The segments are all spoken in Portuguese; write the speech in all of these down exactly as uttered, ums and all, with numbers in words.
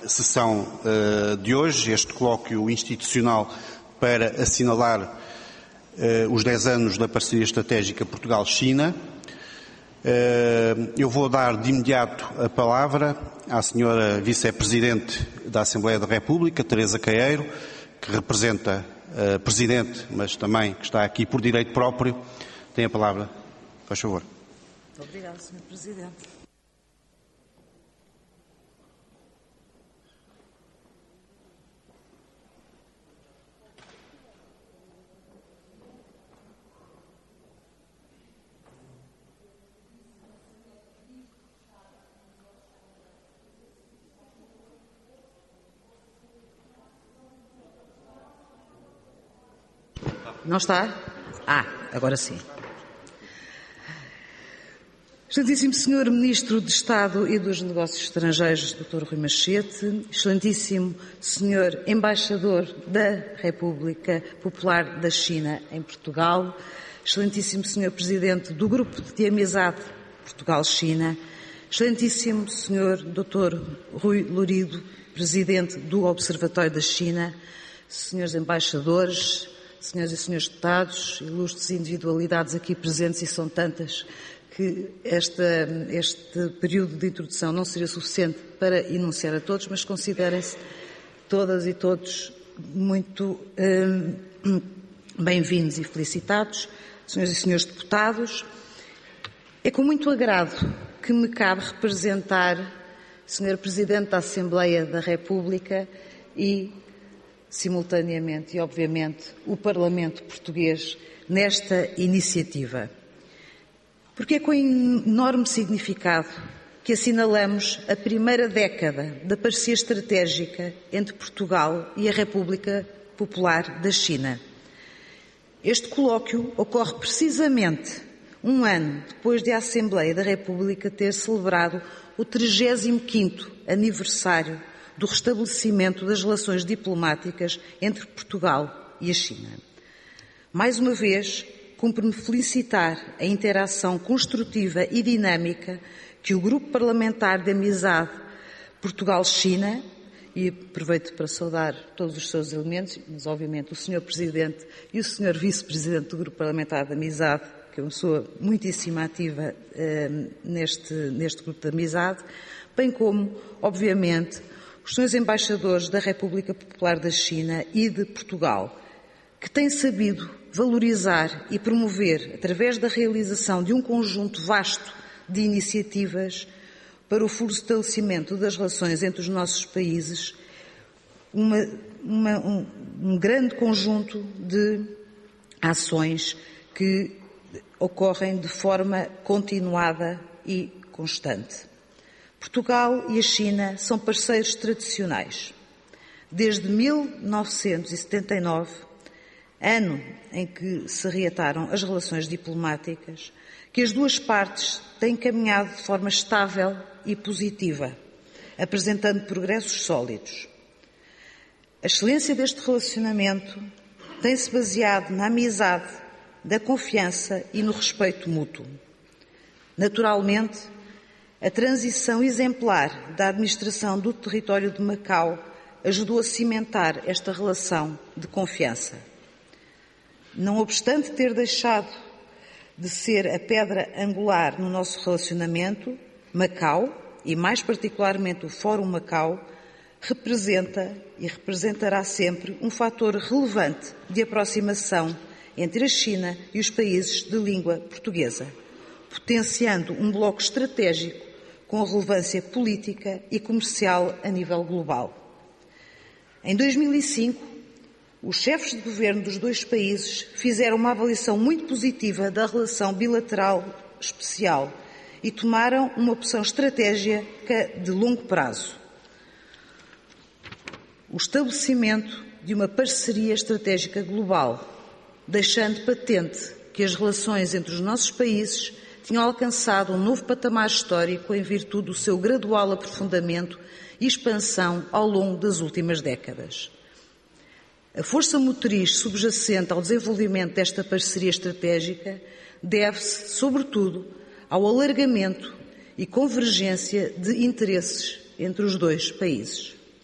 sessão uh, de hoje, este colóquio institucional para assinalar uh, os dez anos da parceria estratégica Portugal-China. Uh, eu vou dar de imediato a palavra à senhora Vice-Presidente da Assembleia da República, Teresa Caeiro, que representa a Presidente, mas também que está aqui por direito próprio. Tem a palavra, faz favor. Muito obrigada, senhor Presidente. Não está? Ah, agora sim. Excelentíssimo senhor Ministro de Estado e dos Negócios Estrangeiros, doutor Rui Machete, excelentíssimo senhor Embaixador da República Popular da China em Portugal, excelentíssimo senhor Presidente do Grupo de Amizade Portugal-China, excelentíssimo senhor doutor Rui Lorido, Presidente do Observatório da China, senhores embaixadores, senhoras e senhores deputados, ilustres individualidades aqui presentes, e são tantas que esta, este período de introdução não seria suficiente para enunciar a todos, mas considerem-se todas e todos muito hum, bem-vindos e felicitados, senhoras e senhores deputados. É com muito agrado que me cabe representar senhor Presidente da Assembleia da República e simultaneamente e, obviamente, o Parlamento português nesta iniciativa. Porque é com enorme significado que assinalamos a primeira década da parceria estratégica entre Portugal e a República Popular da China. Este colóquio ocorre precisamente um ano depois de a Assembleia da República ter celebrado o trigésimo quinto aniversário do restabelecimento das relações diplomáticas entre Portugal e a China. Mais uma vez, cumpre-me felicitar a interação construtiva e dinâmica que o Grupo Parlamentar de Amizade Portugal-China, e aproveito para saudar todos os seus elementos, mas obviamente o senhor Presidente e o senhor Vice-Presidente do Grupo Parlamentar de Amizade, que é uma pessoa muitíssimo ativa eh, neste, neste Grupo de Amizade, bem como, obviamente, os senhores embaixadores da República Popular da China e de Portugal, que têm sabido valorizar e promover, através da realização de um conjunto vasto de iniciativas para o fortalecimento das relações entre os nossos países, uma, uma, um, um grande conjunto de ações que ocorrem de forma continuada e constante. Portugal e a China são parceiros tradicionais. Desde mil novecentos e setenta e nove, ano em que se reataram as relações diplomáticas, que as duas partes têm caminhado de forma estável e positiva, apresentando progressos sólidos. A excelência deste relacionamento tem-se baseado na amizade, na confiança e no respeito mútuo. Naturalmente, a transição exemplar da administração do território de Macau ajudou a cimentar esta relação de confiança. Não obstante ter deixado de ser a pedra angular no nosso relacionamento, Macau, e mais particularmente o Fórum Macau, representa e representará sempre um fator relevante de aproximação entre a China e os países de língua portuguesa, potenciando um bloco estratégico com relevância política e comercial a nível global. Em dois mil e cinco, os chefes de governo dos dois países fizeram uma avaliação muito positiva da relação bilateral especial e tomaram uma opção estratégica de longo prazo: o estabelecimento de uma parceria estratégica global, deixando patente que as relações entre os nossos países tinham alcançado um novo patamar histórico em virtude do seu gradual aprofundamento e expansão ao longo das últimas décadas. A força motriz subjacente ao desenvolvimento desta parceria estratégica deve-se, sobretudo, ao alargamento e convergência de interesses entre os dois países.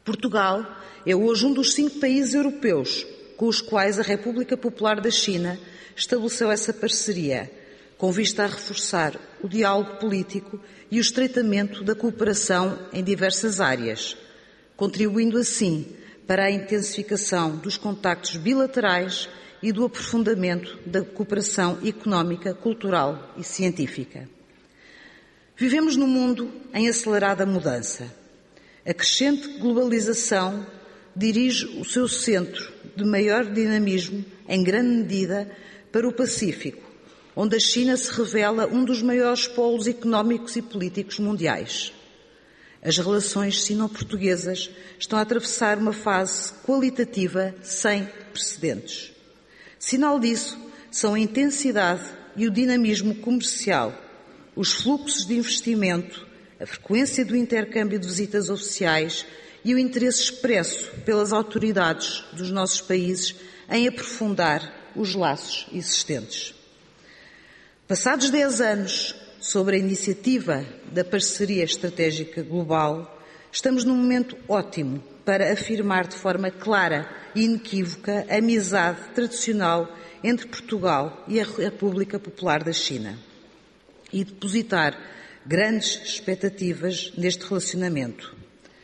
Portugal é hoje um dos cinco países europeus com os quais a República Popular da China estabeleceu essa parceria, com vista a reforçar o diálogo político e o estreitamento da cooperação em diversas áreas, contribuindo assim para a intensificação dos contactos bilaterais e do aprofundamento da cooperação económica, cultural e científica. Vivemos num mundo em acelerada mudança. A crescente globalização dirige o seu centro de maior dinamismo, em grande medida, para o Pacífico, onde a China se revela um dos maiores polos económicos e políticos mundiais. As relações sino-portuguesas estão a atravessar uma fase qualitativa sem precedentes. Sinal disso são a intensidade e o dinamismo comercial, os fluxos de investimento, a frequência do intercâmbio de visitas oficiais e o interesse expresso pelas autoridades dos nossos países em aprofundar os laços existentes. Passados dez anos sobre a iniciativa da Parceria Estratégica Global, estamos num momento ótimo para afirmar de forma clara e inequívoca a amizade tradicional entre Portugal e a República Popular da China e depositar grandes expectativas neste relacionamento.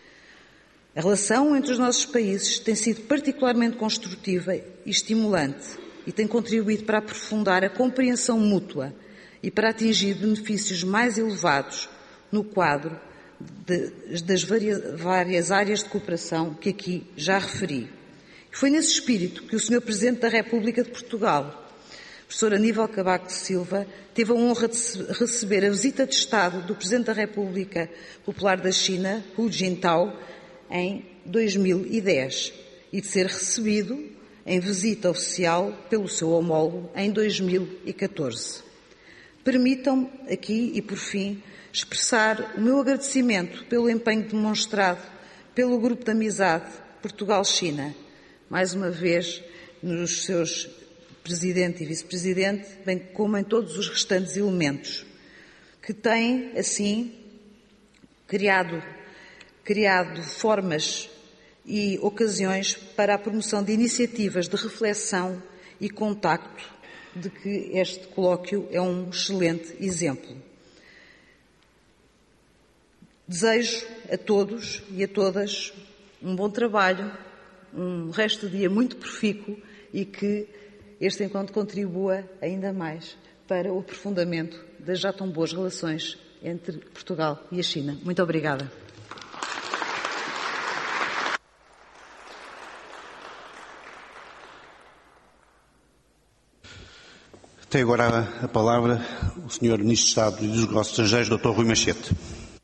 A relação entre os nossos países tem sido particularmente construtiva e estimulante e tem contribuído para aprofundar a compreensão mútua e para atingir benefícios mais elevados no quadro de, das várias, várias áreas de cooperação que aqui já referi. E foi nesse espírito que o senhor Presidente da República de Portugal, professor Aníbal Cavaco Silva, teve a honra de receber a visita de Estado do Presidente da República Popular da China, Hu Jintao, em dois mil e dez e de ser recebido em visita oficial pelo seu homólogo em dois mil e catorze. Permitam-me aqui e por fim expressar o meu agradecimento pelo empenho demonstrado pelo Grupo de Amizade Portugal-China, mais uma vez nos seus Presidente e Vice-Presidente, bem como em todos os restantes elementos, que têm, assim, criado, criado formas e ocasiões para a promoção de iniciativas de reflexão e contacto, de que este colóquio é um excelente exemplo. Desejo a todos e a todas um bom trabalho, um resto de dia muito profícuo e que este encontro contribua ainda mais para o aprofundamento das já tão boas relações entre Portugal e a China. Muito obrigada. Tem agora a palavra o senhor Ministro de Estado e dos Negócios Estrangeiros, doutor Rui Machete.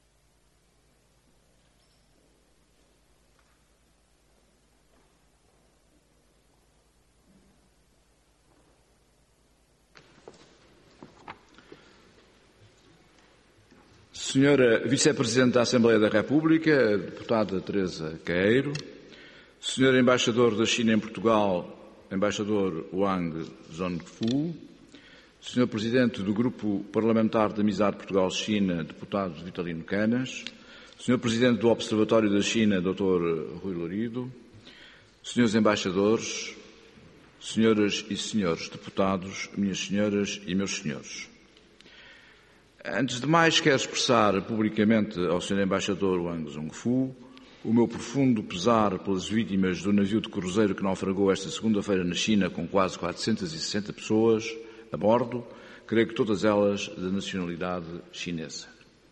Senhora Vice-Presidente da Assembleia da República, a deputada Teresa Queiro, Senhor Embaixador da China em Portugal, Embaixador Wang Zhongfu, Senhor Presidente do Grupo Parlamentar de Amizade Portugal-China, Deputado Vitalino Canas, Senhor Presidente do Observatório da China, doutor Rui Lorido, Senhores Embaixadores, Senhoras e Senhores Deputados, Minhas Senhoras e Meus Senhores. Antes de mais, quero expressar publicamente ao senhor Embaixador Wang Zhongfu o meu profundo pesar pelas vítimas do navio de cruzeiro que naufragou esta segunda-feira na China com quase quatrocentas e sessenta pessoas a bordo, creio que todas elas da nacionalidade chinesa.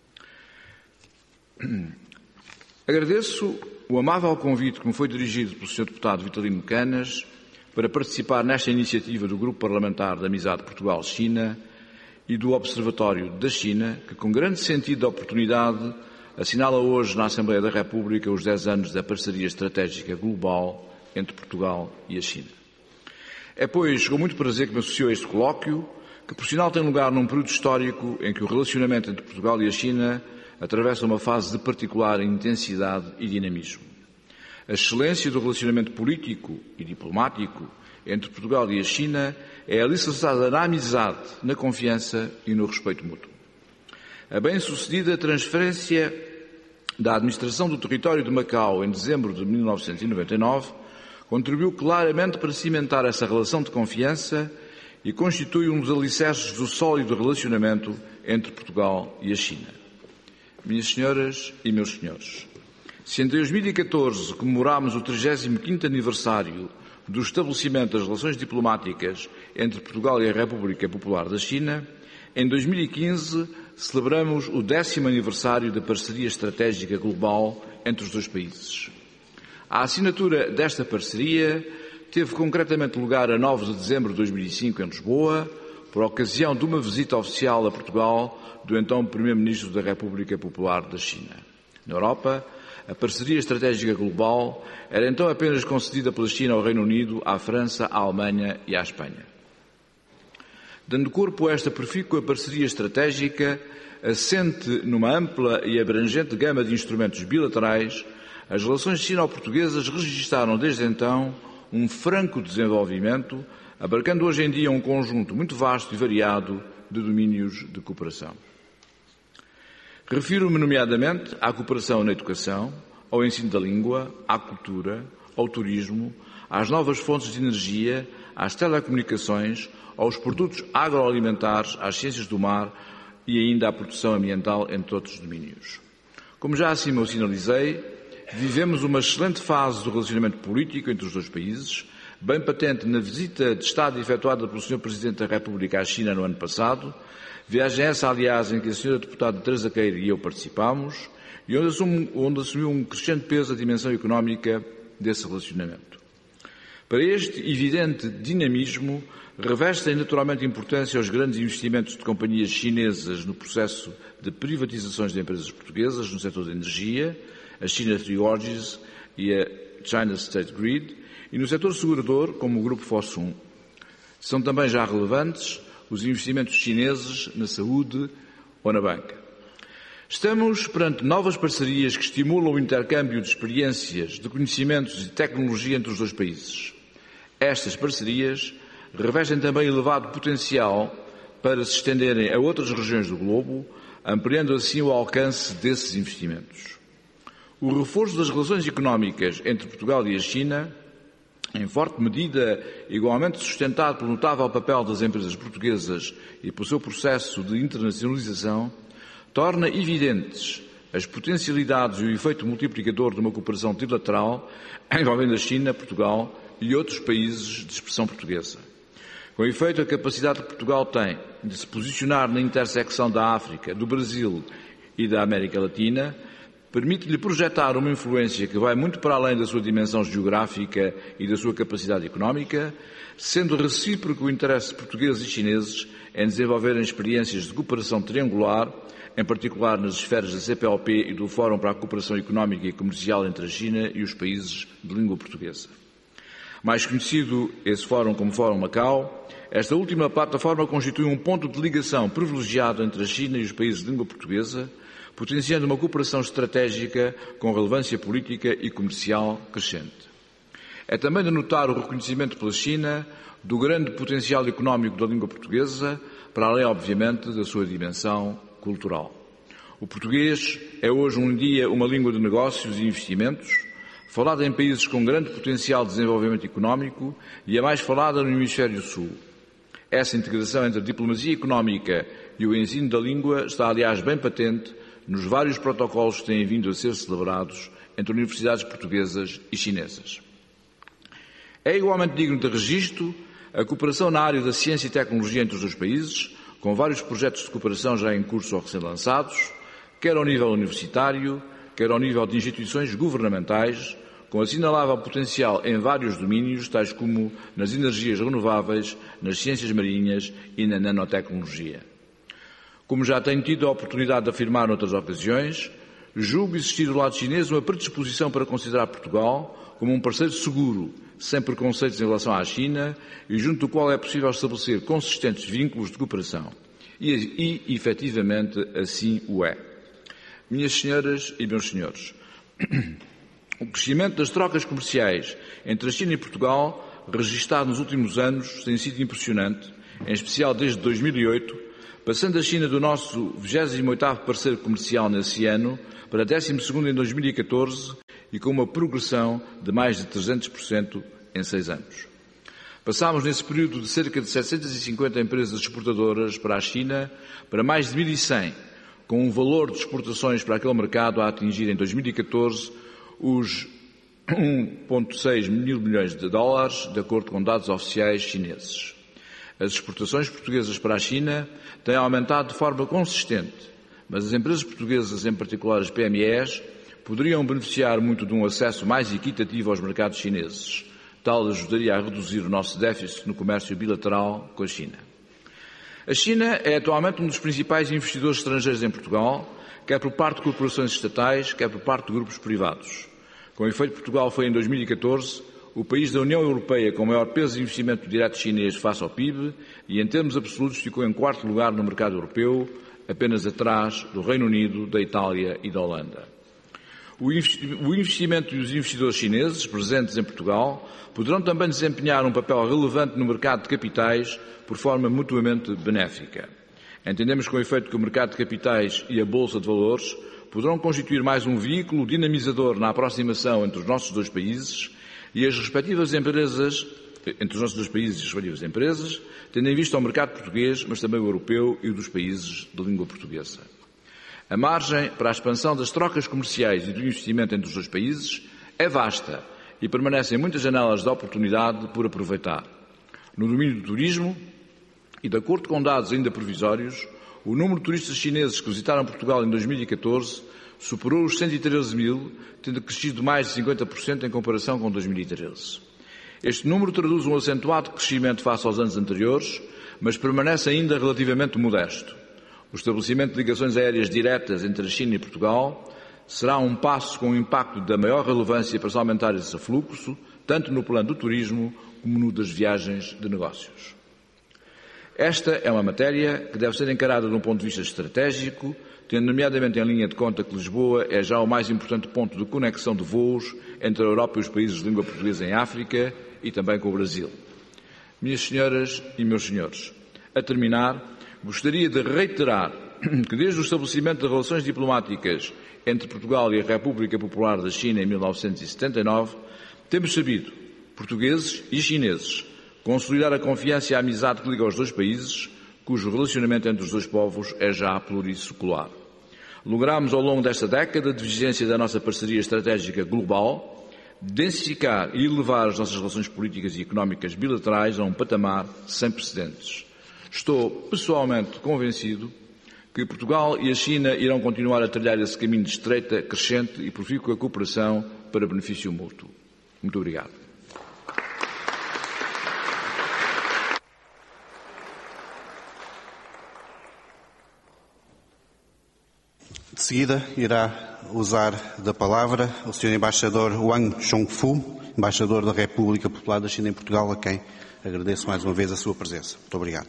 Agradeço o amável convite que me foi dirigido pelo senhor Deputado Vitalino Canas para participar nesta iniciativa do Grupo Parlamentar de Amizade Portugal-China e do Observatório da China, que com grande sentido de oportunidade assinala hoje na Assembleia da República os dez anos da parceria estratégica global entre Portugal e a China. É, pois, com muito prazer que me associo a este colóquio, que por sinal tem lugar num período histórico em que o relacionamento entre Portugal e a China atravessa uma fase de particular intensidade e dinamismo. A excelência do relacionamento político e diplomático entre Portugal e a China é alicerçada na amizade, na confiança e no respeito mútuo. A bem-sucedida transferência da administração do território de Macau em dezembro de mil novecentos e noventa e nove contribuiu claramente para cimentar essa relação de confiança e constitui um dos alicerces do sólido relacionamento entre Portugal e a China. Minhas senhoras e meus senhores, se em dois mil e catorze comemorámos o trigésimo quinto aniversário do estabelecimento das relações diplomáticas entre Portugal e a República Popular da China, em dois mil e quinze celebramos o décimo aniversário da parceria estratégica global entre os dois países. A assinatura desta parceria teve concretamente lugar a nove de dezembro de dois mil e cinco em Lisboa, por ocasião de uma visita oficial a Portugal do então Primeiro-Ministro da República Popular da China. Na Europa, a parceria estratégica global era então apenas concedida pela China ao Reino Unido, à França, à Alemanha e à Espanha. Dando corpo a esta profícua parceria estratégica, assente numa ampla e abrangente gama de instrumentos bilaterais, as relações sino-portuguesas registaram desde então um franco desenvolvimento, abarcando hoje em dia um conjunto muito vasto e variado de domínios de cooperação. Refiro-me nomeadamente à cooperação na educação, ao ensino da língua, à cultura, ao turismo, às novas fontes de energia, às telecomunicações, aos produtos agroalimentares, às ciências do mar e ainda à proteção ambiental, entre outros domínios. Como já acima o sinalizei, vivemos uma excelente fase do relacionamento político entre os dois países, bem patente na visita de Estado efetuada pelo senhor Presidente da República à China no ano passado, viagem essa, aliás, em que a senhora Deputada Teresa Queiro e eu participámos, e onde assumiu, onde assumiu um crescente peso a dimensão económica desse relacionamento. Para este evidente dinamismo, revestem naturalmente importância os grandes investimentos de companhias chinesas no processo de privatizações de empresas portuguesas no setor da energia, a China Three Gorges e a China State Grid, e no setor segurador, como o Grupo Fosun. São também já relevantes os investimentos chineses na saúde ou na banca. Estamos perante novas parcerias que estimulam o intercâmbio de experiências, de conhecimentos e tecnologia entre os dois países. Estas parcerias revestem também elevado potencial para se estenderem a outras regiões do globo, ampliando assim o alcance desses investimentos. O reforço das relações económicas entre Portugal e a China, em forte medida igualmente sustentado pelo notável papel das empresas portuguesas e pelo seu processo de internacionalização, torna evidentes as potencialidades e o efeito multiplicador de uma cooperação trilateral envolvendo a China, Portugal e outros países de expressão portuguesa. Com efeito, a capacidade que Portugal tem de se posicionar na intersecção da África, do Brasil e da América Latina permite-lhe projetar uma influência que vai muito para além da sua dimensão geográfica e da sua capacidade económica, sendo recíproco o interesse de portugueses e chineses em desenvolverem experiências de cooperação triangular, em particular nas esferas da C P L P e do Fórum para a Cooperação Económica e Comercial entre a China e os países de língua portuguesa. Mais conhecido esse fórum como Fórum Macau, esta última plataforma constitui um ponto de ligação privilegiado entre a China e os países de língua portuguesa, potenciando uma cooperação estratégica com relevância política e comercial crescente. É também de notar o reconhecimento pela China do grande potencial económico da língua portuguesa, para além, obviamente, da sua dimensão cultural. O português é hoje um dia uma língua de negócios e investimentos, falada em países com grande potencial de desenvolvimento económico e a mais falada no Hemisfério Sul. Essa integração entre a diplomacia económica e o ensino da língua está, aliás, bem patente nos vários protocolos que têm vindo a ser celebrados entre universidades portuguesas e chinesas. É igualmente digno de registro a cooperação na área da ciência e tecnologia entre os dois países, com vários projetos de cooperação já em curso ou recém-lançados, quer ao nível universitário, quer ao nível de instituições governamentais, com assinalável potencial em vários domínios, tais como nas energias renováveis, nas ciências marinhas e na nanotecnologia. Como já tenho tido a oportunidade de afirmar noutras ocasiões, julgo existir do lado chinês uma predisposição para considerar Portugal como um parceiro seguro, sem preconceitos em relação à China e junto do qual é possível estabelecer consistentes vínculos de cooperação. E, e efetivamente, assim o é. Minhas senhoras e meus senhores, o crescimento das trocas comerciais entre a China e Portugal, registado nos últimos anos, tem sido impressionante, em especial desde dois mil e oito, passando a China do nosso vigésimo oitavo parceiro comercial nesse ano para décimo segundo em dois mil e catorze e com uma progressão de mais de trezentos por cento em seis anos. Passámos nesse período de cerca de setecentas e cinquenta empresas exportadoras para a China para mais de mil e cem, com um valor de exportações para aquele mercado a atingir em dois mil e catorze os um vírgula seis mil milhões de dólares, de acordo com dados oficiais chineses. As exportações portuguesas para a China têm aumentado de forma consistente, mas as empresas portuguesas, em particular as P M Es, poderiam beneficiar muito de um acesso mais equitativo aos mercados chineses. Tal ajudaria a reduzir o nosso déficit no comércio bilateral com a China. A China é atualmente um dos principais investidores estrangeiros em Portugal, quer por parte de corporações estatais, quer por parte de grupos privados. Com efeito, Portugal foi, em dois mil e catorze, o país da União Europeia com maior peso de investimento direto chinês face ao P I B e, em termos absolutos, ficou em quarto lugar no mercado europeu, apenas atrás do Reino Unido, da Itália e da Holanda. O investimento e os investidores chineses presentes em Portugal poderão também desempenhar um papel relevante no mercado de capitais por forma mutuamente benéfica. Entendemos com efeito que o mercado de capitais e a Bolsa de Valores poderão constituir mais um veículo dinamizador na aproximação entre os nossos dois países e as respectivas empresas, entre os nossos dois países e as respectivas empresas, tendo em vista o mercado português, mas também o europeu e o dos países de língua portuguesa. A margem para a expansão das trocas comerciais e do investimento entre os dois países é vasta e permanecem muitas janelas de oportunidade por aproveitar. No domínio do turismo, e de acordo com dados ainda provisórios, o número de turistas chineses que visitaram Portugal em dois mil e catorze superou os cento e treze mil, tendo crescido mais de cinquenta por cento em comparação com dois mil e treze. Este número traduz um acentuado crescimento face aos anos anteriores, mas permanece ainda relativamente modesto. O estabelecimento de ligações aéreas diretas entre a China e Portugal será um passo com um impacto da maior relevância para se aumentar esse fluxo, tanto no plano do turismo como no das viagens de negócios. Esta é uma matéria que deve ser encarada de um ponto de vista estratégico, tendo nomeadamente em linha de conta que Lisboa é já o mais importante ponto de conexão de voos entre a Europa e os países de língua portuguesa em África e também com o Brasil. Minhas senhoras e meus senhores, a terminar, gostaria de reiterar que desde o estabelecimento de relações diplomáticas entre Portugal e a República Popular da China em mil novecentos e setenta e nove, temos sabido, portugueses e chineses, consolidar a confiança e a amizade que liga os dois países, cujo relacionamento entre os dois povos é já plurissecular. Logramos, ao longo desta década de vigência da nossa parceria estratégica global, densificar e elevar as nossas relações políticas e económicas bilaterais a um patamar sem precedentes. Estou pessoalmente convencido que Portugal e a China irão continuar a trilhar esse caminho de estreita, crescente e profícua cooperação para benefício mútuo. Muito obrigado. De seguida, irá usar da palavra o senhor Embaixador Wang Chongfu, Embaixador da República Popular da China em Portugal, a quem agradeço mais uma vez a sua presença. Muito obrigado.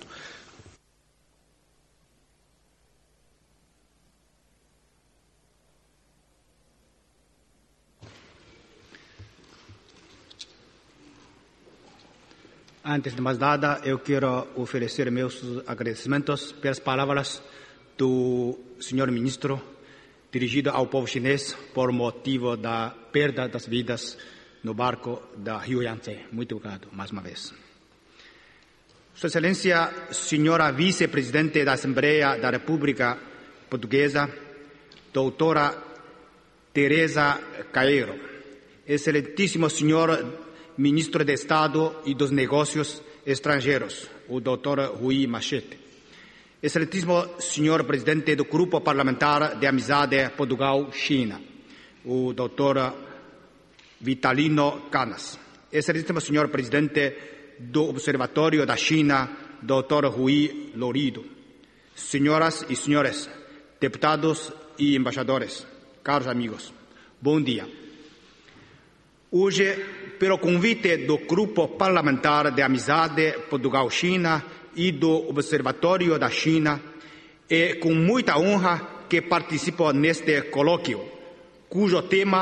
Antes de mais nada, eu quero oferecer meus agradecimentos pelas palavras do senhor Ministro, dirigido ao povo chinês por motivo da perda das vidas no barco da Rio Yangtze. Muito obrigado, mais uma vez. Sua Excelência, senhora Vice-Presidente da Assembleia da República Portuguesa, doutora Teresa Caeiro, excelentíssimo senhor Ministro de Estado e dos Negócios Estrangeiros, o doutor Rui Machete, excelentíssimo senhor Presidente do Grupo Parlamentar de Amizade Portugal-China, o doutor Vitalino Canas, excelentíssimo senhor Presidente do Observatório da China, doutor Rui Lorido, senhoras e senhores, deputados e embaixadores, caros amigos, bom dia. Hoje, pelo convite do Grupo Parlamentar de Amizade Portugal-China e do Observatório da China, é com muita honra que participo neste colóquio, cujo tema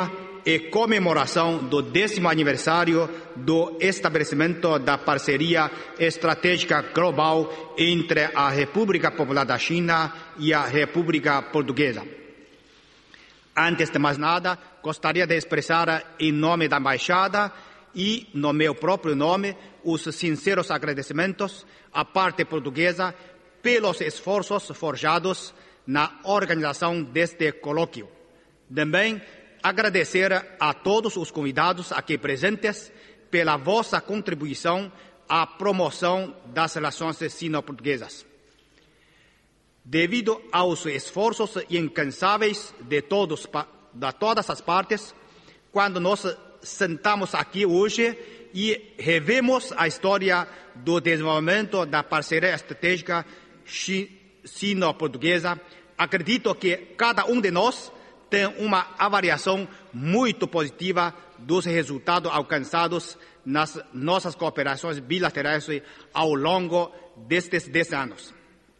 e comemoração do décimo aniversário do estabelecimento da parceria estratégica global entre a República Popular da China e a República Portuguesa. Antes de mais nada, gostaria de expressar em nome da Embaixada e no meu próprio nome os sinceros agradecimentos à parte portuguesa pelos esforços forjados na organização deste colóquio. Também agradecer a todos os convidados aqui presentes pela vossa contribuição à promoção das relações sino-portuguesas. Devido aos esforços incansáveis de, todos, de todas as partes, quando nós sentamos aqui hoje e revemos a história do desenvolvimento da parceria estratégica sino-portuguesa, acredito que cada um de nós tem uma avaliação muito positiva dos resultados alcançados nas nossas cooperações bilaterais ao longo destes dez anos.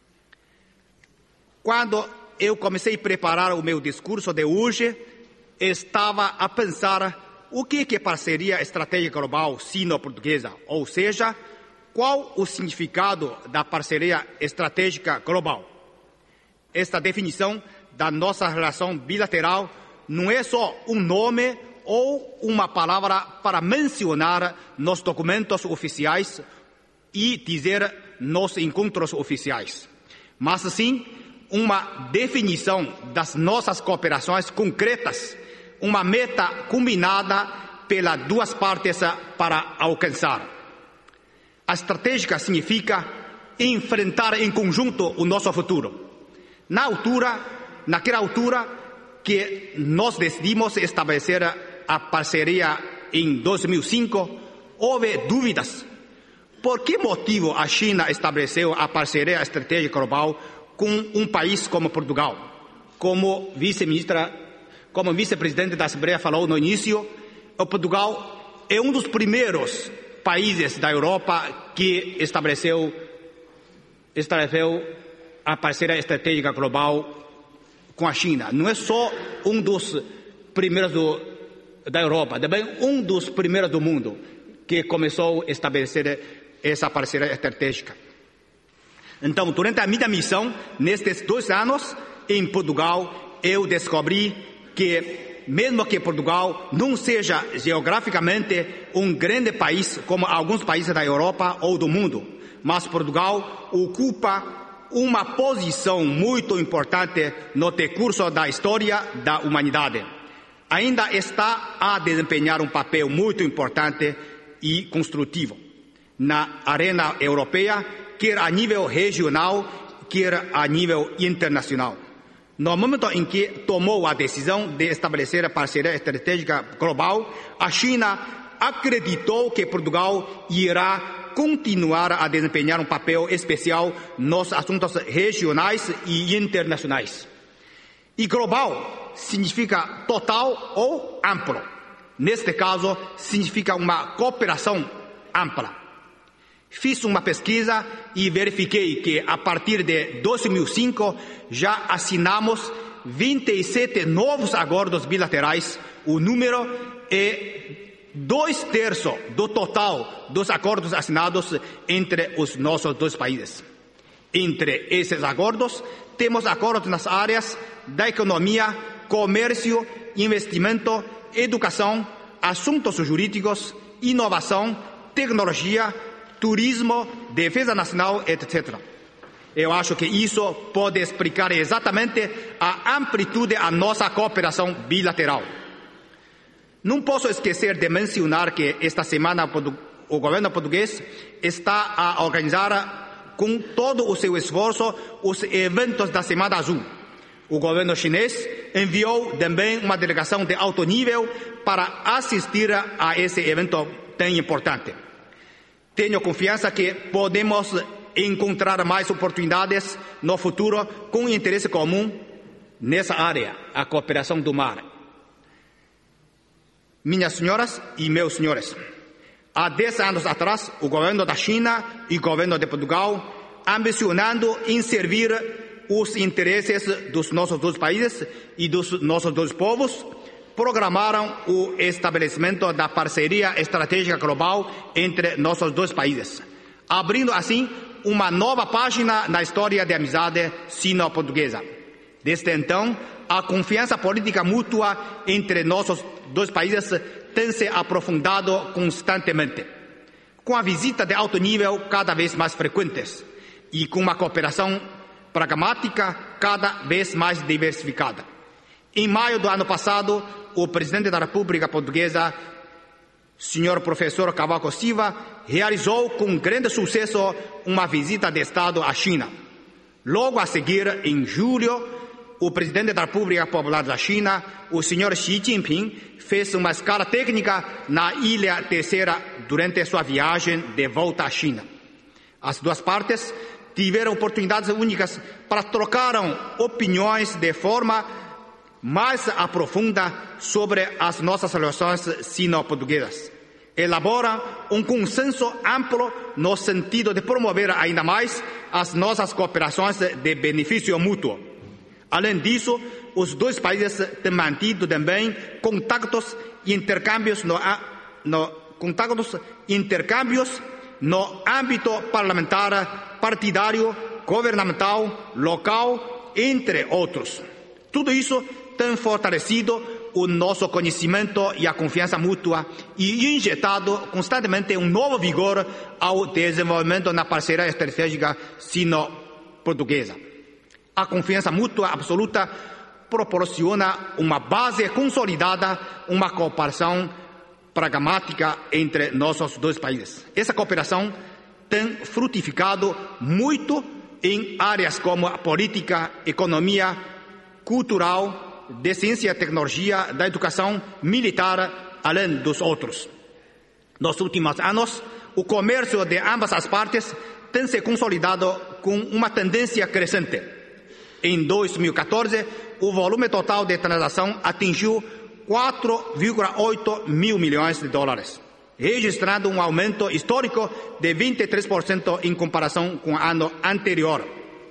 Quando eu comecei a preparar o meu discurso de hoje, estava a pensar o que é parceria estratégica global sino-portuguesa, ou seja, qual o significado da parceria estratégica global. Esta definição da nossa relação bilateral não é só um nome ou uma palavra para mencionar nos documentos oficiais e dizer nos encontros oficiais, mas sim uma definição das nossas cooperações concretas, uma meta combinada pelas duas partes para alcançar. A estratégica significa enfrentar em conjunto o nosso futuro. Na altura, naquela altura que nós decidimos estabelecer a parceria em dois mil e cinco, houve dúvidas. Por que motivo a China estabeleceu a parceria estratégica global com um país como Portugal? Como vice-ministra, como vice-presidente da Assembleia falou no início, o Portugal é um dos primeiros países da Europa que estabeleceu, estabeleceu a parceria estratégica global com a China. Não é só um dos primeiros do, da Europa, também um dos primeiros do mundo que começou a estabelecer essa parceria estratégica. Então, durante a minha missão, nestes dois anos em Portugal, eu descobri que, mesmo que Portugal não seja geograficamente um grande país como alguns países da Europa ou do mundo, mas Portugal ocupa uma posição muito importante no decurso da história da humanidade. Ainda está a desempenhar um papel muito importante e construtivo na arena europeia, quer a nível regional, quer a nível internacional. No momento em que tomou a decisão de estabelecer a parceria estratégica global, a China acreditou que Portugal irá continuar a desempenhar um papel especial nos assuntos regionais e internacionais. E global significa total ou amplo. Neste caso, significa uma cooperação ampla. Fiz uma pesquisa e verifiquei que, a partir de dois mil e cinco, já assinamos vinte e sete novos acordos bilaterais. O número é dois terços do total dos acordos assinados entre os nossos dois países. Entre esses acordos, temos acordos nas áreas da economia, comércio, investimento, educação, assuntos jurídicos, inovação, tecnologia, turismo, defesa nacional, etcétera. Eu acho que isso pode explicar exatamente a amplitude da nossa cooperação bilateral. Não posso esquecer de mencionar que esta semana o governo português está a organizar com todo o seu esforço os eventos da Semana Azul. O governo chinês enviou também uma delegação de alto nível para assistir a esse evento tão importante. Tenho confiança que podemos encontrar mais oportunidades no futuro com interesse comum nessa área, a cooperação do mar. Minhas senhoras e meus senhores, há dez anos atrás, o governo da China e o governo de Portugal, ambicionando em servir os interesses dos nossos dois países e dos nossos dois povos, programaram o estabelecimento da parceria estratégica global entre nossos dois países, abrindo assim uma nova página na história de amizade sino-portuguesa. Desde então, a confiança política mútua entre nossos dois países tem se aprofundado constantemente, com a visita de alto nível cada vez mais frequentes e com uma cooperação pragmática cada vez mais diversificada. Em maio do ano passado, o presidente da República Portuguesa, senhor professor Cavaco Silva, realizou com grande sucesso uma visita de Estado à China. Logo a seguir, em julho, o presidente da República Popular da China, o senhor Xi Jinping, fez uma escala técnica na Ilha Terceira durante sua viagem de volta à China. As duas partes tiveram oportunidades únicas para trocaram opiniões de forma mais aprofunda sobre as nossas relações sino-portuguesas. Elabora um consenso amplo no sentido de promover ainda mais as nossas cooperações de benefício mútuo. Além disso, os dois países têm mantido também contactos e intercâmbios no, no, contactos e intercâmbios no âmbito parlamentar, partidário, governamental, local, entre outros. Tudo isso tem fortalecido o nosso conhecimento e a confiança mútua e injetado constantemente um novo vigor ao desenvolvimento na parceria estratégica sino-portuguesa. A confiança mútua absoluta proporciona uma base consolidada, uma cooperação pragmática entre nossos dois países. Essa cooperação tem frutificado muito em áreas como a política, economia, cultural, de ciência e tecnologia, da educação militar, além dos outros. Nos últimos anos, o comércio de ambas as partes tem se consolidado com uma tendência crescente. Em dois mil e quatorze, o volume total de transação atingiu quatro vírgula oito mil milhões de dólares, registrando um aumento histórico de vinte e três por cento em comparação com o ano anterior.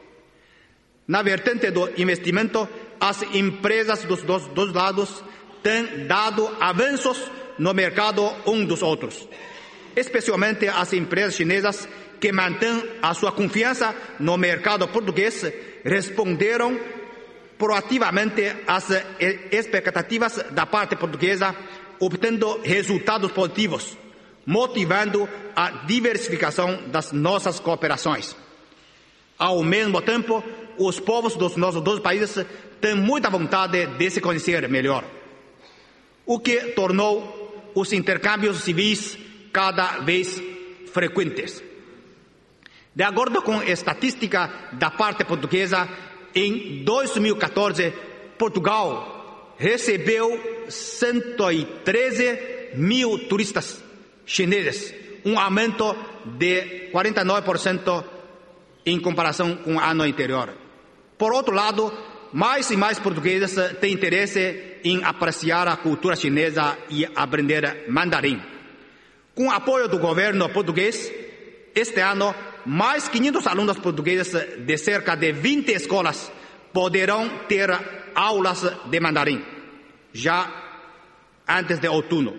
Na vertente do investimento, as empresas dos dois, dois lados têm dado avanços no mercado um dos outros, especialmente as empresas chinesas que mantêm a sua confiança no mercado português responderam proativamente às expectativas da parte portuguesa, obtendo resultados positivos, motivando a diversificação das nossas cooperações. Ao mesmo tempo, os povos dos nossos dois países têm muita vontade de se conhecer melhor, o que tornou os intercâmbios civis cada vez frequentes. De acordo com a estatística da parte portuguesa, em dois mil e quatorze, Portugal recebeu cento e treze mil turistas chineses, um aumento de quarenta e nove por cento em comparação com o ano anterior. Por outro lado, mais e mais portugueses têm interesse em apreciar a cultura chinesa e aprender mandarim. Com o apoio do governo português, este ano, mais quinhentos alunos portugueses de cerca de vinte escolas poderão ter aulas de mandarim, já antes de outono.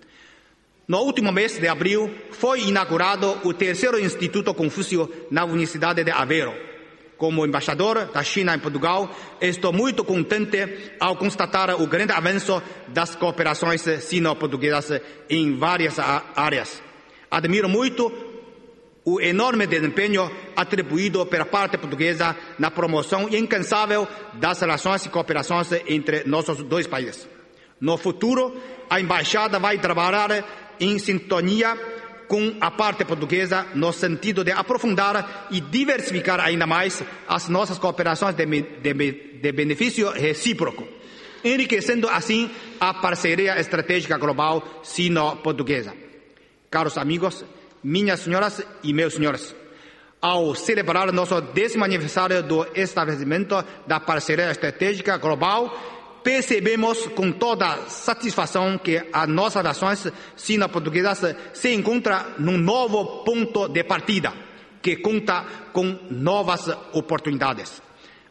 No último mês de abril, foi inaugurado o terceiro Instituto Confúcio na Universidade de Aveiro. Como embaixador da China em Portugal, estou muito contente ao constatar o grande avanço das cooperações sino-portuguesas em várias áreas. Admiro muito o enorme desempenho atribuído pela parte portuguesa na promoção incansável das relações e cooperações entre nossos dois países. No futuro, a embaixada vai trabalhar em sintonia com a parte portuguesa no sentido de aprofundar e diversificar ainda mais as nossas cooperações de, de, de benefício recíproco, enriquecendo assim a parceria estratégica global sino-portuguesa. Caros amigos, minhas senhoras e meus senhores, ao celebrar nosso décimo aniversário do estabelecimento da parceria estratégica global, percebemos com toda satisfação que as nossas relações sino-portuguesas se encontram num novo ponto de partida, que conta com novas oportunidades.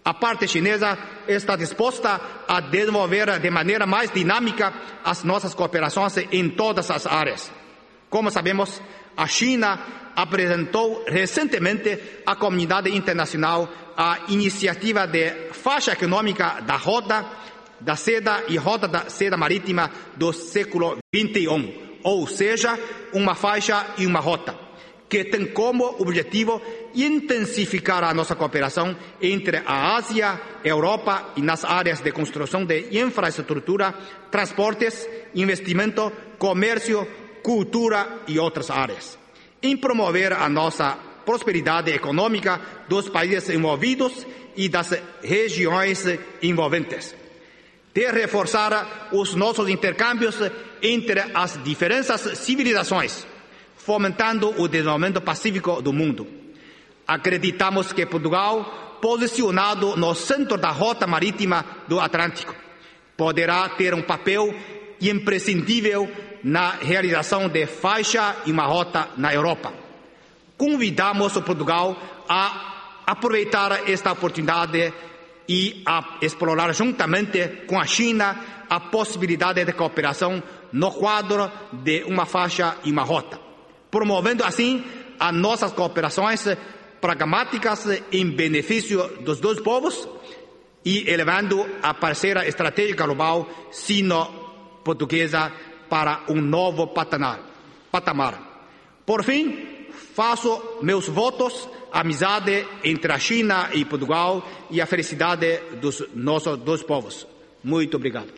A parte chinesa está disposta a desenvolver de maneira mais dinâmica as nossas cooperações em todas as áreas. Como sabemos, a China apresentou recentemente à comunidade internacional a iniciativa de faixa econômica da Rota da Seda e Rota da Seda Marítima do século vinte e um, ou seja, uma faixa e uma rota, que tem como objetivo intensificar a nossa cooperação entre a Ásia, a Europa e nas áreas de construção de infraestrutura, transportes, investimento, comércio, cultura e outras áreas. Em promover a nossa prosperidade econômica dos países envolvidos e das regiões envolventes. De reforçar os nossos intercâmbios entre as diferentes civilizações, fomentando o desenvolvimento pacífico do mundo. Acreditamos que Portugal, posicionado no centro da rota marítima do Atlântico, poderá ter um papel imprescindível na realização de faixa e uma rota na Europa. Convidamos Portugal a aproveitar esta oportunidade e a explorar juntamente com a China a possibilidade de cooperação no quadro de uma faixa e uma rota, promovendo assim as nossas cooperações pragmáticas em benefício dos dois povos e elevando a parceira estratégica global sino-portuguesa para um novo patamar. Por fim, faço meus votos à amizade entre a China e Portugal e a felicidade dos nossos dois povos. Muito obrigado.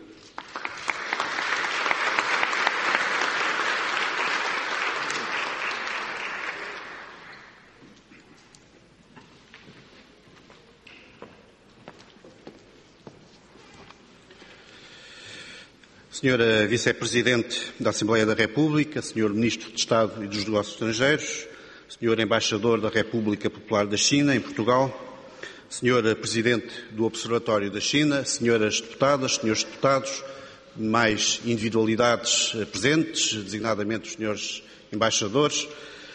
Senhora Vice-Presidente da Assembleia da República, Senhor Ministro de Estado e dos Negócios Estrangeiros, Senhor Embaixador da República Popular da China em Portugal, Senhora Presidente do Observatório da China, Senhoras Deputadas, Senhores Deputados, mais individualidades presentes, designadamente os Senhores Embaixadores.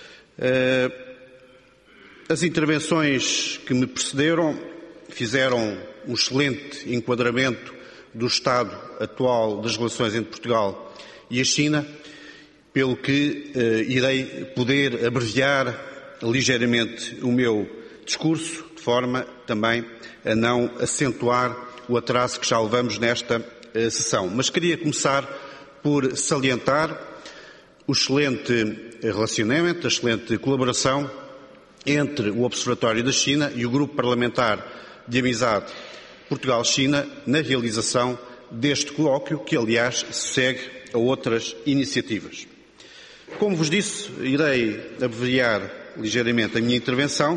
As intervenções que me precederam fizeram um excelente enquadramento do estado atual das relações entre Portugal e a China, pelo que eh, irei poder abreviar ligeiramente o meu discurso, de forma também a não acentuar o atraso que já levamos nesta eh, sessão. Mas queria começar por salientar o excelente relacionamento, a excelente colaboração entre o Observatório da China e o Grupo Parlamentar de Amizade Portugal-China na realização deste colóquio, que aliás se segue a outras iniciativas. Como vos disse, irei abreviar ligeiramente a minha intervenção,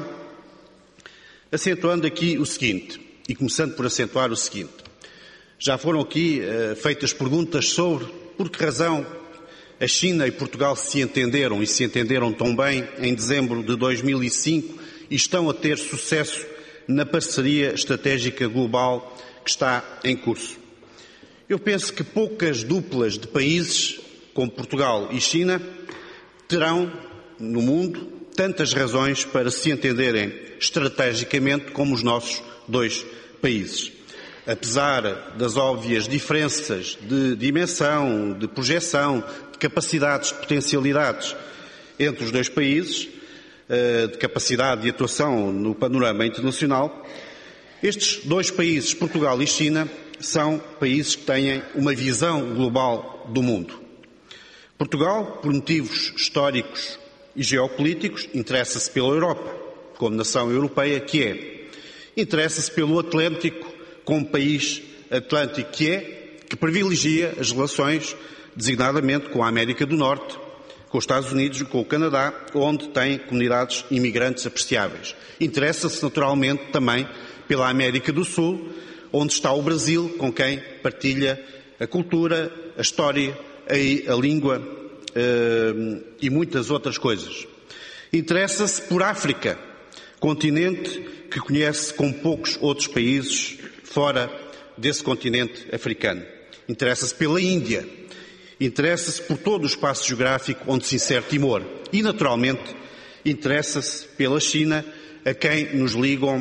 acentuando aqui o seguinte, e começando por acentuar o seguinte. Já foram aqui uh, feitas perguntas sobre por que razão a China e Portugal se entenderam e se entenderam tão bem em dezembro de dois mil e cinco e estão a ter sucesso na parceria estratégica global que está em curso. Eu penso que poucas duplas de países, como Portugal e China, terão no mundo tantas razões para se entenderem estrategicamente como os nossos dois países. Apesar das óbvias diferenças de dimensão, de projeção, de capacidades, de potencialidades entre os dois países, de capacidade de atuação no panorama internacional, estes dois países, Portugal e China, são países que têm uma visão global do mundo. Portugal, por motivos históricos e geopolíticos, interessa-se pela Europa, como nação europeia que é. Interessa-se pelo Atlântico, como país atlântico que é, que privilegia as relações, designadamente com a América do Norte, com os Estados Unidos e com o Canadá, onde tem comunidades imigrantes apreciáveis. Interessa-se naturalmente também pela América do Sul, onde está o Brasil, com quem partilha a cultura, a história, a, a língua uh, e muitas outras coisas. Interessa-se por África, continente que conhece com poucos outros países fora desse continente africano. Interessa-se pela Índia. Interessa-se por todo o espaço geográfico onde se insere Timor e, naturalmente, interessa-se pela China, a quem nos ligam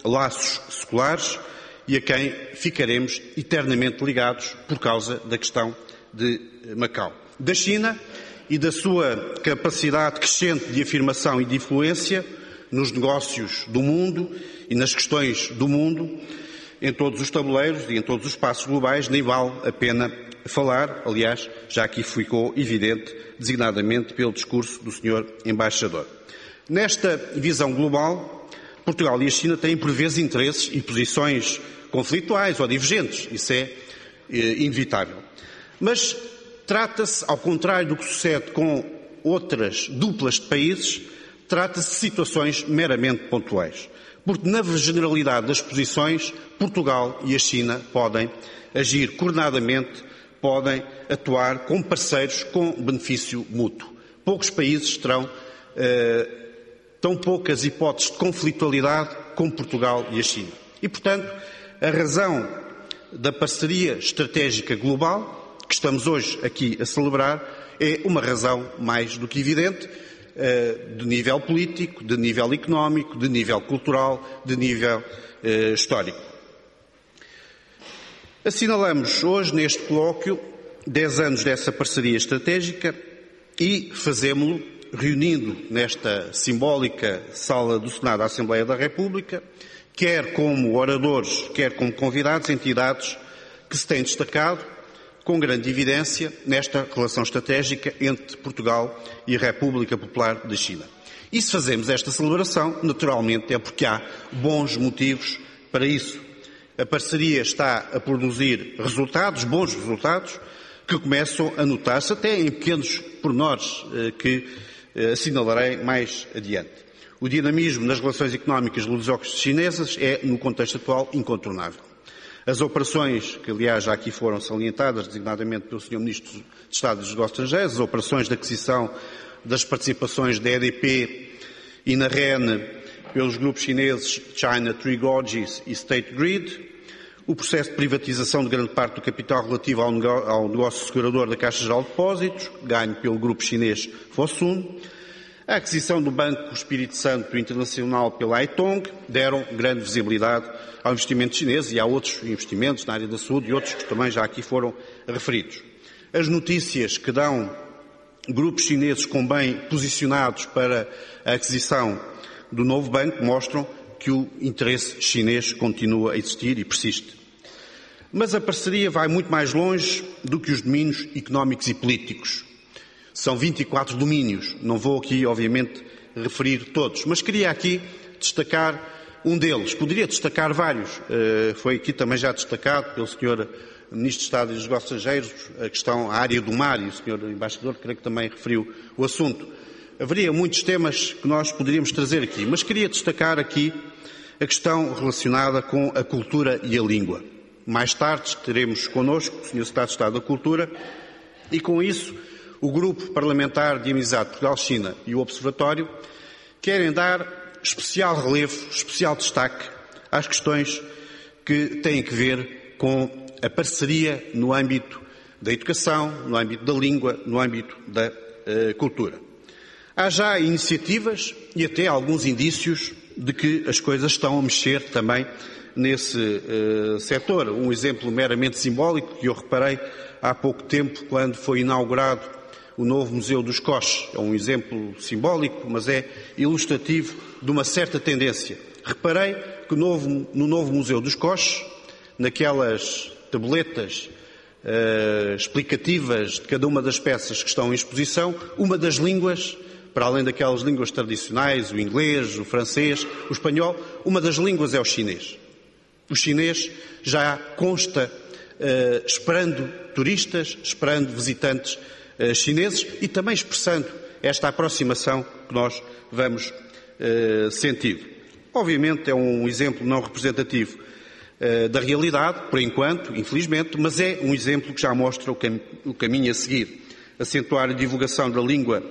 laços seculares e a quem ficaremos eternamente ligados por causa da questão de Macau. Da China e da sua capacidade crescente de afirmação e de influência nos negócios do mundo e nas questões do mundo, em todos os tabuleiros e em todos os espaços globais, nem vale a pena falar, aliás, já aqui ficou evidente, designadamente pelo discurso do senhor Embaixador. Nesta visão global, Portugal e a China têm por vezes interesses e posições conflituais ou divergentes, isso é, é inevitável. Mas trata-se, ao contrário do que sucede com outras duplas de países, trata-se de situações meramente pontuais. Porque, na generalidade das posições, Portugal e a China podem agir coordenadamente, podem atuar como parceiros com benefício mútuo. Poucos países terão eh, tão poucas hipóteses de conflitualidade como Portugal e a China. E, portanto, a razão da parceria estratégica global, que estamos hoje aqui a celebrar, é uma razão mais do que evidente, de nível político, de nível económico, de nível cultural, de nível eh, histórico. Assinalamos hoje, neste colóquio, dez anos dessa parceria estratégica e fazemo-lo reunindo nesta simbólica sala do Senado da Assembleia da República, quer como oradores, quer como convidados, entidades que se têm destacado com grande evidência nesta relação estratégica entre Portugal e a República Popular da China. E se fazemos esta celebração, naturalmente é porque há bons motivos para isso. A parceria está a produzir resultados, bons resultados, que começam a notar-se até em pequenos pormenores que assinalarei mais adiante. O dinamismo nas relações económicas luso-chinesas é, no contexto atual, incontornável. As operações, que aliás já aqui foram salientadas, designadamente pelo senhor Ministro de Estado dos Negócios Estrangeiros, as operações de aquisição das participações da E D P e na R E N pelos grupos chineses China Three Gorges e State Grid, o processo de privatização de grande parte do capital relativo ao negócio segurador da Caixa Geral de Depósitos, ganho pelo grupo chinês Fosun, a aquisição do Banco Espírito Santo Internacional pela Haitong deram grande visibilidade ao investimento chinês e há outros investimentos na área da saúde e outros que também já aqui foram referidos. As notícias que dão grupos chineses com bem posicionados para a aquisição do novo banco mostram que o interesse chinês continua a existir e persiste. Mas a parceria vai muito mais longe do que os domínios económicos e políticos. São vinte e quatro domínios, não vou aqui, obviamente, referir todos, mas queria aqui destacar um deles. Poderia destacar vários, foi aqui também já destacado pelo senhor Ministro de Estado dos Negócios Estrangeiros, a questão, a área do mar, e o senhor Embaixador, creio que também referiu o assunto. Haveria muitos temas que nós poderíamos trazer aqui, mas queria destacar aqui a questão relacionada com a cultura e a língua. Mais tarde teremos connosco o senhor Secretário de Estado da Cultura e, com isso, o Grupo Parlamentar de Amizade Portugal-China e o Observatório querem dar especial relevo, especial destaque às questões que têm que ver com a parceria no âmbito da educação, no âmbito da língua, no âmbito da uh, cultura. Há já iniciativas e até alguns indícios de que as coisas estão a mexer também nesse uh, setor. Um exemplo meramente simbólico que eu reparei há pouco tempo quando foi inaugurado o novo Museu dos Coches. É um exemplo simbólico, mas é ilustrativo de uma certa tendência. Reparei que no novo, no novo Museu dos Coches, naquelas tabletas uh, explicativas de cada uma das peças que estão em exposição, uma das línguas, para além daquelas línguas tradicionais, o inglês, o francês, o espanhol, uma das línguas é o chinês. O chinês já consta uh, esperando turistas, esperando visitantes chineses e também expressando esta aproximação que nós vamos uh, sentir. Obviamente é um exemplo não representativo uh, da realidade, por enquanto, infelizmente, mas é um exemplo que já mostra o, cam o caminho a seguir. Acentuar a divulgação da língua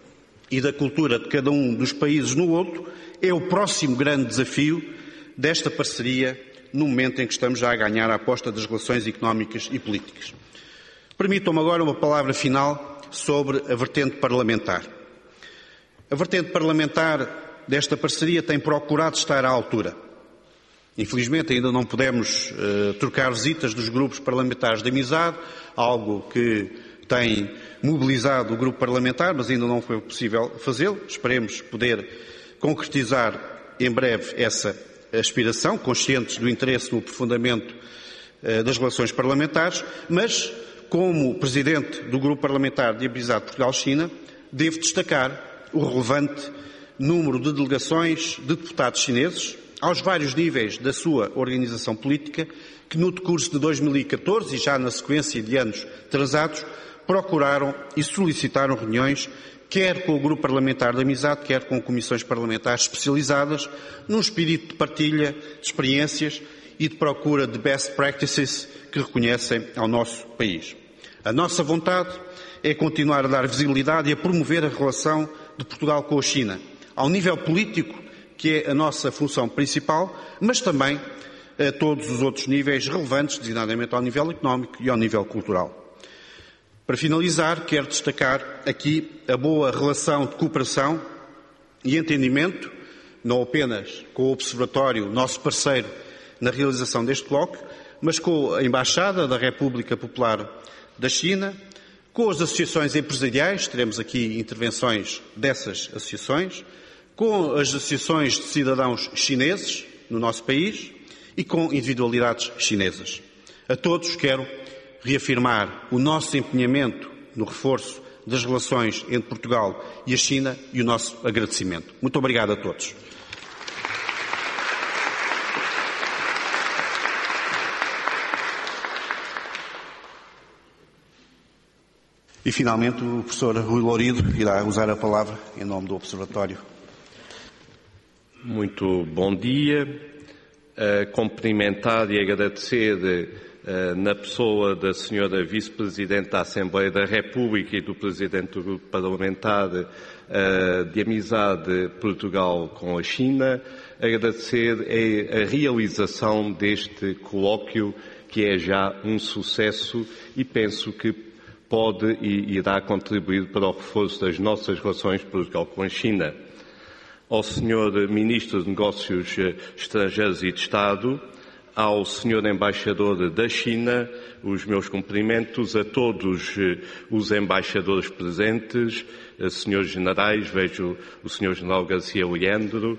e da cultura de cada um dos países no outro é o próximo grande desafio desta parceria no momento em que estamos já a ganhar a aposta das relações económicas e políticas. Permitam-me agora uma palavra final sobre a vertente parlamentar. A vertente parlamentar desta parceria tem procurado estar à altura. Infelizmente ainda não pudemos uh, trocar visitas dos grupos parlamentares de amizade, algo que tem mobilizado o grupo parlamentar, mas ainda não foi possível fazê-lo. Esperemos poder concretizar em breve essa aspiração, conscientes do interesse no aprofundamento uh, das relações parlamentares, mas, como Presidente do Grupo Parlamentar de Amizade Portugal-China, devo destacar o relevante número de delegações de deputados chineses, aos vários níveis da sua organização política, que no decurso de dois mil e catorze e já na sequência de anos transados, procuraram e solicitaram reuniões, quer com o Grupo Parlamentar de Amizade, quer com comissões parlamentares especializadas, num espírito de partilha de experiências e de procura de best practices que reconhecem ao nosso país. A nossa vontade é continuar a dar visibilidade e a promover a relação de Portugal com a China, ao nível político, que é a nossa função principal, mas também a todos os outros níveis relevantes, designadamente ao nível económico e ao nível cultural. Para finalizar, quero destacar aqui a boa relação de cooperação e entendimento, não apenas com o Observatório, nosso parceiro na realização deste colóquio, mas com a Embaixada da República Popular da China, com as associações empresariais, teremos aqui intervenções dessas associações, com as associações de cidadãos chineses no nosso país e com individualidades chinesas. A todos quero reafirmar o nosso empenhamento no reforço das relações entre Portugal e a China e o nosso agradecimento. Muito obrigado a todos. E, finalmente, o professor Rui Lourido irá usar a palavra em nome do Observatório. Muito bom dia. Uh, cumprimentar e agradecer uh, na pessoa da senhora Vice-Presidente da Assembleia da República e do Presidente do Grupo Parlamentar uh, de Amizade Portugal com a China, agradecer a, a realização deste colóquio, que é já um sucesso e penso que pode e irá contribuir para o reforço das nossas relações de Portugal com a China. Ao senhor Ministro de Negócios Estrangeiros e de Estado, ao senhor Embaixador da China, os meus cumprimentos a todos os embaixadores presentes, senhores generais, vejo o senhor General Garcia Leandro,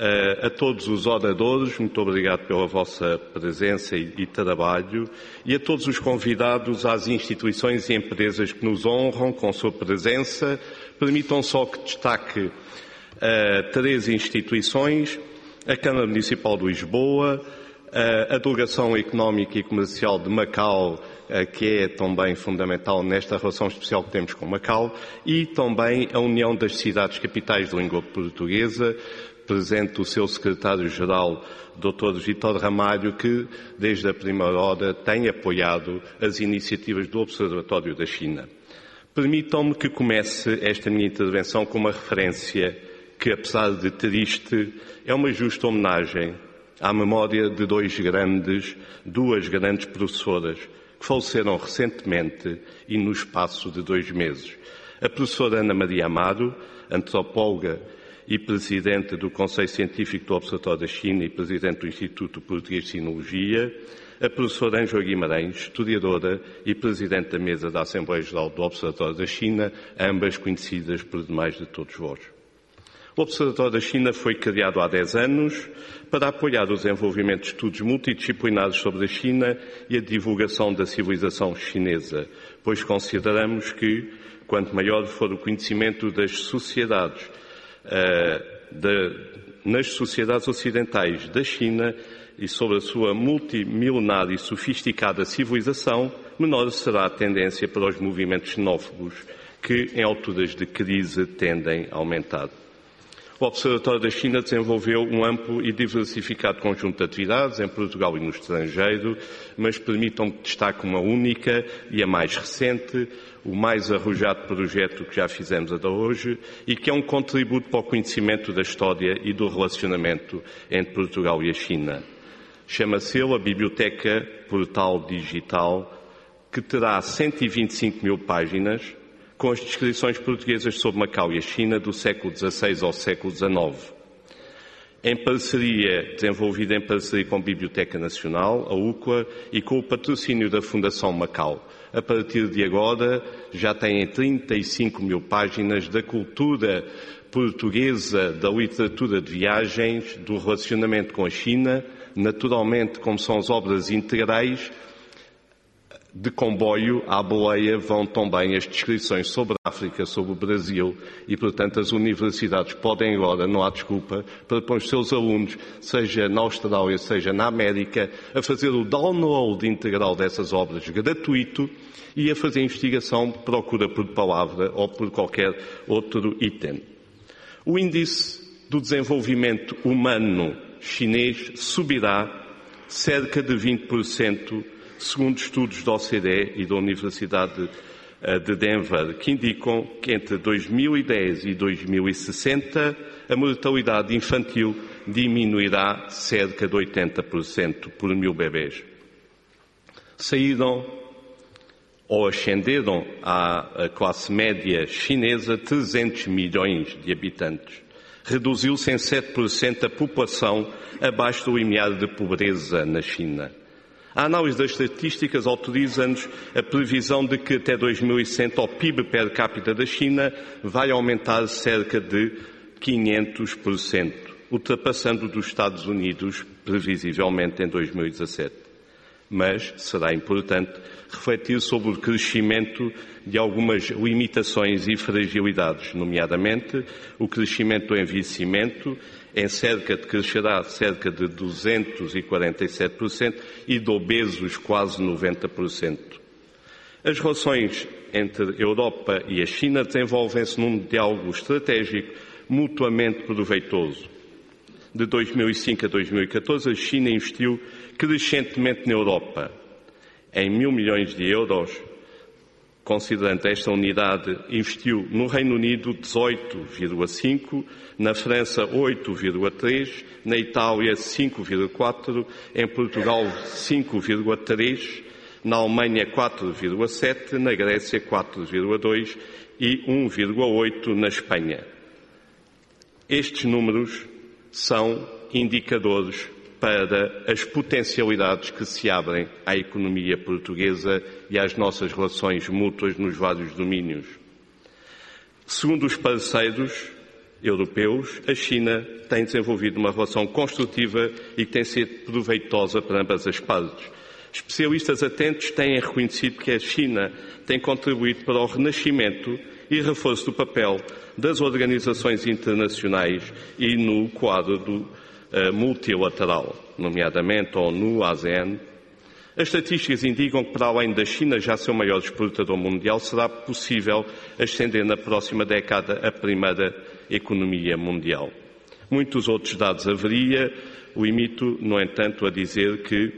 a todos os oradores, muito obrigado pela vossa presença e trabalho, e a todos os convidados, às instituições e empresas que nos honram com sua presença. Permitam só que destaque Uh, três instituições: a Câmara Municipal de Lisboa, uh, a Delegação Económica e Comercial de Macau, uh, que é também fundamental nesta relação especial que temos com Macau, e também a União das Cidades Capitais de Língua Portuguesa, presente o seu secretário-geral, doutor Vítor Ramalho, que desde a primeira hora tem apoiado as iniciativas do Observatório da China. Permitam-me que comece esta minha intervenção com uma referência que, apesar de triste, é uma justa homenagem à memória de dois grandes, duas grandes professoras que faleceram recentemente e no espaço de dois meses. A professora Ana Maria Amaro, antropóloga e presidente do Conselho Científico do Observatório da China e presidente do Instituto Português de Sinologia, a professora Ângela Guimarães, historiadora e presidente da mesa da Assembleia Geral do Observatório da China, ambas conhecidas por demais de todos vós. O Observatório da China foi criado há dez anos para apoiar o desenvolvimento de estudos multidisciplinares sobre a China e a divulgação da civilização chinesa, pois consideramos que, quanto maior for o conhecimento das sociedades, uh, de, nas sociedades ocidentais da China e sobre a sua multimilenar e sofisticada civilização, menor será a tendência para os movimentos xenófobos que, em alturas de crise, tendem a aumentar. O Observatório da China desenvolveu um amplo e diversificado conjunto de atividades em Portugal e no estrangeiro, mas permitam que destaque uma única e a mais recente, o mais arrojado projeto que já fizemos até hoje e que é um contributo para o conhecimento da história e do relacionamento entre Portugal e a China. Chama-se a Biblioteca Portal Digital, que terá cento e vinte e cinco mil páginas, com as descrições portuguesas sobre Macau e a China do século dezasseis ao século dezenove. em parceria, desenvolvida em parceria com a Biblioteca Nacional, a U C L A, e com o patrocínio da Fundação Macau. A partir de agora, já têm trinta e cinco mil páginas da cultura portuguesa, da literatura de viagens, do relacionamento com a China, naturalmente, como são as obras integrais, de comboio à boleia vão também as descrições sobre a África, sobre o Brasil e, portanto, as universidades podem agora, não há desculpa, para pôr os seus alunos, seja na Austrália, seja na América, a fazer o download integral dessas obras gratuito e a fazer investigação, procura por palavra ou por qualquer outro item. O índice do desenvolvimento humano chinês subirá cerca de vinte por cento, segundo estudos da O C D E e da Universidade de Denver, que indicam que entre dois mil e dez e dois mil e sessenta a mortalidade infantil diminuirá cerca de oitenta por cento por mil bebés. Saíram ou ascenderam à classe média chinesa trezentos milhões de habitantes. Reduziu-se em sete por cento a população abaixo do limiar de pobreza na China. A análise das estatísticas autoriza-nos a previsão de que até dois mil e sessenta o P I B per capita da China vai aumentar cerca de quinhentos por cento, ultrapassando o dos Estados Unidos, previsivelmente em dois mil e dezassete. Mas será importante refletir sobre o crescimento de algumas limitações e fragilidades, nomeadamente o crescimento do envelhecimento, em cerca de crescerá cerca de duzentos e quarenta e sete por cento e de obesos quase noventa por cento. As relações entre a Europa e a China desenvolvem-se num diálogo estratégico mutuamente proveitoso. De dois mil e cinco a dois mil e catorze, a China investiu crescentemente na Europa, em mil milhões de euros. Considerando esta unidade, investiu no Reino Unido dezoito vírgula cinco, na França oito vírgula três, na Itália cinco vírgula quatro, em Portugal cinco vírgula três, na Alemanha quatro vírgula sete, na Grécia quatro vírgula dois e um vírgula oito na Espanha. Estes números são indicadores para as potencialidades que se abrem à economia portuguesa e às nossas relações mútuas nos vários domínios. Segundo os parceiros europeus, a China tem desenvolvido uma relação construtiva e que tem sido proveitosa para ambas as partes. Especialistas atentos têm reconhecido que a China tem contribuído para o renascimento e reforço do papel das organizações internacionais e no quadro do Uh, multilateral, nomeadamente a ONU, a ASEAN. As estatísticas indicam que, para além da China já ser o maior exportador mundial, será possível ascender na próxima década a primeira economia mundial. Muitos outros dados haveria, limito, no entanto, a dizer que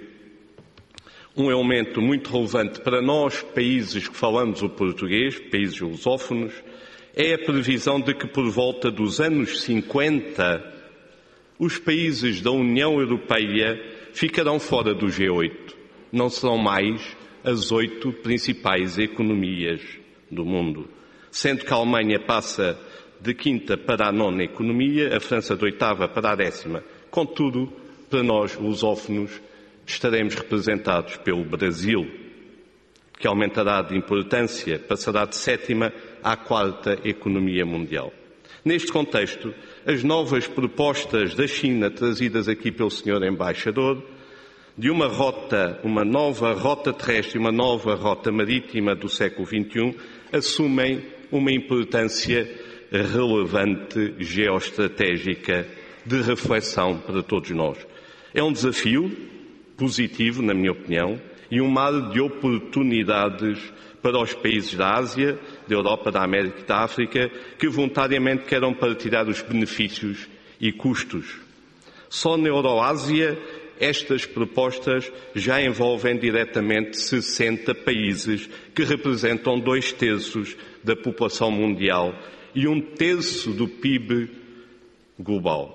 um elemento muito relevante para nós, países que falamos o português, países lusófonos, é a previsão de que por volta dos anos cinquenta os países da União Europeia ficarão fora do G oito. Não serão mais as oito principais economias do mundo. Sendo que a Alemanha passa de quinta para a nona economia, a França de oitava para a décima. Contudo, para nós, lusófonos, estaremos representados pelo Brasil, que aumentará de importância, passará de sétima à quarta economia mundial. Neste contexto, as novas propostas da China, trazidas aqui pelo senhor Embaixador, de uma rota, uma nova rota terrestre, uma nova rota marítima do século vinte e um, assumem uma importância relevante geoestratégica de reflexão para todos nós. É um desafio positivo, na minha opinião, e um mar de oportunidades para os países da Ásia, da Europa, da América e da África, que voluntariamente queiram partilhar os benefícios e custos. Só na Euroásia, estas propostas já envolvem diretamente sessenta países, que representam dois terços da população mundial e um terço do P I B global.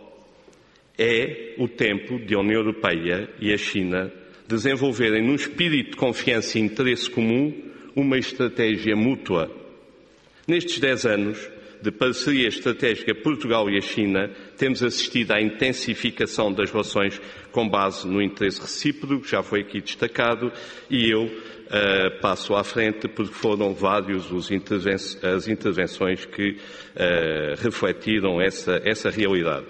É o tempo de a União Europeia e a China desenvolverem, num espírito de confiança e interesse comum, uma estratégia mútua. Nestes dez anos, de parceria estratégica Portugal e a China, temos assistido à intensificação das relações com base no interesse recíproco, já foi aqui destacado, e eu uh, passo à frente porque foram vários os interven- as intervenções que uh, refletiram essa, essa realidade.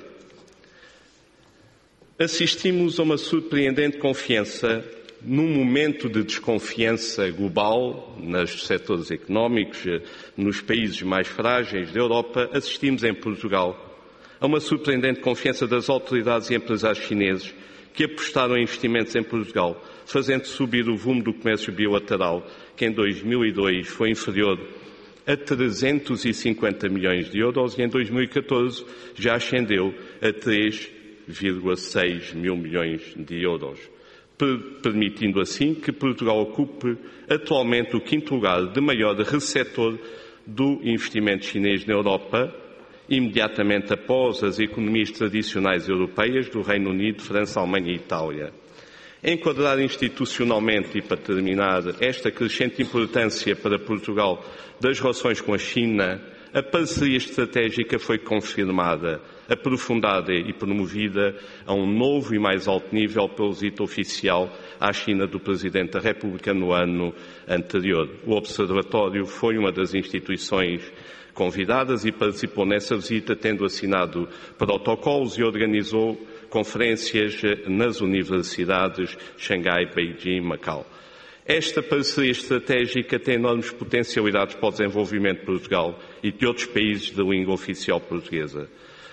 Assistimos a uma surpreendente confiança num momento de desconfiança global nos setores económicos, nos países mais frágeis da Europa. Assistimos em Portugal a uma surpreendente confiança das autoridades e empresários chineses que apostaram em investimentos em Portugal, fazendo subir o volume do comércio bilateral, que em dois mil e dois foi inferior a trezentos e cinquenta milhões de euros e em dois mil e catorze já ascendeu a três vírgula seis mil milhões de euros, permitindo assim que Portugal ocupe atualmente o quinto lugar de maior receptor do investimento chinês na Europa, imediatamente após as economias tradicionais europeias do Reino Unido, França, Alemanha e Itália. Enquadrar institucionalmente, e para terminar, esta crescente importância para Portugal das relações com a China, a parceria estratégica foi confirmada, aprofundada e promovida a um novo e mais alto nível pelo visita oficial à China do Presidente da República no ano anterior. O Observatório foi uma das instituições convidadas e participou nessa visita, tendo assinado protocolos e organizou conferências nas universidades Xangai, Beijing e Macau. Esta parceria estratégica tem enormes potencialidades para o desenvolvimento de Portugal e de outros países de língua oficial portuguesa.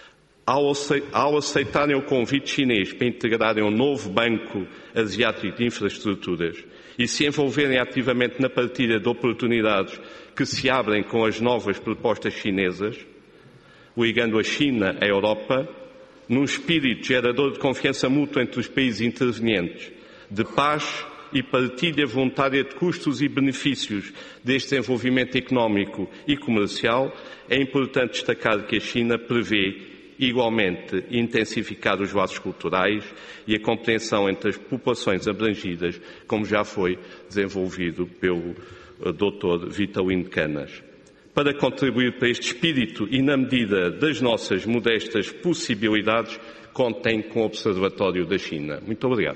Ao aceitarem o convite chinês para integrarem um novo Banco Asiático de Infraestruturas e se envolverem ativamente na partilha de oportunidades que se abrem com as novas propostas chinesas, ligando a China à Europa, num espírito gerador de confiança mútua entre os países intervenientes, de paz e partilha voluntária de custos e benefícios deste desenvolvimento económico e comercial, é importante destacar que a China prevê igualmente intensificar os laços culturais e a compreensão entre as populações abrangidas, como já foi desenvolvido pelo doutor Vitalino Canas. Para contribuir para este espírito e na medida das nossas modestas possibilidades, contem com o Observatório da China. Muito obrigado.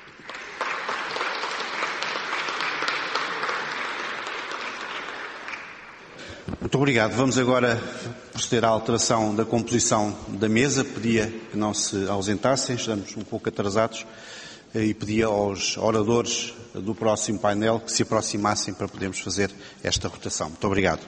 Muito obrigado. Vamos agora proceder à alteração da composição da mesa. Pedia que não se ausentassem, estamos um pouco atrasados, e pedia aos oradores do próximo painel que se aproximassem para podermos fazer esta rotação. Muito obrigado.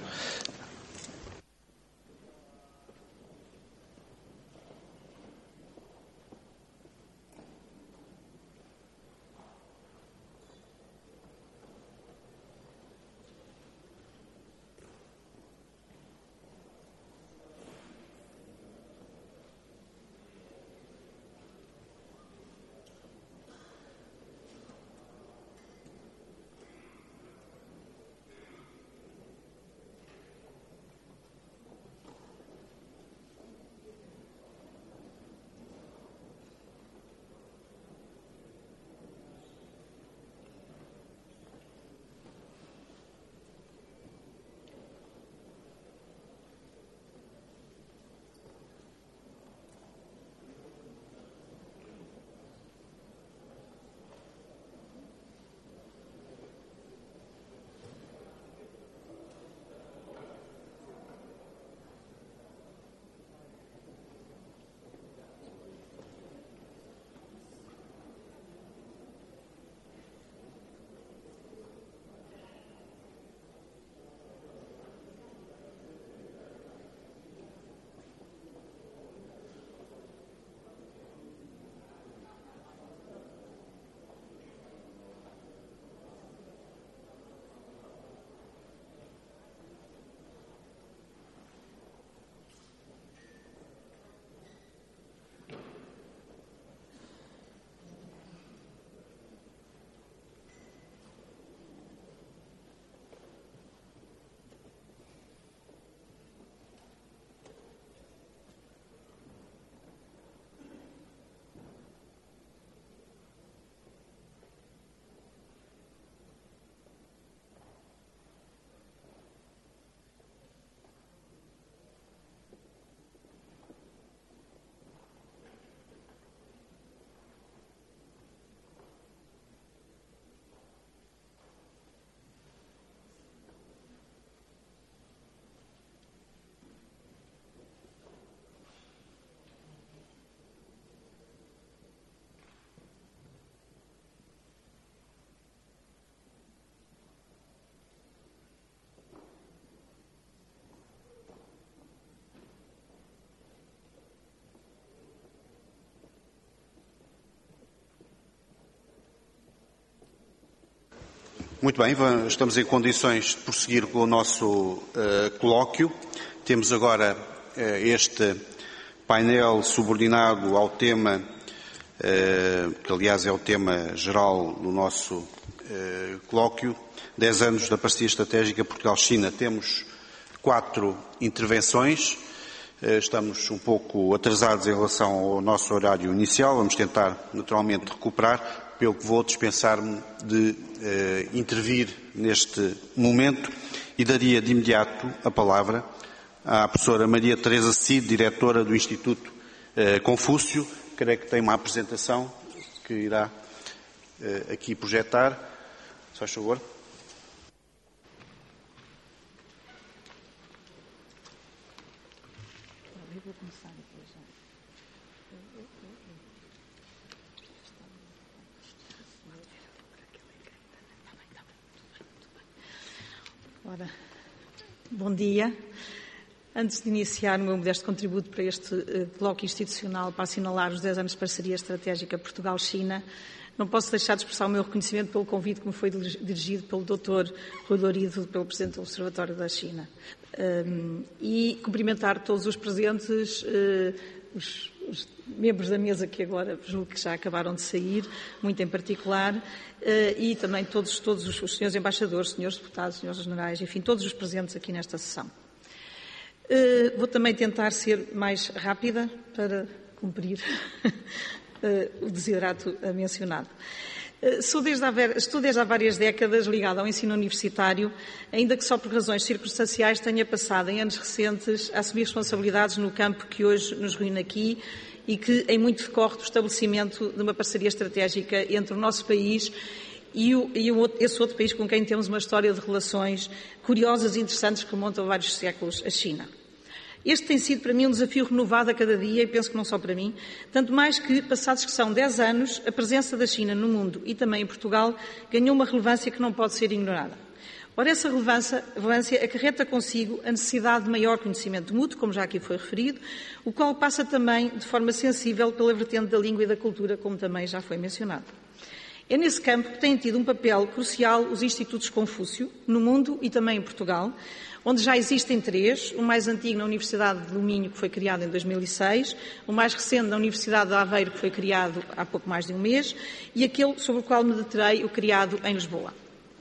Muito bem, estamos em condições de prosseguir com o nosso uh, colóquio. Temos agora uh, este painel subordinado ao tema, uh, que aliás é o tema geral do nosso uh, colóquio, dez anos da parceria estratégica Portugal-China. Temos quatro intervenções, uh, estamos um pouco atrasados em relação ao nosso horário inicial, vamos tentar naturalmente recuperar, pelo que vou dispensar-me de eh, intervir neste momento e daria de imediato a palavra à professora Maria Teresa Cid, diretora do Instituto eh, Confúcio. Creio que tem uma apresentação que irá eh, aqui projetar. Se faz favor. Eu vou começar depois já. Ora, bom dia. Antes de iniciar o meu modesto contributo para este uh, colóquio institucional para assinalar os dez anos de parceria estratégica Portugal-China, não posso deixar de expressar o meu reconhecimento pelo convite que me foi dirigido pelo doutor Rui Lourido, pelo Presidente do Observatório da China. Um, e cumprimentar todos os presentes, uh, os, os membros da mesa que agora julgo que já acabaram de sair, muito em particular, uh, e também todos, todos os, os senhores embaixadores, senhores deputados, senhores generais, enfim, todos os presentes aqui nesta sessão. Uh, vou também tentar ser mais rápida para cumprir uh, o desiderato mencionado. Uh, sou desde há, estou desde há várias décadas ligada ao ensino universitário, ainda que só por razões circunstanciais tenha passado em anos recentes a assumir responsabilidades no campo que hoje nos reúne aqui e que em muito decorre do estabelecimento de uma parceria estratégica entre o nosso país e, o, e o, esse outro país com quem temos uma história de relações curiosas e interessantes que remontam a vários séculos, a China. Este tem sido para mim um desafio renovado a cada dia e penso que não só para mim, tanto mais que, passados que são dez anos, a presença da China no mundo e também em Portugal ganhou uma relevância que não pode ser ignorada. Ora, essa relevância, relevância acarreta consigo a necessidade de maior conhecimento mútuo, como já aqui foi referido, o qual passa também de forma sensível pela vertente da língua e da cultura, como também já foi mencionado. É nesse campo que têm tido um papel crucial os Institutos Confúcio, no mundo e também em Portugal, onde já existem três, o mais antigo na Universidade de Minho, que foi criado em dois mil e seis, o mais recente na Universidade de Aveiro, que foi criado há pouco mais de um mês, e aquele sobre o qual me deterei, o criado em Lisboa.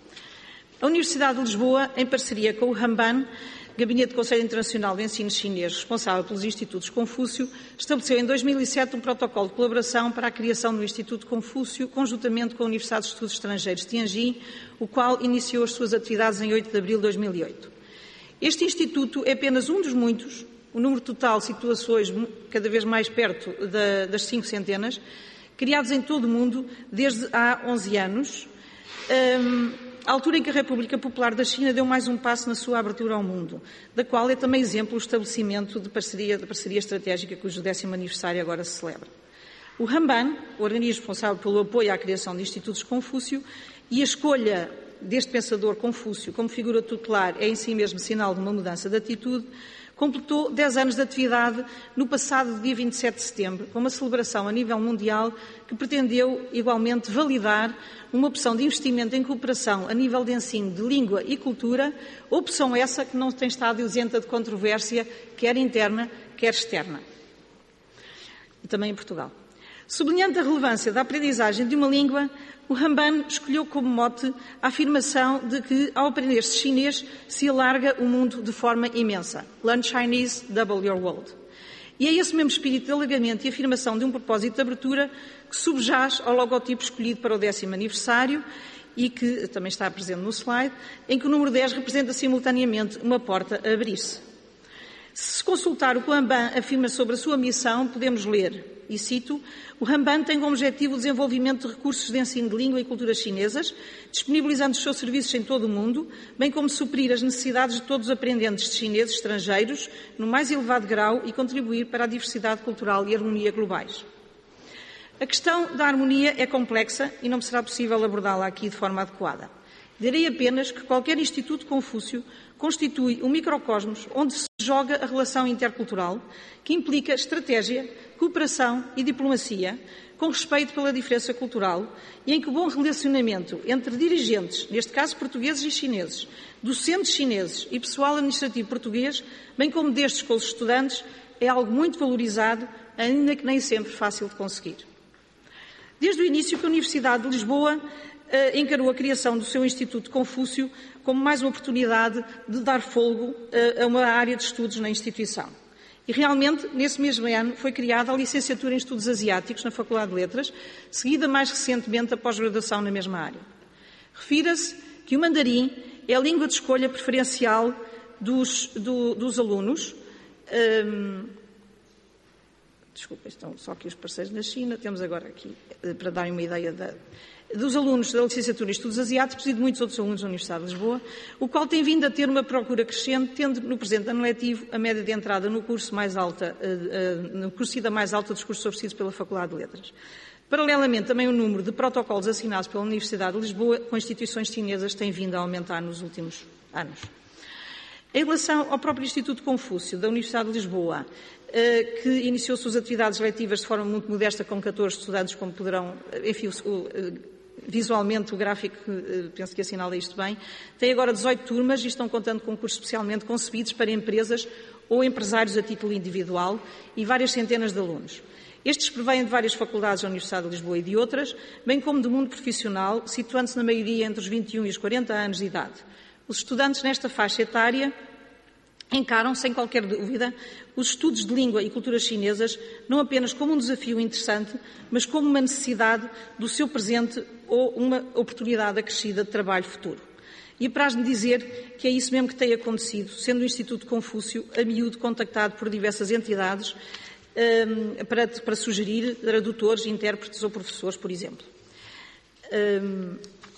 A Universidade de Lisboa, em parceria com o Hanban, Gabinete do Conselho Internacional de Ensino Chinês, responsável pelos Institutos Confúcio, estabeleceu em dois mil e sete um protocolo de colaboração para a criação do Instituto Confúcio, conjuntamente com a Universidade de Estudos Estrangeiros de Tianjin, o qual iniciou as suas atividades em oito de abril de dois mil e oito. Este Instituto é apenas um dos muitos, o número total situa-se hoje cada vez mais perto da, das cinco centenas, criados em todo o mundo desde há onze anos, um, à altura em que a República Popular da China deu mais um passo na sua abertura ao mundo, da qual é também exemplo o estabelecimento de parceria, de parceria estratégica cujo décimo aniversário agora se celebra. O Hanban, o organismo responsável pelo apoio à criação de Institutos Confúcio, e a escolha deste pensador Confúcio como figura tutelar é em si mesmo sinal de uma mudança de atitude, completou dez anos de atividade no passado dia vinte e sete de setembro, com uma celebração a nível mundial que pretendeu igualmente validar uma opção de investimento em cooperação a nível de ensino de língua e cultura, opção essa que não tem estado isenta de controvérsia, quer interna, quer externa, e também em Portugal. Sublinhando a relevância da aprendizagem de uma língua, o Hanban escolheu como mote a afirmação de que, ao aprender-se chinês, se alarga o mundo de forma imensa. Learn Chinese, double your world. E é esse mesmo espírito de alargamento e afirmação de um propósito de abertura que subjaz ao logotipo escolhido para o décimo aniversário e que também está presente no slide, em que o número dez representa simultaneamente uma porta a abrir-se. Se consultar o que o Hanban afirma sobre a sua missão, podemos ler, e cito, o Hanban tem como objetivo o desenvolvimento de recursos de ensino de língua e cultura chinesas, disponibilizando os seus serviços em todo o mundo, bem como suprir as necessidades de todos os aprendentes de chineses estrangeiros no mais elevado grau e contribuir para a diversidade cultural e harmonia globais. A questão da harmonia é complexa e não me será possível abordá-la aqui de forma adequada. Direi apenas que qualquer Instituto Confúcio constitui um microcosmos onde se joga a relação intercultural, que implica estratégia, cooperação e diplomacia, com respeito pela diferença cultural e em que o bom relacionamento entre dirigentes, neste caso portugueses e chineses, docentes chineses e pessoal administrativo português, bem como destes com os estudantes, é algo muito valorizado, ainda que nem sempre fácil de conseguir. Desde o início que a Universidade de Lisboa eh, encarou a criação do seu Instituto Confúcio como mais uma oportunidade de dar fôlego eh, a uma área de estudos na instituição. E realmente, nesse mesmo ano, foi criada a licenciatura em Estudos Asiáticos na Faculdade de Letras, seguida mais recentemente a pós-graduação na mesma área. Refira-se que o mandarim é a língua de escolha preferencial dos, do, dos alunos. Hum, desculpa, estão só aqui os parceiros na China. Temos agora aqui, para darem uma ideia da... dos alunos da licenciatura em Estudos Asiáticos e de muitos outros alunos da Universidade de Lisboa, o qual tem vindo a ter uma procura crescente, tendo no presente ano letivo a média de entrada no curso mais alta, no curso ida mais alta dos cursos oferecidos pela Faculdade de Letras. Paralelamente, também o número de protocolos assinados pela Universidade de Lisboa com instituições chinesas tem vindo a aumentar nos últimos anos. Em relação ao próprio Instituto Confúcio da Universidade de Lisboa, que iniciou suas atividades letivas de forma muito modesta com catorze estudantes, como poderão, enfim, visualmente o gráfico, penso que assinala isto bem, tem agora dezoito turmas e estão contando com cursos especialmente concebidos para empresas ou empresários a título individual e várias centenas de alunos. Estes provêm de várias faculdades da Universidade de Lisboa e de outras, bem como do mundo profissional, situando-se na maioria entre os vinte e um e os quarenta anos de idade. Os estudantes nesta faixa etária encaram, sem qualquer dúvida, os estudos de língua e culturas chinesas não apenas como um desafio interessante, mas como uma necessidade do seu presente ou uma oportunidade acrescida de trabalho futuro. E apraz-me dizer que é isso mesmo que tem acontecido, sendo o Instituto Confúcio a miúdo contactado por diversas entidades um, para, para sugerir tradutores, intérpretes ou professores, por exemplo. Um,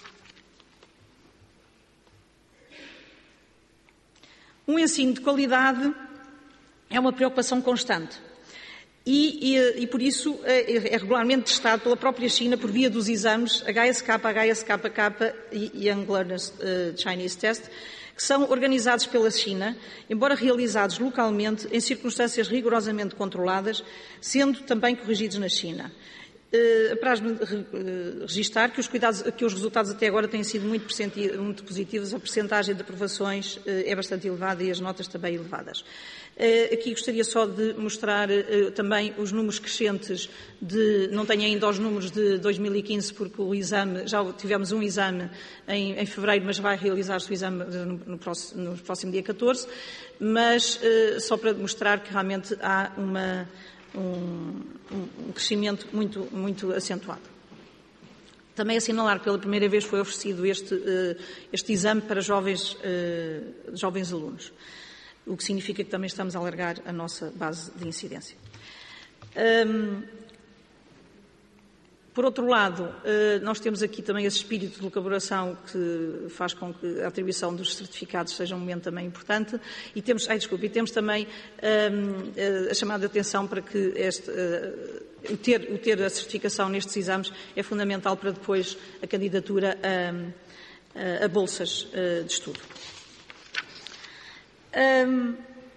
Um ensino de qualidade é uma preocupação constante e, e, e por isso, é, é regularmente testado pela própria China por via dos exames H S K, H S K K e Young Learners uh, Chinese Test, que são organizados pela China, embora realizados localmente em circunstâncias rigorosamente controladas, sendo também corrigidos na China. Uh, Apraz-me uh, registar que os, cuidados, que os resultados até agora têm sido muito, muito positivos, a percentagem de aprovações uh, é bastante elevada e as notas também elevadas. Uh, aqui gostaria só de mostrar uh, também os números crescentes de, não tenho ainda os números de dois mil e quinze, porque o exame, já tivemos um exame em, em fevereiro, mas vai realizar-se o exame no, no, próximo, no próximo dia catorze, mas uh, só para demonstrar que realmente há uma... Um, um crescimento muito, muito acentuado. Também assinalar que pela primeira vez foi oferecido este, uh, este exame para jovens, uh, jovens alunos, o que significa que também estamos a alargar a nossa base de incidência. Um, Por outro lado, nós temos aqui também esse espírito de colaboração que faz com que a atribuição dos certificados seja um momento também importante e temos, ai, desculpe, e temos também um, a chamada de atenção para que este, uh, o, ter, o ter a certificação nestes exames é fundamental para depois a candidatura a, a bolsas uh, de estudo. Um,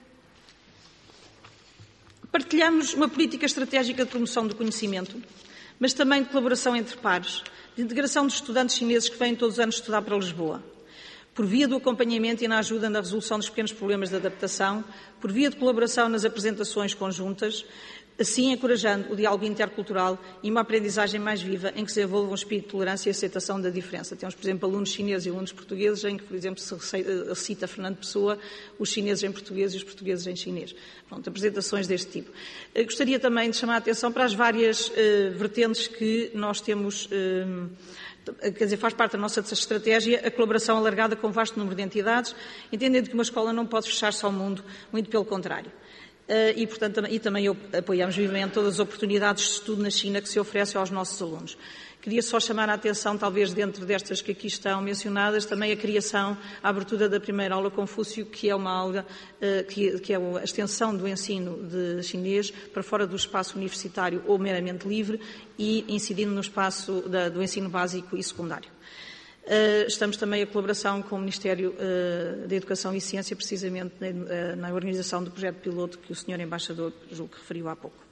partilhamos uma política estratégica de promoção do conhecimento, mas também de colaboração entre pares, de integração dos estudantes chineses que vêm todos os anos estudar para Lisboa, por via do acompanhamento e na ajuda na resolução dos pequenos problemas de adaptação, por via de colaboração nas apresentações conjuntas, assim encorajando o diálogo intercultural e uma aprendizagem mais viva em que se desenvolva um espírito de tolerância e aceitação da diferença. Temos, por exemplo, alunos chineses e alunos portugueses em que, por exemplo, se cita Fernando Pessoa, os chineses em português e os portugueses em chinês. Pronto, apresentações deste tipo. Gostaria também de chamar a atenção para as várias uh, vertentes que nós temos, uh, quer dizer, faz parte da nossa estratégia, a colaboração alargada com um vasto número de entidades, entendendo que uma escola não pode fechar-se ao mundo, muito pelo contrário. Uh, e, portanto, e também apoiamos vivamente todas as oportunidades de estudo na China que se oferecem aos nossos alunos. Queria só chamar a atenção, talvez dentro destas que aqui estão mencionadas, também a criação, a abertura da primeira aula Confúcio, que é uma aula uh, que, que é a extensão do ensino de chinês para fora do espaço universitário ou meramente livre e incidindo no espaço da, do ensino básico e secundário. Estamos também a colaboração com o Ministério da Educação e Ciência, precisamente na organização do projeto piloto que o senhor Embaixador julgo que referiu há pouco.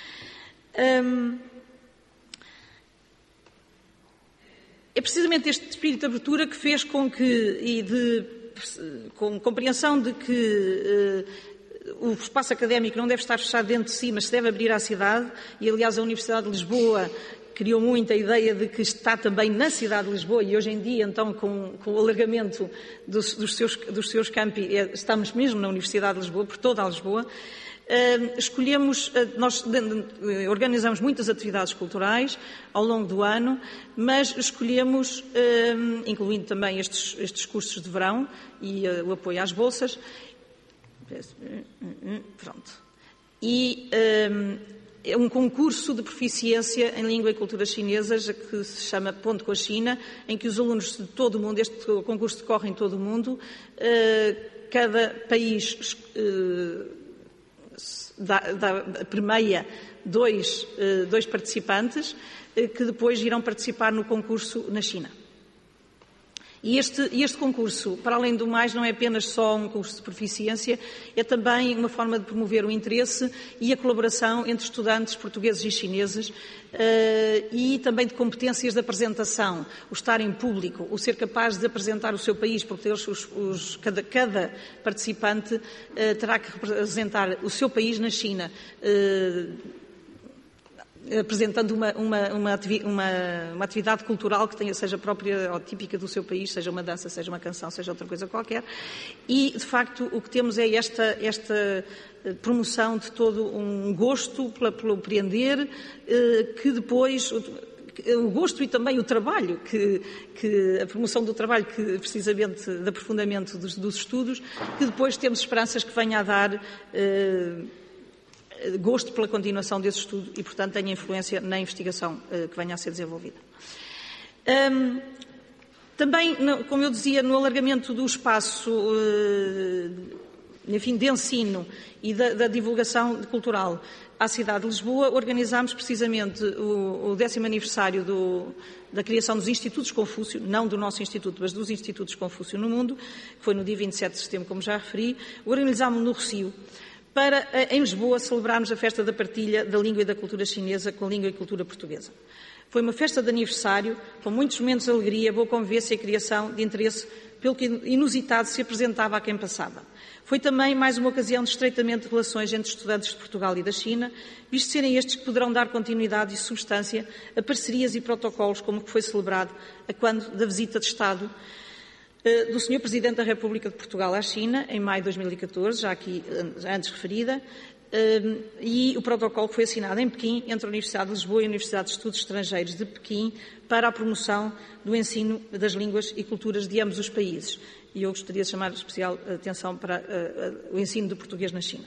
É precisamente este espírito de abertura que fez com que, e de com compreensão de que o espaço académico não deve estar fechado dentro de si, mas se deve abrir à cidade, e aliás a Universidade de Lisboa criou muito a ideia de que está também na cidade de Lisboa e hoje em dia, então, com, com o alargamento dos, dos, seus, dos seus campi, estamos mesmo na Universidade de Lisboa, por toda a Lisboa. Uh, escolhemos, uh, nós uh, organizamos muitas atividades culturais ao longo do ano, mas escolhemos, uh, incluindo também estes, estes cursos de verão e uh, o apoio às bolsas, pronto, e uh, é um concurso de proficiência em língua e cultura chinesas que se chama Ponto com a China, em que os alunos de todo o mundo, este concurso decorre em todo o mundo, uh, cada país uh, Da, da, permeia dois, dois participantes que depois irão participar no concurso na China. E este, este concurso, para além do mais, não é apenas só um curso de proficiência, é também uma forma de promover o interesse e a colaboração entre estudantes portugueses e chineses uh, e também de competências de apresentação, o estar em público, o ser capaz de apresentar o seu país, porque eles, os, os, cada, cada participante uh, terá que representar o seu país na China, uh, apresentando uma, uma, uma, uma, uma atividade cultural que tenha, seja própria ou típica do seu país, seja uma dança, seja uma canção, seja outra coisa qualquer. E, de facto, o que temos é esta, esta promoção de todo um gosto pela, pelo aprender, que depois... o gosto e também o trabalho, que, que a promoção do trabalho, que precisamente de aprofundamento dos, dos estudos, que depois temos esperanças que venha a dar... Eh, gosto pela continuação desse estudo e, portanto, tenha influência na investigação uh, que venha a ser desenvolvida. Um, também, no, como eu dizia, no alargamento do espaço uh, enfim, de ensino e da, da divulgação cultural à cidade de Lisboa, organizámos precisamente o, o décimo aniversário do, da criação dos Institutos Confúcio, não do nosso Instituto, mas dos Institutos Confúcio no mundo, que foi no dia vinte e sete de setembro, como já referi. Organizámos no Rossio, para, em Lisboa, celebrarmos a festa da partilha da língua e da cultura chinesa com a língua e cultura portuguesa. Foi uma festa de aniversário, com muitos momentos de alegria, boa convivência e criação de interesse pelo que inusitado se apresentava a quem passava. Foi também mais uma ocasião de estreitamento de relações entre estudantes de Portugal e da China, visto serem estes que poderão dar continuidade e substância a parcerias e protocolos como o que foi celebrado a quando da visita de Estado do senhor Presidente da República de Portugal à China, em maio de dois mil e catorze, já aqui antes referida, e o protocolo que foi assinado em Pequim entre a Universidade de Lisboa e a Universidade de Estudos Estrangeiros de Pequim para a promoção do ensino das línguas e culturas de ambos os países. E eu gostaria de chamar especial atenção para o ensino do português na China.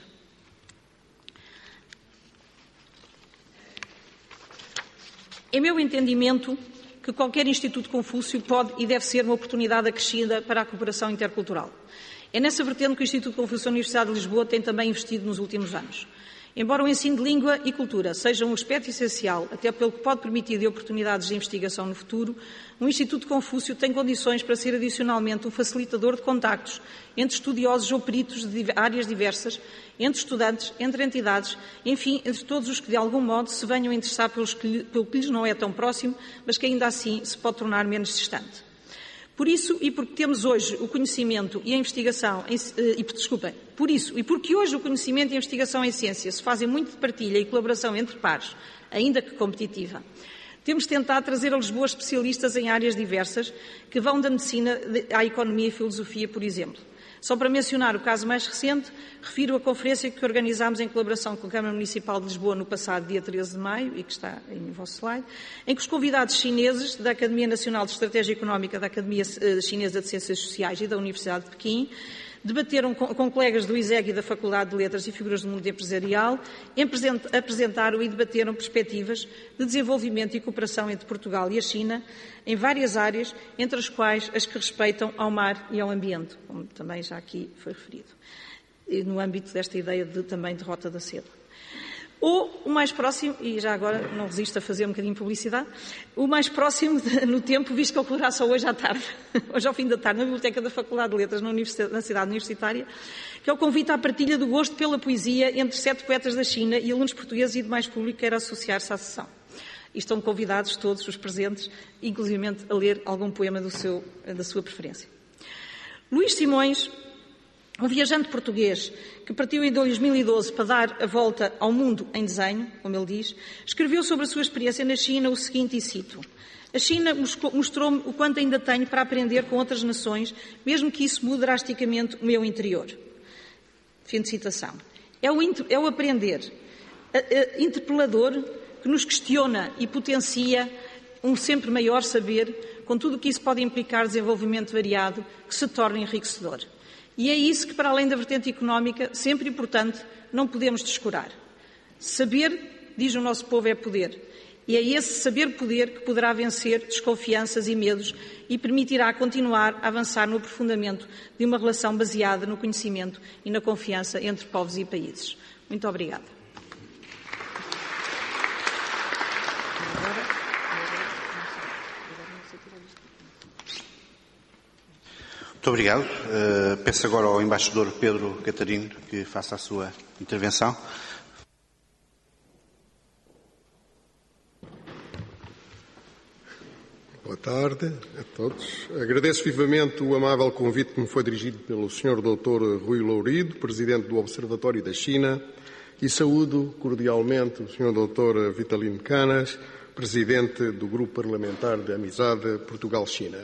Em meu entendimento, que qualquer Instituto Confúcio pode e deve ser uma oportunidade acrescida para a cooperação intercultural. É nessa vertente que o Instituto Confúcio da Universidade de Lisboa tem também investido nos últimos anos. Embora o ensino de língua e cultura seja um aspecto essencial, até pelo que pode permitir de oportunidades de investigação no futuro, o Instituto Confúcio tem condições para ser adicionalmente um facilitador de contactos entre estudiosos ou peritos de áreas diversas, entre estudantes, entre entidades, enfim, entre todos os que de algum modo se venham a interessar pelos que, pelo que lhes não é tão próximo, mas que ainda assim se pode tornar menos distante. Por isso, e porque temos hoje o conhecimento e a investigação, em, e, desculpem, por isso, e porque hoje o conhecimento e a investigação em ciência se fazem muito de partilha e colaboração entre pares, ainda que competitiva, temos tentado trazer a Lisboa especialistas em áreas diversas que vão da medicina à economia e filosofia, por exemplo. Só para mencionar o caso mais recente, refiro a conferência que organizámos em colaboração com a Câmara Municipal de Lisboa no passado dia treze de maio, e que está em vosso slide, em que os convidados chineses da Academia Nacional de Estratégia Económica, da Academia Chinesa de Ciências Sociais e da Universidade de Pequim debateram com, com colegas do I S E G e da Faculdade de Letras e figuras do mundo empresarial, apresentaram e debateram perspectivas de desenvolvimento e cooperação entre Portugal e a China em várias áreas, entre as quais as que respeitam ao mar e ao ambiente, como também já aqui foi referido, e no âmbito desta ideia de, também de Rota da Seda. Ou o mais próximo, e já agora não resisto a fazer um bocadinho de publicidade, o mais próximo de, no tempo, visto que ocorrerá só hoje à tarde, hoje ao fim da tarde, na Biblioteca da Faculdade de Letras, na, na cidade universitária, que é o convite à partilha do gosto pela poesia entre sete poetas da China e alunos portugueses e demais público que queira associar-se à sessão. E estão convidados todos os presentes, inclusivamente a ler algum poema do seu, da sua preferência. Luís Simões, um viajante português que partiu em dois mil e doze para dar a volta ao mundo em desenho, como ele diz, escreveu sobre a sua experiência na China o seguinte, e cito: "A China mostrou-me o quanto ainda tenho para aprender com outras nações, mesmo que isso mude drasticamente o meu interior." Fim de citação. É o, é o aprender a, a, interpelador que nos questiona e potencia um sempre maior saber, com tudo o que isso pode implicar desenvolvimento variado, que se torna enriquecedor. E é isso que, para além da vertente económica, sempre importante, não podemos descurar. Saber, diz o nosso povo, é poder. E é esse saber-poder que poderá vencer desconfianças e medos e permitirá continuar a avançar no aprofundamento de uma relação baseada no conhecimento e na confiança entre povos e países. Muito obrigada. Muito obrigado. Uh, peço agora ao embaixador Pedro Catarino que faça a sua intervenção. Boa tarde a todos. Agradeço vivamente o amável convite que me foi dirigido pelo senhor doutor Rui Lourido, Presidente do Observatório da China, e saúdo cordialmente o senhor doutor Vitalino Canas, Presidente do Grupo Parlamentar de Amizade Portugal-China.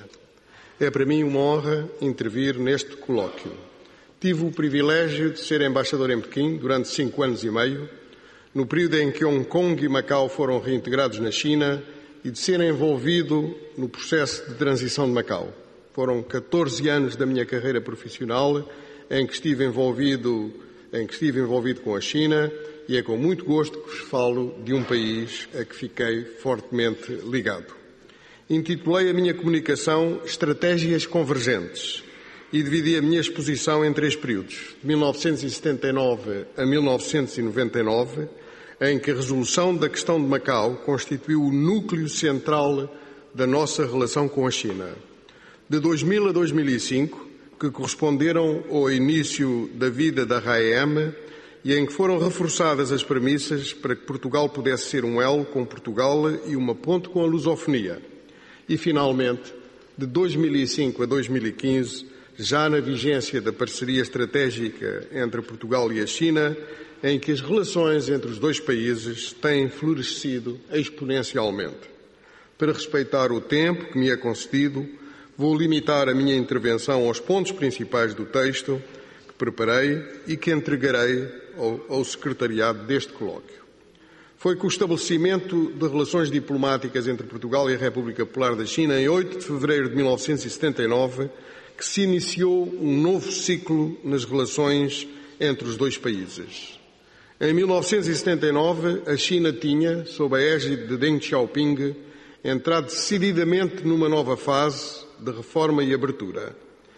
É para mim uma honra intervir neste colóquio. Tive o privilégio de ser embaixador em Pequim durante cinco anos e meio, no período em que Hong Kong e Macau foram reintegrados na China, e de ser envolvido no processo de transição de Macau. Foram catorze anos da minha carreira profissional em que estive envolvido, em que estive envolvido com a China, e é com muito gosto que vos falo de um país a que fiquei fortemente ligado. Intitulei a minha comunicação Estratégias Convergentes e dividi a minha exposição em três períodos, de mil novecentos e setenta e nove a mil novecentos e noventa e nove, em que a resolução da questão de Macau constituiu o núcleo central da nossa relação com a China. De dois mil a dois mil e cinco, que corresponderam ao início da vida da R A E M e em que foram reforçadas as premissas para que Portugal pudesse ser um elo com Portugal e uma ponte com a lusofonia. E, finalmente, de dois mil e cinco a dois mil e quinze, já na vigência da parceria estratégica entre Portugal e a China, em que as relações entre os dois países têm florescido exponencialmente. Para respeitar o tempo que me é concedido, vou limitar a minha intervenção aos pontos principais do texto que preparei e que entregarei ao, ao secretariado deste colóquio. Foi com o estabelecimento de relações diplomáticas entre Portugal e a República Popular da China em oito de fevereiro de mil novecentos e setenta e nove que se iniciou um novo ciclo nas relações entre os dois países. Em mil novecentos e setenta e nove, a China tinha, sob a égide de Deng Xiaoping, entrado decididamente numa nova fase de reforma e abertura.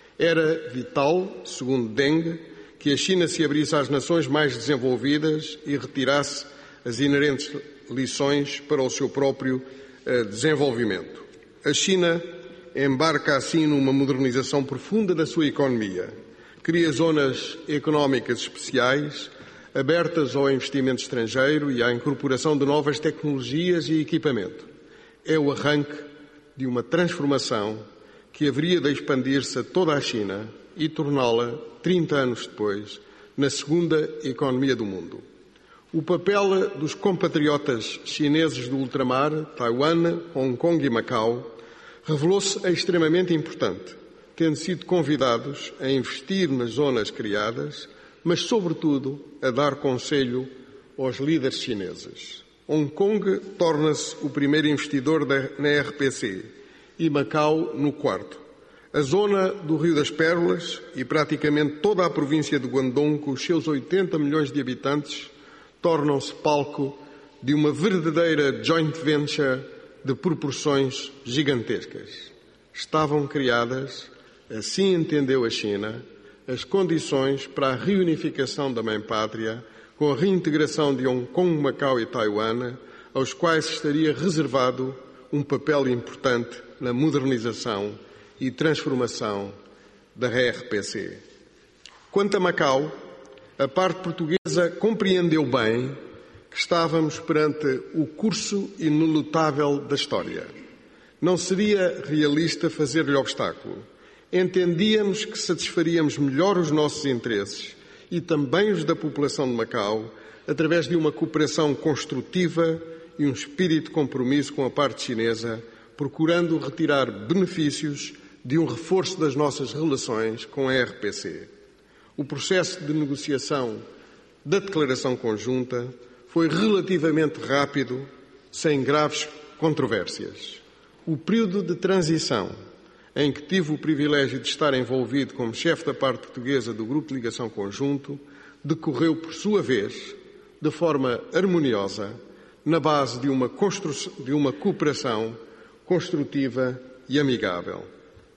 Era vital, segundo Deng, que a China se abrisse às nações mais desenvolvidas e retirasse as inerentes lições para o seu próprio uh, desenvolvimento. A China embarca assim numa modernização profunda da sua economia, cria zonas económicas especiais, abertas ao investimento estrangeiro e à incorporação de novas tecnologias e equipamento. É o arranque de uma transformação que haveria de expandir-se a toda a China e torná-la, trinta anos depois, na segunda economia do mundo. O papel dos compatriotas chineses do ultramar, Taiwan, Hong Kong e Macau, revelou-se extremamente importante, tendo sido convidados a investir nas zonas criadas, mas, sobretudo, a dar conselho aos líderes chineses. Hong Kong torna-se o primeiro investidor na R P C e Macau no quarto. A zona do Rio das Pérolas e praticamente toda a província de Guangdong, com os seus oitenta milhões de habitantes, tornam-se palco de uma verdadeira joint venture de proporções gigantescas. Estavam criadas, assim entendeu a China, as condições para a reunificação da mãe-pátria com a reintegração de Hong Kong, Macau e Taiwan, aos quais estaria reservado um papel importante na modernização e transformação da R P C. Quanto a Macau, a parte portuguesa compreendeu bem que estávamos perante o curso inelutável da história. Não seria realista fazer-lhe obstáculo. Entendíamos que satisfaríamos melhor os nossos interesses e também os da população de Macau através de uma cooperação construtiva e um espírito de compromisso com a parte chinesa, procurando retirar benefícios de um reforço das nossas relações com a R P C. O processo de negociação da declaração conjunta foi relativamente rápido, sem graves controvérsias. O período de transição, em que tive o privilégio de estar envolvido como chefe da parte portuguesa do Grupo de Ligação Conjunto, decorreu, por sua vez, de forma harmoniosa, na base de uma, constru... de uma cooperação construtiva e amigável.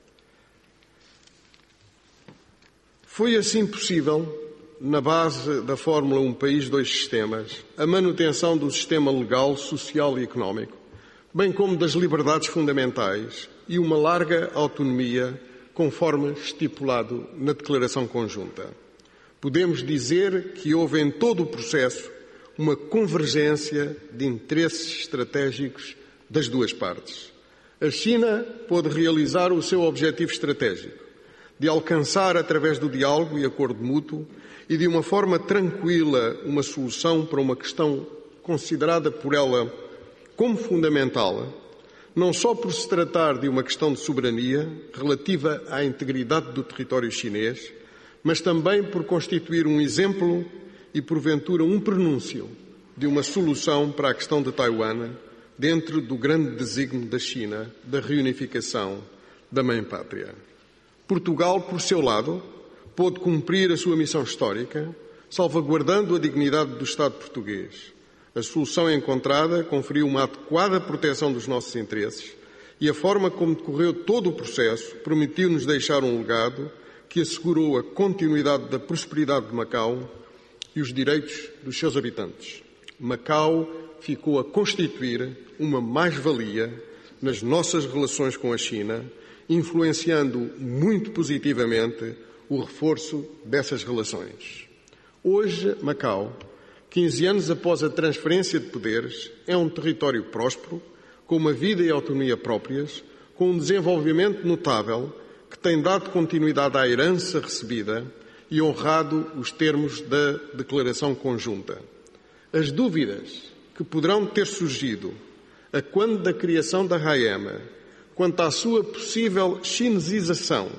Foi assim possível, na base da Fórmula Um País, Dois Sistemas, a manutenção do sistema legal, social e económico, bem como das liberdades fundamentais e uma larga autonomia, conforme estipulado na Declaração Conjunta. Podemos dizer que houve em todo o processo uma convergência de interesses estratégicos das duas partes. A China pôde realizar o seu objetivo estratégico, de alcançar, através do diálogo e acordo mútuo, e de uma forma tranquila, uma solução para uma questão considerada por ela como fundamental, não só por se tratar de uma questão de soberania relativa à integridade do território chinês, mas também por constituir um exemplo e, porventura, um prenúncio de uma solução para a questão de Taiwan dentro do grande desígnio da China da reunificação da mãe-pátria. Portugal, por seu lado, pôde cumprir a sua missão histórica, salvaguardando a dignidade do Estado português. A solução encontrada conferiu uma adequada proteção dos nossos interesses e a forma como decorreu todo o processo permitiu-nos deixar um legado que assegurou a continuidade da prosperidade de Macau e os direitos dos seus habitantes. Macau ficou a constituir uma mais-valia nas nossas relações com a China, influenciando muito positivamente o reforço dessas relações. Hoje, Macau, quinze anos após a transferência de poderes, é um território próspero, com uma vida e autonomia próprias, com um desenvolvimento notável que tem dado continuidade à herança recebida e honrado os termos da Declaração Conjunta. As dúvidas que poderão ter surgido a quando da criação da RAEMA, quanto à sua possível chinesização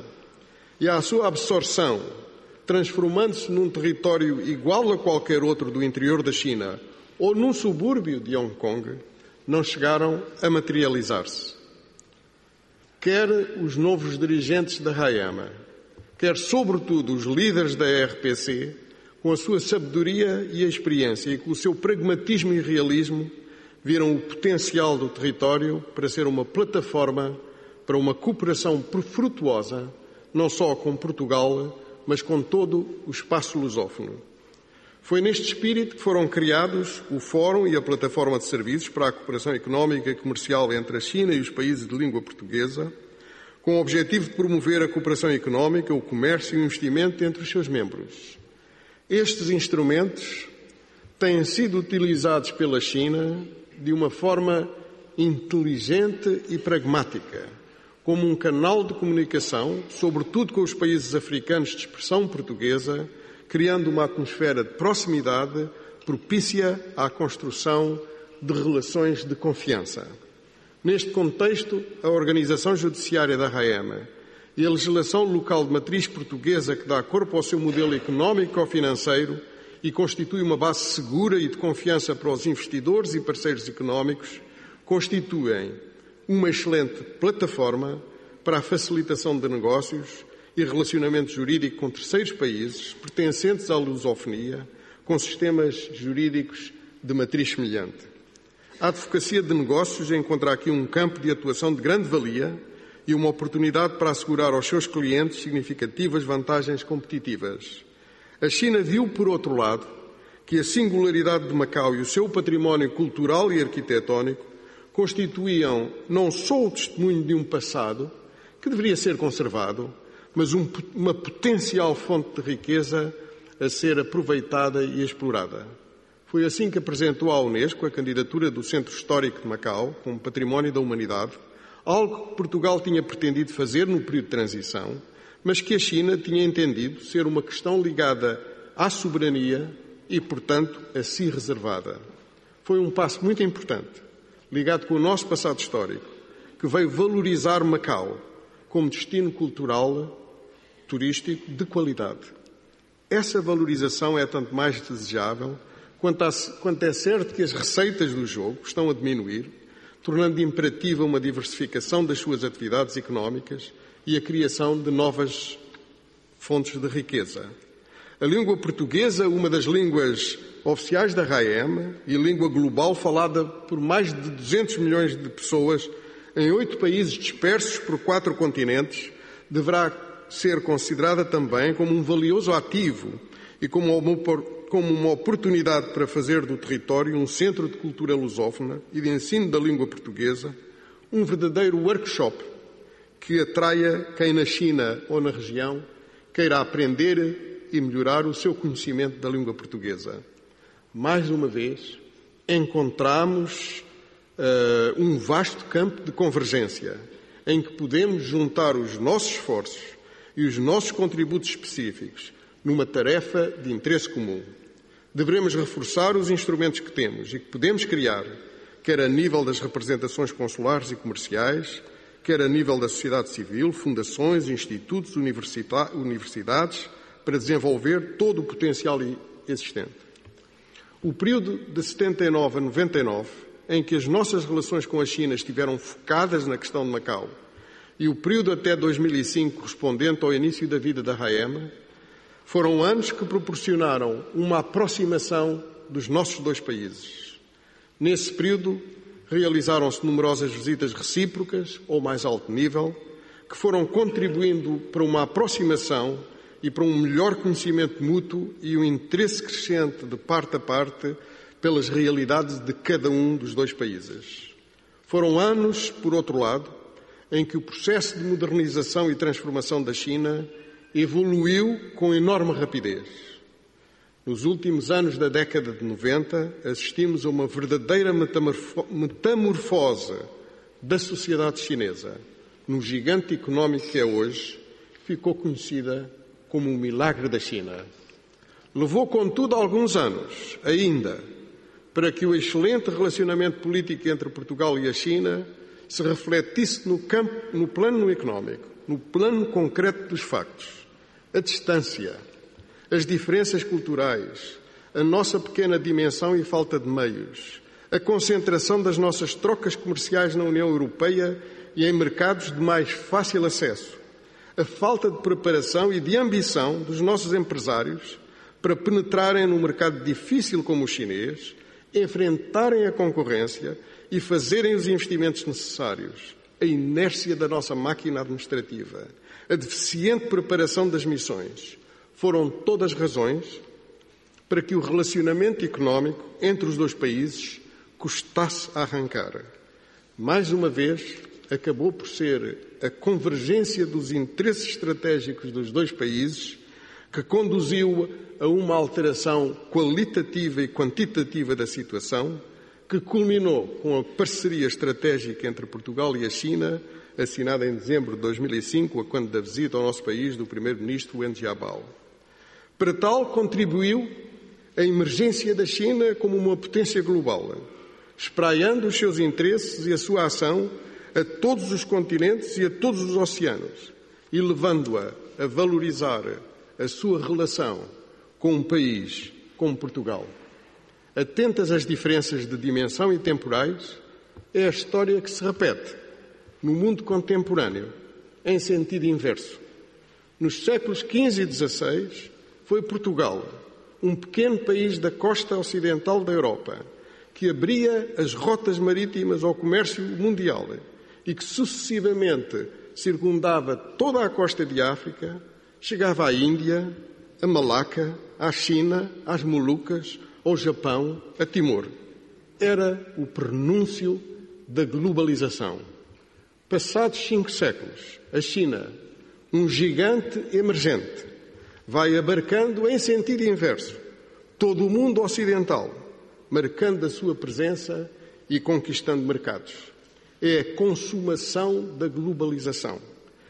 e à sua absorção, transformando-se num território igual a qualquer outro do interior da China ou num subúrbio de Hong Kong, não chegaram a materializar-se. Quer os novos dirigentes da RAEMA, quer, sobretudo, os líderes da R P C, com a sua sabedoria e a experiência e com o seu pragmatismo e realismo, viram o potencial do território para ser uma plataforma para uma cooperação frutuosa, não só com Portugal, mas com todo o espaço lusófono. Foi neste espírito que foram criados o Fórum e a Plataforma de Serviços para a Cooperação Económica e Comercial entre a China e os países de língua portuguesa, com o objetivo de promover a cooperação económica, o comércio e o investimento entre os seus membros. Estes instrumentos têm sido utilizados pela China de uma forma inteligente e pragmática, como um canal de comunicação, sobretudo com os países africanos de expressão portuguesa, criando uma atmosfera de proximidade propícia à construção de relações de confiança. Neste contexto, a organização judiciária da RAEMA e a legislação local de matriz portuguesa que dá corpo ao seu modelo económico-financeiro e constitui uma base segura e de confiança para os investidores e parceiros económicos, constituem uma excelente plataforma para a facilitação de negócios e relacionamento jurídico com terceiros países pertencentes à lusofonia, com sistemas jurídicos de matriz semelhante. A advocacia de negócios encontra aqui um campo de atuação de grande valia e uma oportunidade para assegurar aos seus clientes significativas vantagens competitivas. A China viu, por outro lado, que a singularidade de Macau e o seu património cultural e arquitetónico constituíam não só o testemunho de um passado que deveria ser conservado, mas um, uma potencial fonte de riqueza a ser aproveitada e explorada. Foi assim que apresentou à Unesco a candidatura do Centro Histórico de Macau como Património da Humanidade, algo que Portugal tinha pretendido fazer no período de transição, mas que a China tinha entendido ser uma questão ligada à soberania e, portanto, a si reservada. Foi um passo muito importante, ligado com o nosso passado histórico, que veio valorizar Macau como destino cultural, turístico de qualidade. Essa valorização é tanto mais desejável quanto, a, quanto é certo que as receitas do jogo estão a diminuir, tornando imperativa uma diversificação das suas atividades económicas e a criação de novas fontes de riqueza. A língua portuguesa, uma das línguas oficiais da R A E M e língua global falada por mais de duzentos milhões de pessoas em oito países dispersos por quatro continentes, deverá ser considerada também como um valioso ativo e como uma, como uma oportunidade para fazer do território um centro de cultura lusófona e de ensino da língua portuguesa, um verdadeiro workshop que atraia quem na China ou na região queira aprender e melhorar o seu conhecimento da língua portuguesa. Mais uma vez, encontramos uh, um vasto campo de convergência em que podemos juntar os nossos esforços e os nossos contributos específicos numa tarefa de interesse comum. Devemos reforçar os instrumentos que temos e que podemos criar, quer a nível das representações consulares e comerciais, quer a nível da sociedade civil, fundações, institutos, universidades, para desenvolver todo o potencial existente. O período de setenta e nove a noventa e nove, em que as nossas relações com a China estiveram focadas na questão de Macau, e o período até dois mil e cinco, correspondente ao início da vida da R A E M, foram anos que proporcionaram uma aproximação dos nossos dois países. Nesse período, realizaram-se numerosas visitas recíprocas ou mais alto nível, que foram contribuindo para uma aproximação e para um melhor conhecimento mútuo e um interesse crescente de parte a parte pelas realidades de cada um dos dois países. Foram anos, por outro lado, em que o processo de modernização e transformação da China evoluiu com enorme rapidez. Nos últimos anos da década de noventa, assistimos a uma verdadeira metamorfose da sociedade chinesa. No gigante económico que é hoje, ficou conhecida como o milagre da China. Levou, contudo, alguns anos, ainda, para que o excelente relacionamento político entre Portugal e a China se refletisse no campo, no plano económico, no plano concreto dos factos. A distância, as diferenças culturais, a nossa pequena dimensão e falta de meios, a concentração das nossas trocas comerciais na União Europeia e em mercados de mais fácil acesso, a falta de preparação e de ambição dos nossos empresários para penetrarem num mercado difícil como o chinês, enfrentarem a concorrência e fazerem os investimentos necessários, a inércia da nossa máquina administrativa, a deficiente preparação das missões, foram todas razões para que o relacionamento económico entre os dois países custasse a arrancar. Mais uma vez, acabou por ser a convergência dos interesses estratégicos dos dois países que conduziu a uma alteração qualitativa e quantitativa da situação, que culminou com a parceria estratégica entre Portugal e a China, assinada em dezembro de dois mil e cinco, a quando da visita ao nosso país do primeiro-ministro Wen Jiabao. Para tal, contribuiu a emergência da China como uma potência global, espraiando os seus interesses e a sua ação a todos os continentes e a todos os oceanos, e levando-a a valorizar a sua relação com um país como Portugal. Atentas às diferenças de dimensão e temporais, é a história que se repete no mundo contemporâneo, em sentido inverso. Nos séculos quinze e dezasseis, foi Portugal, um pequeno país da costa ocidental da Europa, que abria as rotas marítimas ao comércio mundial e que sucessivamente circundava toda a costa de África, chegava à Índia, a Malaca, à China, às Molucas, ao Japão, a Timor. Era o prenúncio da globalização. Passados cinco séculos, a China, um gigante emergente, vai abarcando em sentido inverso todo o mundo ocidental, marcando a sua presença e conquistando mercados. É a consumação da globalização,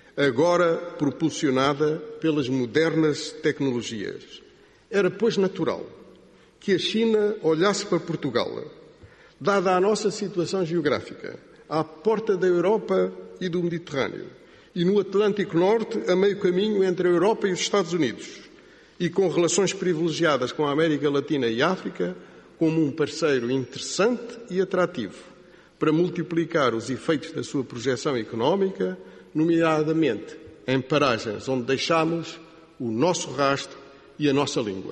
agora propulsionada pelas modernas tecnologias. Era, pois, natural que a China olhasse para Portugal, dada a nossa situação geográfica, à porta da Europa e do Mediterrâneo, e no Atlântico Norte, a meio caminho entre a Europa e os Estados Unidos, e com relações privilegiadas com a América Latina e África, como um parceiro interessante e atrativo para multiplicar os efeitos da sua projeção económica, nomeadamente em paragens onde deixamos o nosso rastro e a nossa língua.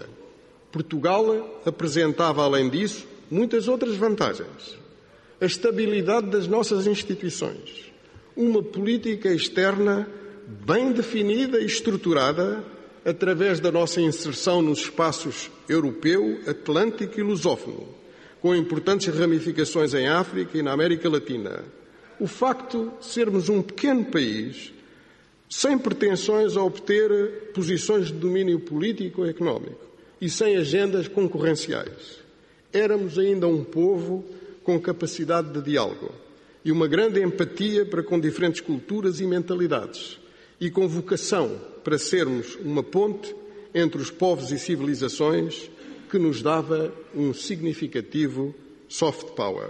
Portugal apresentava, além disso, muitas outras vantagens. A estabilidade das nossas instituições, uma política externa bem definida e estruturada através da nossa inserção nos espaços europeu, atlântico e lusófono, com importantes ramificações em África e na América Latina. O facto de sermos um pequeno país, sem pretensões a obter posições de domínio político ou económico e sem agendas concorrenciais. Éramos ainda um povo com capacidade de diálogo e uma grande empatia para com diferentes culturas e mentalidades, e com vocação para sermos uma ponte entre os povos e civilizações que nos dava um significativo soft power.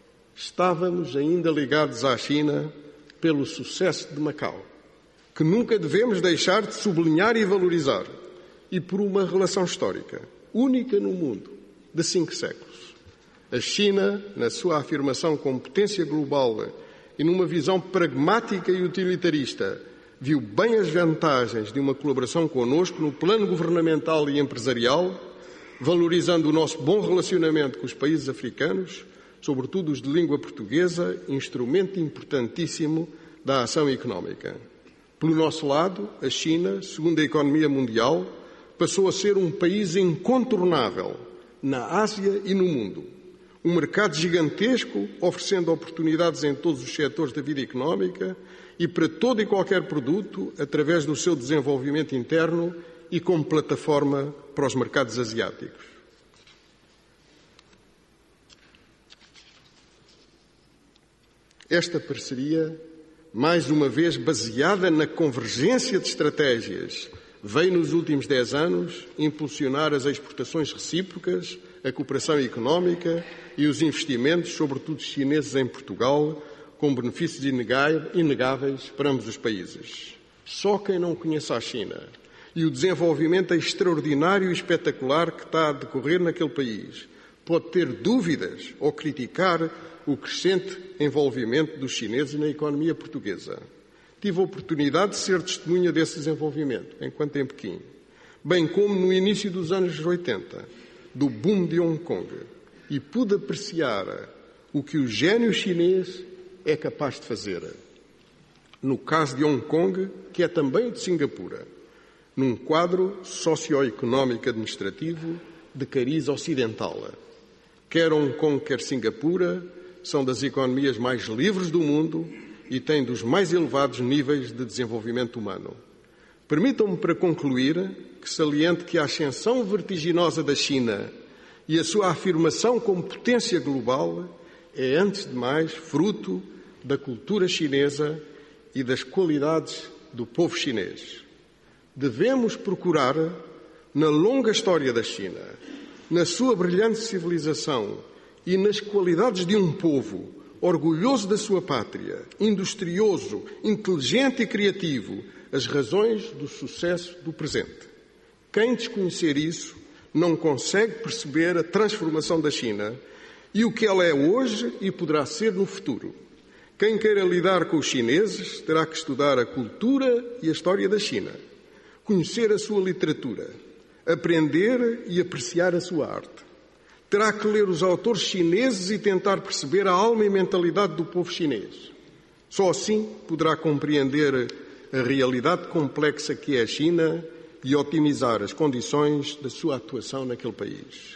Estávamos ainda ligados à China pelo sucesso de Macau, que nunca devemos deixar de sublinhar e valorizar, e por uma relação histórica, única no mundo, de cinco séculos. A China, na sua afirmação como potência global e numa visão pragmática e utilitarista, viu bem as vantagens de uma colaboração connosco no plano governamental e empresarial, valorizando o nosso bom relacionamento com os países africanos, sobretudo os de língua portuguesa, instrumento importantíssimo da ação económica. Pelo nosso lado, a China, segundo a economia mundial, passou a ser um país incontornável na Ásia e no mundo. Um mercado gigantesco, oferecendo oportunidades em todos os setores da vida económica e para todo e qualquer produto, através do seu desenvolvimento interno e como plataforma para os mercados asiáticos. Esta parceria, mais uma vez baseada na convergência de estratégias, veio nos últimos dez anos impulsionar as exportações recíprocas, a cooperação económica e os investimentos, sobretudo chineses em Portugal, com benefícios inegáveis para ambos os países. Só quem não conhece a China e o desenvolvimento extraordinário e espetacular que está a decorrer naquele país pode ter dúvidas ou criticar o crescente envolvimento dos chineses na economia portuguesa. Tive a oportunidade de ser testemunha desse desenvolvimento, enquanto em Pequim, bem como no início dos anos oitenta, do boom de Hong Kong, e pude apreciar o que o gênio chinês é capaz de fazer. No caso de Hong Kong, que é também o de Singapura, num quadro socioeconómico administrativo de cariz ocidental. Quer Hong Kong, quer Singapura, são das economias mais livres do mundo e têm dos mais elevados níveis de desenvolvimento humano. Permitam-me, para concluir, que saliente que a ascensão vertiginosa da China e a sua afirmação como potência global é, antes de mais, fruto da cultura chinesa e das qualidades do povo chinês. Devemos procurar, na longa história da China, na sua brilhante civilização e nas qualidades de um povo orgulhoso da sua pátria, industrioso, inteligente e criativo, as razões do sucesso do presente. Quem desconhecer isso não consegue perceber a transformação da China e o que ela é hoje e poderá ser no futuro. Quem queira lidar com os chineses terá que estudar a cultura e a história da China, conhecer a sua literatura, aprender e apreciar a sua arte. Terá que ler os autores chineses e tentar perceber a alma e mentalidade do povo chinês. Só assim poderá compreender a realidade complexa que é a China e otimizar as condições da sua atuação naquele país.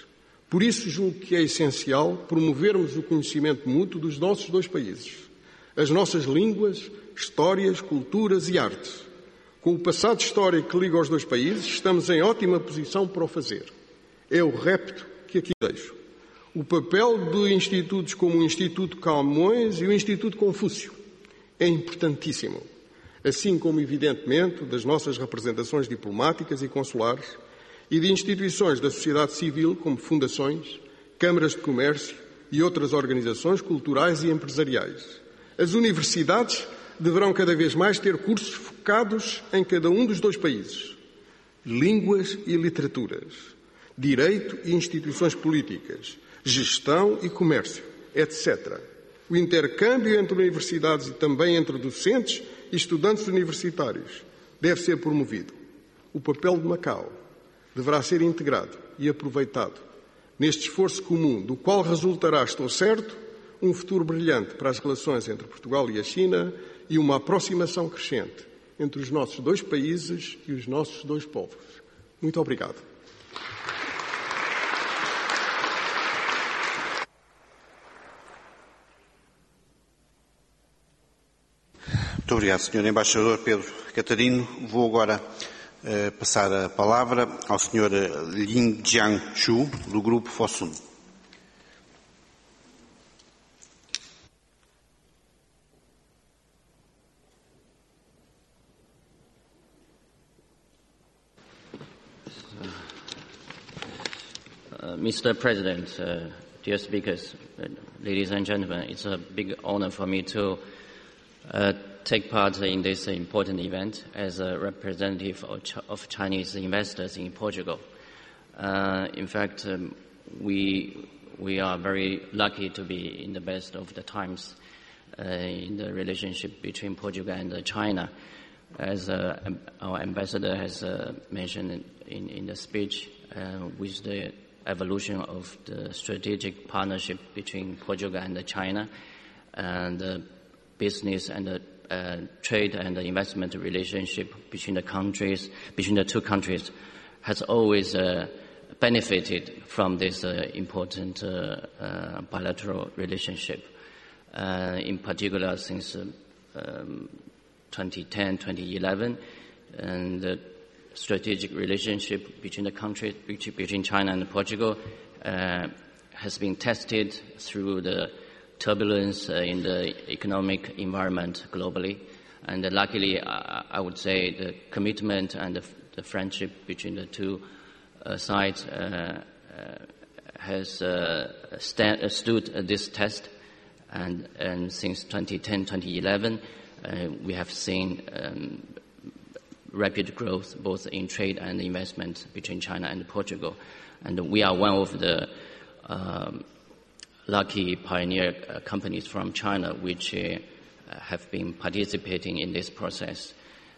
Por isso, julgo que é essencial promovermos o conhecimento mútuo dos nossos dois países, as nossas línguas, histórias, culturas e artes. Com o passado histórico que liga os dois países, estamos em ótima posição para o fazer. É o repto que aqui deixo. O papel de institutos como o Instituto Camões e o Instituto Confúcio é importantíssimo, assim como, evidentemente, das nossas representações diplomáticas e consulares e de instituições da sociedade civil, como fundações, câmaras de comércio e outras organizações culturais e empresariais. As universidades deverão cada vez mais ter cursos focados em cada um dos dois países. Línguas e literaturas, direito e instituições políticas, gestão e comércio, etcétera. O intercâmbio entre universidades e também entre docentes e estudantes universitários deve ser promovido. O papel de Macau deverá ser integrado e aproveitado neste esforço comum, do qual resultará, estou certo, um futuro brilhante para as relações entre Portugal e a China e uma aproximação crescente entre os nossos dois países e os nossos dois povos. Muito obrigado. Muito obrigado, senhor Embaixador Pedro Catarino. Vou agora uh, passar a palavra ao senhor Lin Jiangshu, do Grupo Fosun. Uh, Mister President, uh, dear speakers, uh, ladies and gentlemen, it's a big honor for me to uh, take part in this important event as a representative of, Ch- of Chinese investors in Portugal. Uh, in fact, um, we we are very lucky to be in the best of the times uh, in the relationship between Portugal and uh, China. As uh, our ambassador has uh, mentioned in, in the speech, uh, with the evolution of the strategic partnership between Portugal and China, and the business and the uh, trade and the investment relationship between the countries, between the two countries, has always uh, benefited from this uh, important uh, uh, bilateral relationship. Uh, in particular, since uh, um, twenty ten, twenty eleven, and the strategic relationship between the countries, between China and Portugal, uh, has been tested through the turbulence uh, in the economic environment globally. And uh, luckily, uh, I would say the commitment and the, the friendship between the two uh, sides uh, uh, has uh, stand, uh, stood uh, this test. And, and since twenty ten, twenty eleven, uh, we have seen um, rapid growth both in trade and investment between China and Portugal. And we are one of the um, lucky pioneer uh, companies from China which uh, have been participating in this process.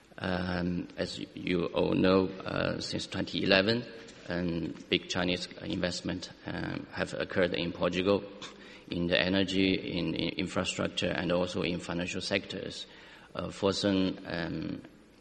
Um, as you all know, uh, since twenty eleven, um, big Chinese investment um, have occurred in Portugal in the energy, in, in infrastructure, and also in financial sectors. Uh, Fosun um,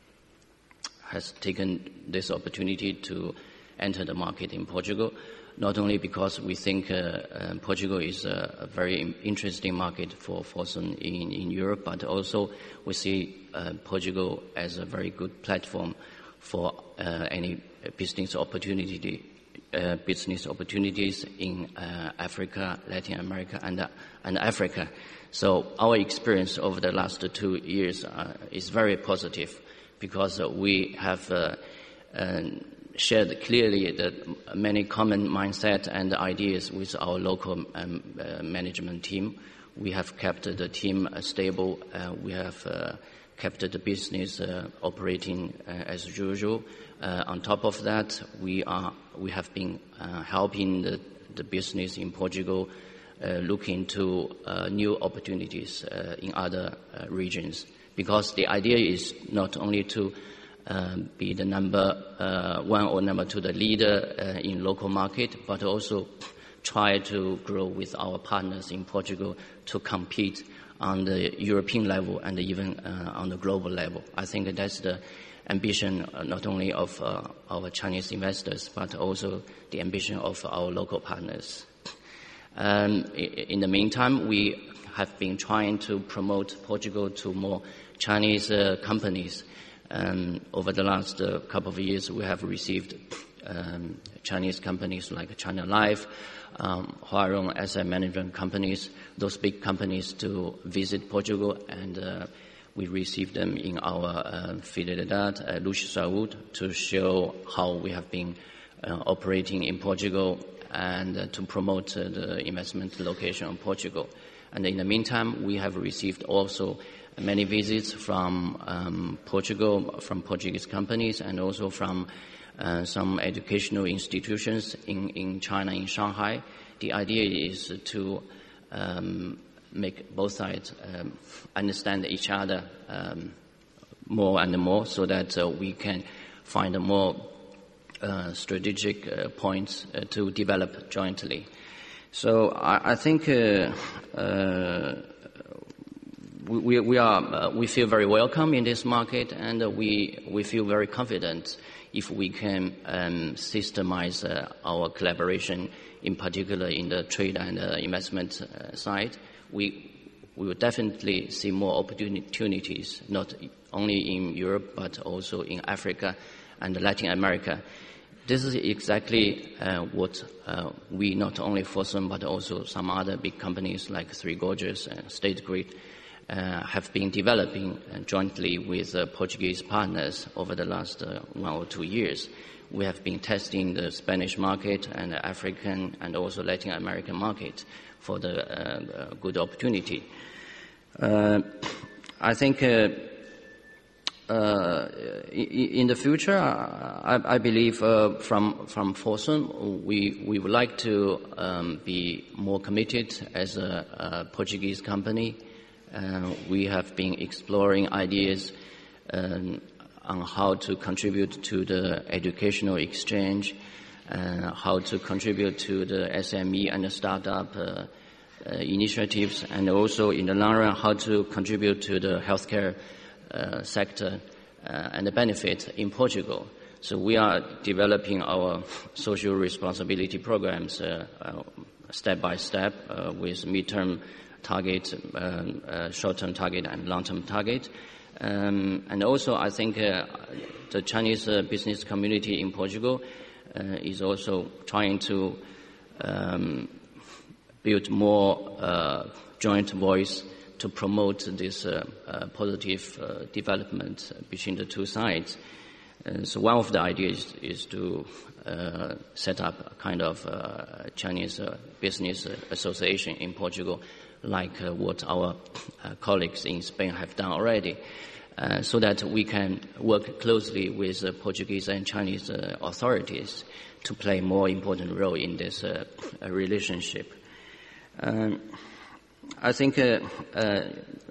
has taken this opportunity to enter the market in Portugal, not only because we think uh, uh, Portugal is a, a very interesting market for Fosun in, in Europe, but also we see uh, Portugal as a very good platform for uh, any business opportunity, uh, business opportunities in uh, Africa, Latin America, and uh, and Africa. So our experience over the last two years uh, is very positive, because uh, we have uh, uh, shared clearly the many common mindset and ideas with our local um, uh, management team. We have kept the team uh, stable. Uh, we have uh, kept the business uh, operating uh, as usual. Uh, on top of that, we are we have been uh, helping the, the business in Portugal uh, look into uh, new opportunities uh, in other uh, regions. Because the idea is not only to uh, be the number uh, one or number two, the leader uh, in local market, but also try to grow with our partners in Portugal to compete on the European level and even uh, on the global level. I think that's the ambition uh, not only of uh, our Chinese investors, but also the ambition of our local partners. Um, in the meantime, we have been trying to promote Portugal to more Chinese uh, companies. Um, over the last uh, couple of years, we have received um, Chinese companies like China Life, um, Huarong asset management companies, those big companies to visit Portugal, and uh, we received them in our uh, Fidelidad, uh, Luz Saúde, to show how we have been uh, operating in Portugal and uh, to promote uh, the investment location of Portugal. And in the meantime, we have received also many visits from um, Portugal, from Portuguese companies, and also from uh, some educational institutions in, in China, in Shanghai. The idea is to um, make both sides um, understand each other um, more and more, so that uh, we can find more uh, strategic uh, points uh, to develop jointly. So I, I think uh, uh, we, we are uh, we feel very welcome in this market, and uh, we we feel very confident if we can um, systemize uh, our collaboration, in particular in the trade and uh, investment uh, side. We we will definitely see more opportunities, not only in Europe but also in Africa and Latin America. This is exactly uh, what uh, we, not only Fosun but also some other big companies like Three Gorges and State Grid, uh, have been developing uh, jointly with uh, Portuguese partners over the last uh, one or two years. We have been testing the Spanish market and the African and also Latin American market for the uh, good opportunity. Uh, I think uh, uh, in the future, I, I believe uh, from from Fosun, we we would like to um, be more committed as a, a Portuguese company. Uh, we have been exploring ideas um, on how to contribute to the educational exchange, uh, how to contribute to the S M E and the startup uh, uh, initiatives, and also in the long run, how to contribute to the healthcare uh, sector uh, and the benefit in Portugal. So we are developing our social responsibility programs uh, uh, step by step uh, with midterm target, um, uh, short-term target, and long-term target. Um, and also, I think uh, the Chinese uh, business community in Portugal uh, is also trying to um, build more uh, joint voice to promote this uh, uh, positive uh, development between the two sides. Uh, so one of the ideas is to uh, set up a kind of uh, Chinese uh, business association in Portugal, like uh, what our uh, colleagues in Spain have done already, uh, so that we can work closely with uh, Portuguese and Chinese uh, authorities to play a more important role in this uh, relationship. Um, I think, uh, uh,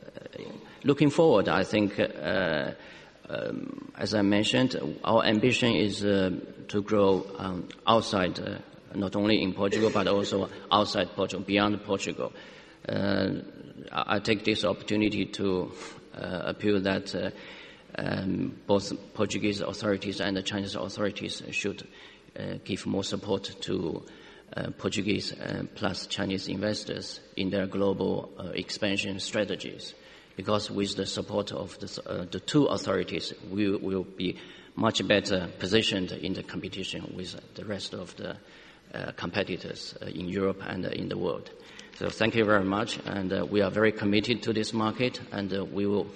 looking forward, I think, uh, um, as I mentioned, our ambition is uh, to grow um, outside, uh, not only in Portugal, but also outside Portugal, beyond Portugal. Uh, I take this opportunity to uh, appeal that uh, um, both Portuguese authorities and the Chinese authorities should uh, give more support to uh, Portuguese uh, plus Chinese investors in their global uh, expansion strategies. Because with the support of the, uh, the two authorities, we will be much better positioned in the competition with the rest of the uh, competitors uh, in Europe and uh, in the world. So thank you very much, and uh, we are very committed to this market, and uh, we will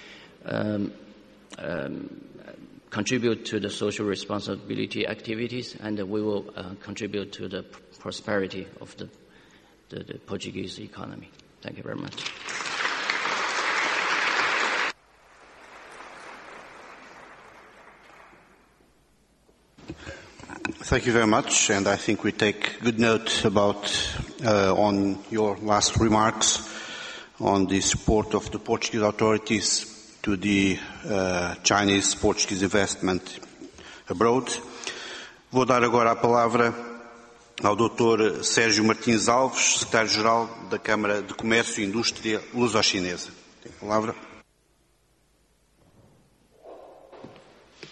um, um, contribute to the social responsibility activities, and uh, we will uh, contribute to the pr- prosperity of the, the, the Portuguese economy. Thank you very much. Thank you very much, and I think we take good note about uh, on your last remarks on the support of the Portuguese authorities to the uh, Chinese-Portuguese investment abroad. Vou dar agora a palavra ao doutor Sérgio Martins Alves, secretário-geral da Câmara de Comércio e Indústria Luso-Chinesa. Tem a palavra.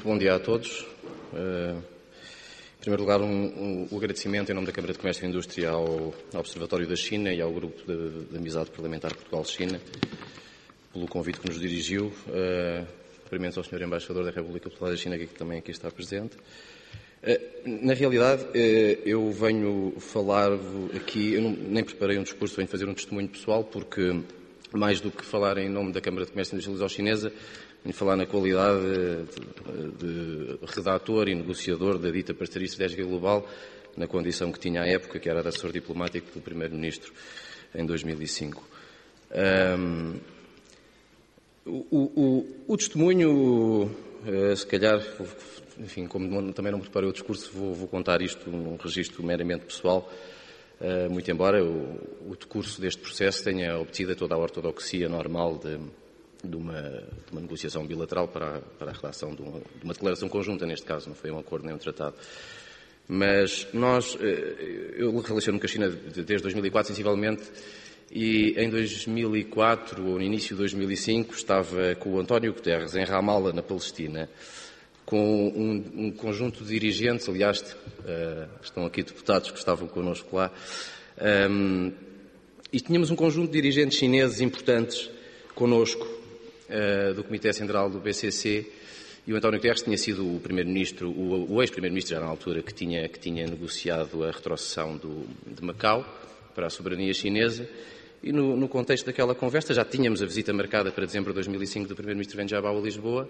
bom dia a todos. Uh, em primeiro lugar, um, um, um agradecimento em nome da Câmara de Comércio e Indústria ao, ao Observatório da China e ao Grupo de, de Amizade Parlamentar Portugal-China pelo convite que nos dirigiu. Uh, cumprimentos ao senhor Embaixador da República Popular da China, que também aqui está presente. Uh, na realidade, uh, eu venho falar aqui, eu não, nem preparei um discurso, venho fazer um testemunho pessoal, porque mais do que falar em nome da Câmara de Comércio e Indústria Luso-Chinesa, venho falar na qualidade de, de redator e negociador da dita Parceria Estratégica Global, na condição que tinha à época, que era de assessor diplomático do Primeiro-Ministro, em dois mil e cinco. Um, o, o, o testemunho, uh, se calhar, enfim, como não, também não preparei o discurso, vou, vou contar isto num registro meramente pessoal, uh, muito embora o, o decurso deste processo tenha obtido toda a ortodoxia normal de De uma, de uma negociação bilateral para a, para a redação de uma, de uma declaração conjunta, neste caso, não foi um acordo nem um tratado. Mas nós, eu relaciono-me com a China desde dois mil e quatro, sensivelmente, e em dois mil e quatro, ou no início de dois mil e cinco, estava com o António Guterres em Ramallah, na Palestina, com um, um conjunto de dirigentes, aliás, uh, estão aqui deputados que estavam connosco lá, um, e tínhamos um conjunto de dirigentes chineses importantes connosco, do Comitê Central do B C C, e o António Guterres tinha sido o primeiro-ministro, o, o ex-primeiro-ministro já na altura, que tinha, que tinha negociado a retrocessão do, de Macau para a soberania chinesa, e no, no contexto daquela conversa já tínhamos a visita marcada para dezembro de dois mil e cinco do primeiro-ministro Wen Jiabao a Lisboa,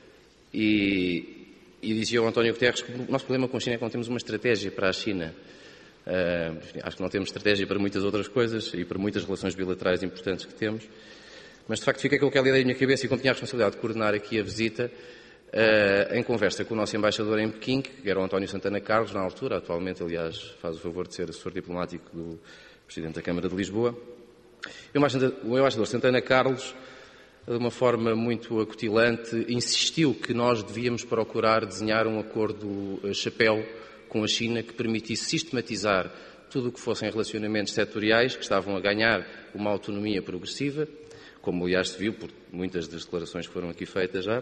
e, e dizia o António Guterres que o nosso problema com a China é que não temos uma estratégia para a China. Uh, acho que não temos estratégia para muitas outras coisas e para muitas relações bilaterais importantes que temos. Mas, de facto, fica com aquela ideia na minha cabeça e como tinha a responsabilidade de coordenar aqui a visita, uh, em conversa com o nosso embaixador em Pequim, que era o António Santana Carlos, na altura, atualmente, aliás, faz o favor de ser assessor diplomático do Presidente da Câmara de Lisboa. E o embaixador Santana Carlos, de uma forma muito acutilante, insistiu que nós devíamos procurar desenhar um acordo chapéu com a China que permitisse sistematizar tudo o que fossem relacionamentos setoriais que estavam a ganhar uma autonomia progressiva, como aliás se viu por muitas das declarações que foram aqui feitas já, uh,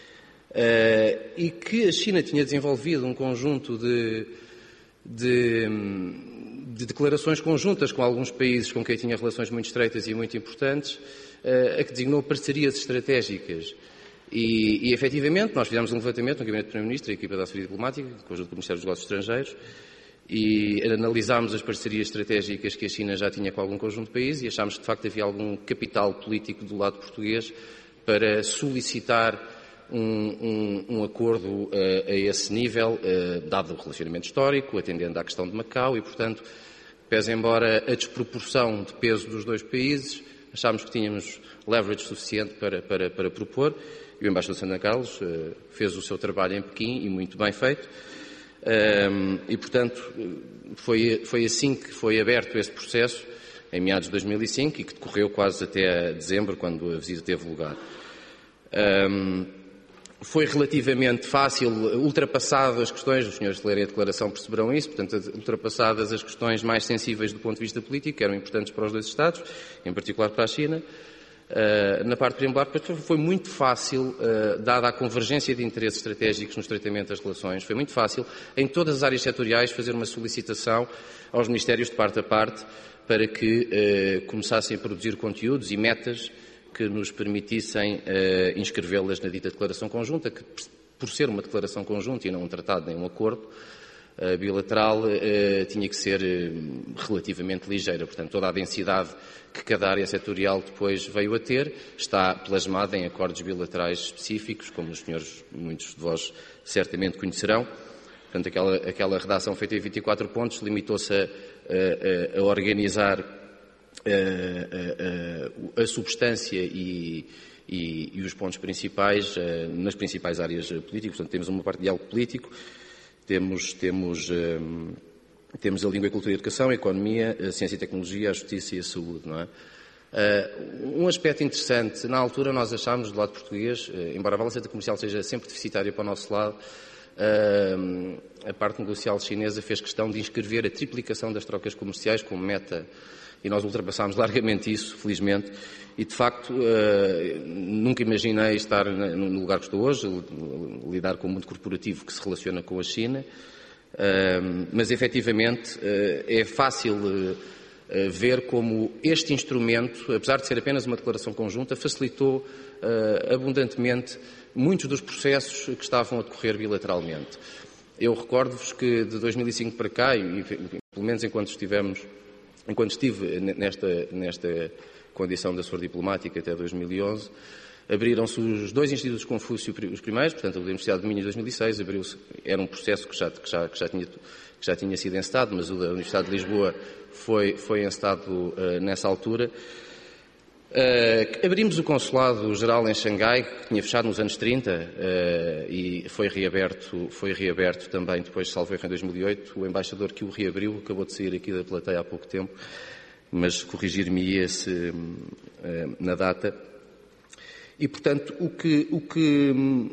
e que a China tinha desenvolvido um conjunto de, de, de declarações conjuntas com alguns países com quem tinha relações muito estreitas e muito importantes, uh, a que designou parcerias estratégicas. E, e, efetivamente, nós fizemos um levantamento no Gabinete do Primeiro-Ministro e a equipa da Assessoria Diplomática, conjunto com o Ministério dos Negócios Estrangeiros, e analisámos as parcerias estratégicas que a China já tinha com algum conjunto de países e achámos que, de facto, havia algum capital político do lado português para solicitar um, um, um acordo uh, a esse nível, uh, dado o relacionamento histórico, atendendo à questão de Macau e, portanto, pese embora a desproporção de peso dos dois países, achámos que tínhamos leverage suficiente para, para, para propor, e o embaixador Santana Carlos uh, fez o seu trabalho em Pequim e muito bem feito. Um, e, portanto, foi, foi assim que foi aberto esse processo, em meados de dois mil e cinco, e que decorreu quase até dezembro, quando a visita teve lugar. Um, foi relativamente fácil, ultrapassadas as questões, os senhores que lerem a declaração perceberão isso, portanto, ultrapassadas as questões mais sensíveis do ponto de vista político, que eram importantes para os dois Estados, em particular para a China. Uh, na parte preambular, foi muito fácil, uh, dada a convergência de interesses estratégicos no tratamento das relações, foi muito fácil, em todas as áreas setoriais, fazer uma solicitação aos Ministérios de parte a parte para que uh, começassem a produzir conteúdos e metas que nos permitissem uh, inscrevê-las na dita declaração conjunta, que, por ser uma declaração conjunta e não um tratado nem um acordo uh, bilateral, uh, tinha que ser uh, relativamente ligeira. Portanto, toda a densidade que cada área setorial depois veio a ter está plasmada em acordos bilaterais específicos, como os senhores, muitos de vós, certamente conhecerão. Portanto, aquela, aquela redação feita em vinte e quatro pontos limitou-se a, a, a organizar a, a, a, a substância e, e, e os pontos principais a, nas principais áreas políticas. Portanto, temos uma parte de diálogo político, temos... temos um, Temos a língua, a cultura e a educação, a economia, a ciência e tecnologia, a justiça e a saúde, não é? Uh, um aspecto interessante, na altura nós achámos, do lado português, uh, embora a balança comercial seja sempre deficitária para o nosso lado, uh, a parte negocial chinesa fez questão de inscrever a triplicação das trocas comerciais como meta e nós ultrapassámos largamente isso, felizmente, e de facto nunca imaginei estar no lugar que estou hoje, lidar com o mundo corporativo que se relaciona com a China, mas efetivamente é fácil ver como este instrumento, apesar de ser apenas uma declaração conjunta, facilitou abundantemente muitos dos processos que estavam a decorrer bilateralmente. Eu recordo-vos que de dois mil e cinco para cá, e pelo menos enquanto estivemos, enquanto estive nesta, nesta condição de assessor diplomático até dois mil e onze, abriram-se os dois Institutos Confúcio, os primeiros, portanto, a Universidade de Minho em dois mil e seis, abriu-se, era um processo que já, que já, que já, tinha, que já tinha sido encetado, mas o da Universidade de Lisboa foi, foi encetado uh, nessa altura. Uh, abrimos o Consulado-Geral em Xangai, que tinha fechado nos anos trinta, uh, e foi reaberto, foi reaberto também depois, salvo erro, em dois mil e oito. O embaixador que o reabriu acabou de sair aqui da plateia há pouco tempo, mas corrigir-me-ia se, uh, na data. E, portanto, o que, o, que,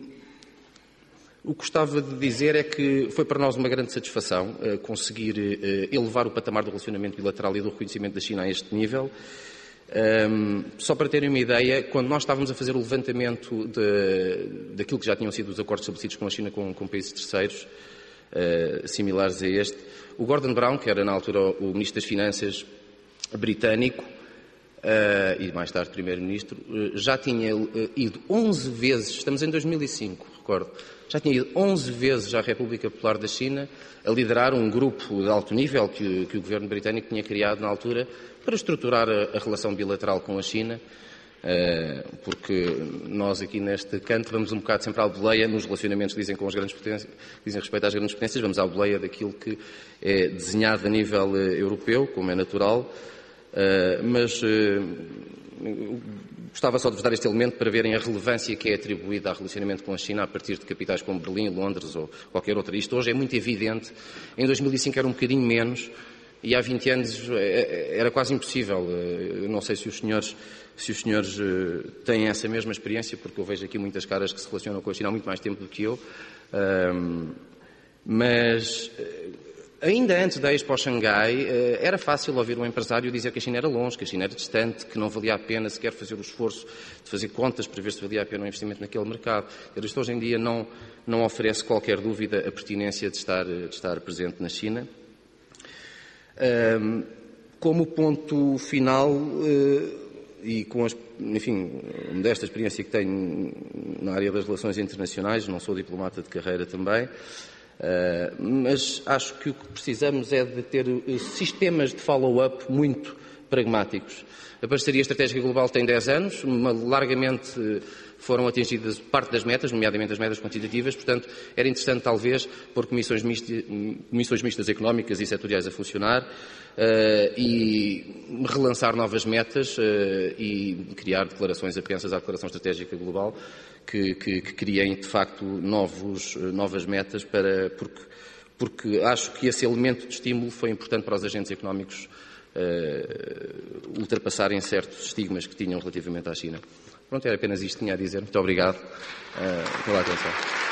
o que gostava de dizer é que foi para nós uma grande satisfação uh, conseguir uh, elevar o patamar do relacionamento bilateral e do reconhecimento da China a este nível. Um, só para terem uma ideia, quando nós estávamos a fazer o levantamento de, daquilo que já tinham sido os acordos estabelecidos com a China com, com países terceiros, uh, similares a este, o Gordon Brown, que era na altura o Ministro das Finanças britânico, uh, e mais tarde Primeiro-Ministro, uh, já tinha uh, ido onze vezes, estamos em dois mil e cinco, recordo, já tinha ido onze vezes à República Popular da China a liderar um grupo de alto nível que, que o governo britânico tinha criado na altura para estruturar a, a relação bilateral com a China, uh, porque nós aqui neste canto vamos um bocado sempre à boleia nos relacionamentos que dizem com as grandes potências, dizem respeito às grandes potências, vamos à boleia daquilo que é desenhado a nível uh, europeu, como é natural, uh, mas uh, gostava só de vos dar este elemento para verem a relevância que é atribuída ao relacionamento com a China a partir de capitais como Berlim, Londres ou qualquer outra. Isto hoje é muito evidente, em dois mil e cinco era um bocadinho menos, e há vinte anos era quase impossível. Eu não sei se os senhores, se os senhores têm essa mesma experiência, porque eu vejo aqui muitas caras que se relacionam com a China há muito mais tempo do que eu. Mas ainda antes da Expo Xangai, era fácil ouvir um empresário dizer que a China era longe, que a China era distante, que não valia a pena sequer fazer o esforço de fazer contas para ver se valia a pena o investimento naquele mercado. Isto hoje em dia não, não oferece qualquer dúvida a pertinência de estar, de estar presente na China. Um, como ponto final, uh, e com as, enfim, desta experiência que tenho na área das relações internacionais, não sou diplomata de carreira também, uh, mas acho que o que precisamos é de ter sistemas de follow-up muito pragmáticos. A parceria estratégica global tem dez anos, uma, largamente foram atingidas parte das metas, nomeadamente as metas quantitativas, portanto, era interessante talvez pôr comissões mistas, comissões mistas económicas e setoriais a funcionar uh, e relançar novas metas uh, e criar declarações apensas à Declaração Estratégica Global que, que, que criem, de facto, novos, novas metas, para, porque, porque acho que esse elemento de estímulo foi importante para os agentes económicos uh, ultrapassarem certos estigmas que tinham relativamente à China. Pronto, era apenas isto que tinha a dizer. Muito obrigado uh, pela atenção.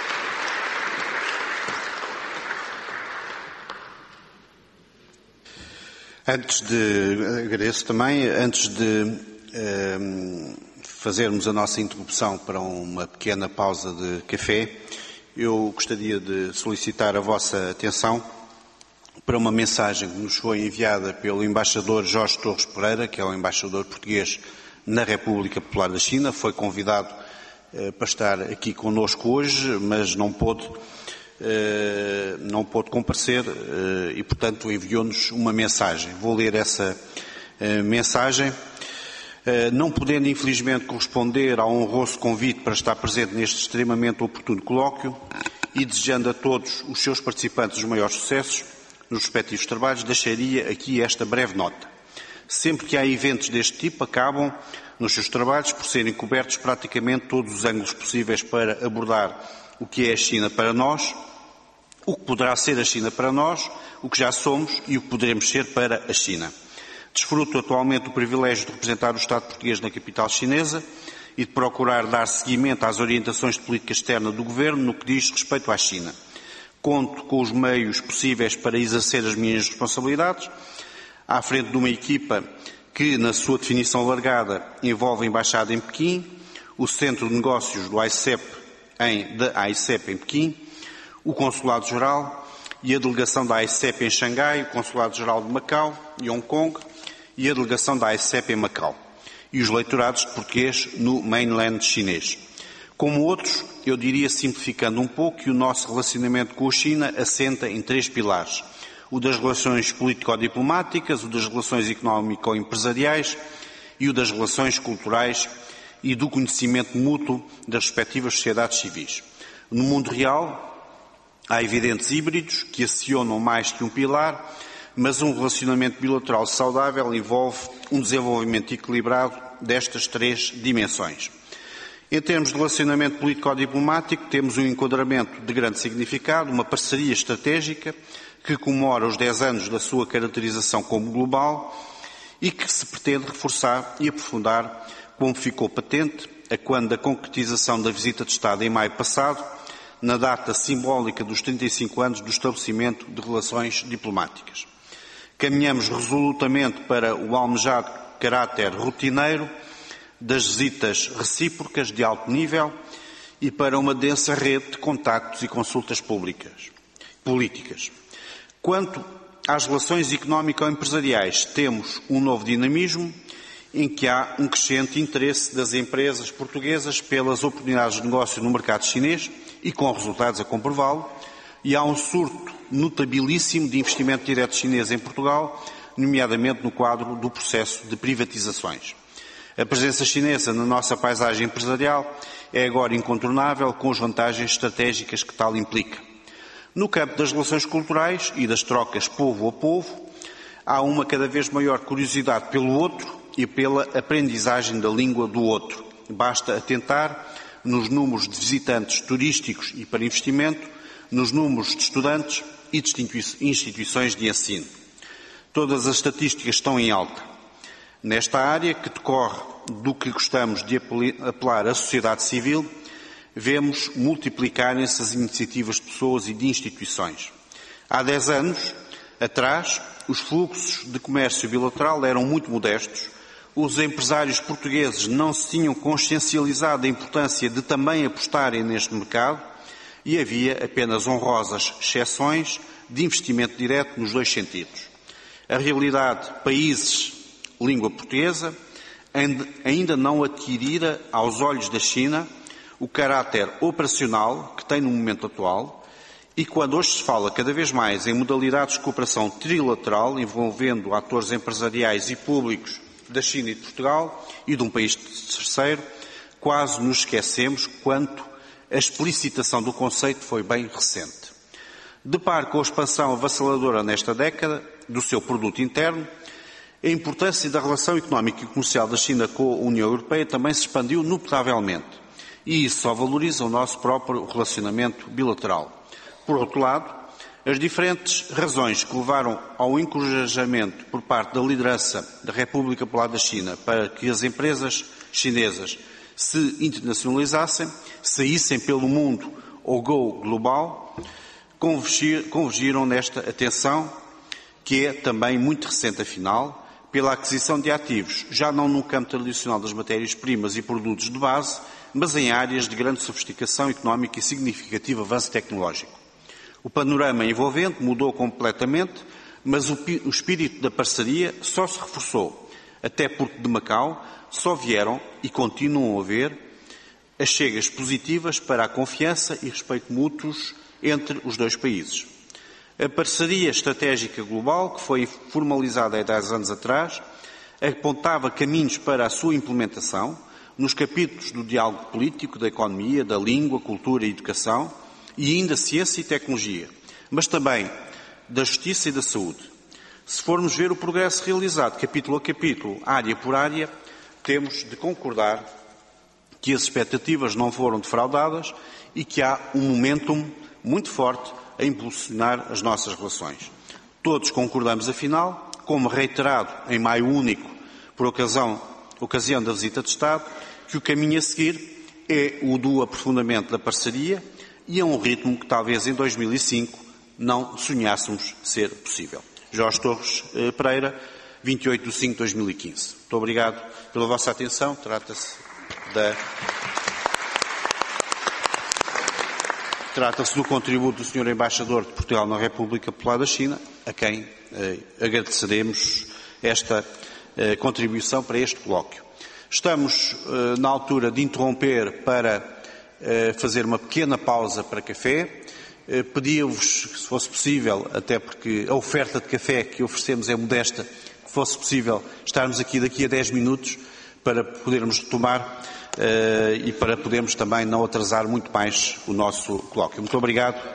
Antes de, agradeço também, antes de uh, fazermos a nossa interrupção para uma pequena pausa de café, eu gostaria de solicitar a vossa atenção para uma mensagem que nos foi enviada pelo embaixador Jorge Torres Pereira, que é o embaixador português na República Popular da China. Foi convidado eh, para estar aqui connosco hoje, mas não pôde, eh, não pôde comparecer eh, e, portanto, enviou-nos uma mensagem. Vou ler essa eh, mensagem. Eh, não podendo, infelizmente, corresponder ao honroso convite para estar presente neste extremamente oportuno colóquio e desejando a todos os seus participantes os maiores sucessos nos respectivos trabalhos, deixaria aqui esta breve nota. Sempre que há eventos deste tipo, acabam, nos seus trabalhos, por serem cobertos praticamente todos os ângulos possíveis para abordar o que é a China para nós, o que poderá ser a China para nós, o que já somos e o que poderemos ser para a China. Desfruto atualmente do privilégio de representar o Estado português na capital chinesa e de procurar dar seguimento às orientações de política externa do Governo no que diz respeito à China. Conto com os meios possíveis para exercer as minhas responsabilidades, à frente de uma equipa que, na sua definição alargada, envolve a Embaixada em Pequim, o Centro de Negócios do A I C E P em, da A I C E P em Pequim, o Consulado-Geral e a Delegação da A I C E P em Xangai, o Consulado-Geral de Macau e Hong Kong e a Delegação da A I C E P em Macau, e os leitorados de português no mainland chinês. Como outros, eu diria, simplificando um pouco, que o nosso relacionamento com a China assenta em três pilares: o das relações político-diplomáticas, o das relações económico-empresariais e o das relações culturais e do conhecimento mútuo das respectivas sociedades civis. No mundo real, há evidentes híbridos que acionam mais que um pilar, mas um relacionamento bilateral saudável envolve um desenvolvimento equilibrado destas três dimensões. Em termos de relacionamento político-diplomático, temos um enquadramento de grande significado, uma parceria estratégica que comemora os dez anos da sua caracterização como global e que se pretende reforçar e aprofundar, como ficou patente a quando da concretização da visita de Estado em maio passado, na data simbólica dos trinta e cinco anos do estabelecimento de relações diplomáticas. Caminhamos resolutamente para o almejado caráter rotineiro das visitas recíprocas de alto nível e para uma densa rede de contactos e consultas públicas, políticas. Quanto às relações económico-empresariais, temos um novo dinamismo em que há um crescente interesse das empresas portuguesas pelas oportunidades de negócio no mercado chinês e com resultados a comprová-lo, e há um surto notabilíssimo de investimento direto chinês em Portugal, nomeadamente no quadro do processo de privatizações. A presença chinesa na nossa paisagem empresarial é agora incontornável, com as vantagens estratégicas que tal implica. No campo das relações culturais e das trocas povo a povo, há uma cada vez maior curiosidade pelo outro e pela aprendizagem da língua do outro. Basta atentar nos números de visitantes turísticos e para investimento, nos números de estudantes e de instituições de ensino. Todas as estatísticas estão em alta. Nesta área, que decorre do que gostamos de apelar a sociedade civil, vemos multiplicarem-se as iniciativas de pessoas e de instituições. Há dez anos atrás, os fluxos de comércio bilateral eram muito modestos, os empresários portugueses não se tinham consciencializado da importância de também apostarem neste mercado e havia apenas honrosas exceções de investimento direto nos dois sentidos. A realidade de países língua portuguesa ainda não adquirira, aos olhos da China, o caráter operacional que tem no momento atual e quando hoje se fala cada vez mais em modalidades de cooperação trilateral envolvendo atores empresariais e públicos da China e de Portugal e de um país terceiro, quase nos esquecemos quanto a explicitação do conceito foi bem recente. De par com a expansão avassaladora nesta década do seu produto interno, a importância da relação económica e comercial da China com a União Europeia também se expandiu notavelmente. E isso só valoriza o nosso próprio relacionamento bilateral. Por outro lado, as diferentes razões que levaram ao encorajamento por parte da liderança da República Popular da China para que as empresas chinesas se internacionalizassem, saíssem pelo mundo ou go global, convergiram nesta atenção, que é também muito recente afinal, pela aquisição de ativos, já não no campo tradicional das matérias-primas e produtos de base, mas em áreas de grande sofisticação económica e significativo avanço tecnológico. O panorama envolvente mudou completamente, mas o, o espírito da parceria só se reforçou, até porque de Macau só vieram e continuam a haver as chegas positivas para a confiança e respeito mútuos entre os dois países. A parceria estratégica global, que foi formalizada há dez anos atrás, apontava caminhos para a sua implementação nos capítulos do diálogo político, da economia, da língua, cultura e educação, e ainda ciência e tecnologia, mas também da justiça e da saúde. Se formos ver o progresso realizado capítulo a capítulo, área por área, temos de concordar que as expectativas não foram defraudadas e que há um momentum muito forte a impulsionar as nossas relações. Todos concordamos, afinal, como reiterado em maio único, por ocasião, ocasião da visita de Estado, que o caminho a seguir é o do aprofundamento da parceria e a um ritmo que talvez em dois mil e cinco não sonhássemos ser possível. Jorge Torres Pereira, vinte e oito de cinco de dois mil e quinze. Muito obrigado pela vossa atenção. Trata-se da... Trata-se do contributo do senhor Embaixador de Portugal na República Popular da China, a quem eh, agradeceremos esta eh, contribuição para este colóquio. Estamos eh, na altura de interromper para eh, fazer uma pequena pausa para café. Eh, Pedia-vos, se fosse possível, até porque a oferta de café que oferecemos é modesta, que fosse possível estarmos aqui daqui a dez minutos para podermos retomar Uh, e para podermos também não atrasar muito mais o nosso colóquio. Muito obrigado.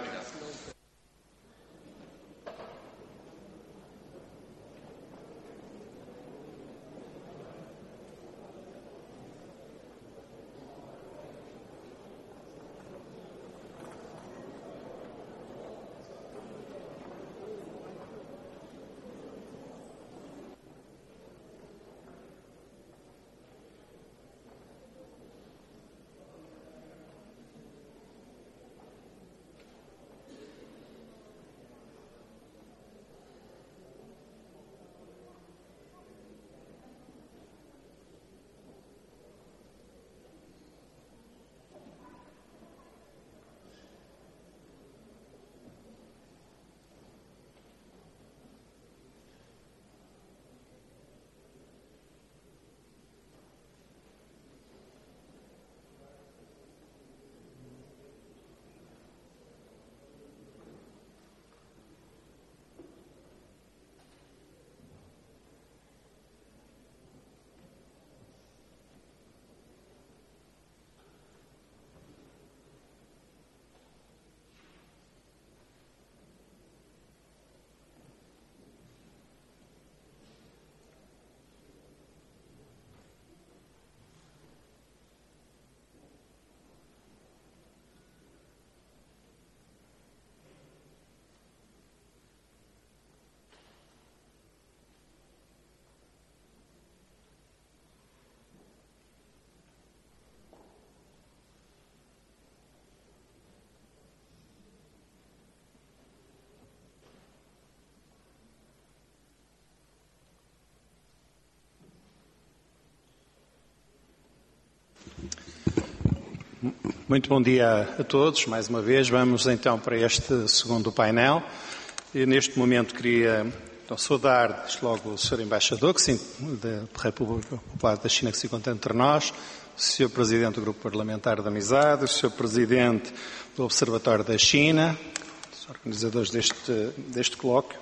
Muito bom dia a todos. Mais uma vez, vamos então para este segundo painel. E neste momento queria então, saudar, desde logo, o senhor Embaixador que se, da República Popular da China que se encontra entre nós, o senhor Presidente do Grupo Parlamentar da Amizade, o senhor Presidente do Observatório da China, os organizadores deste, deste colóquio.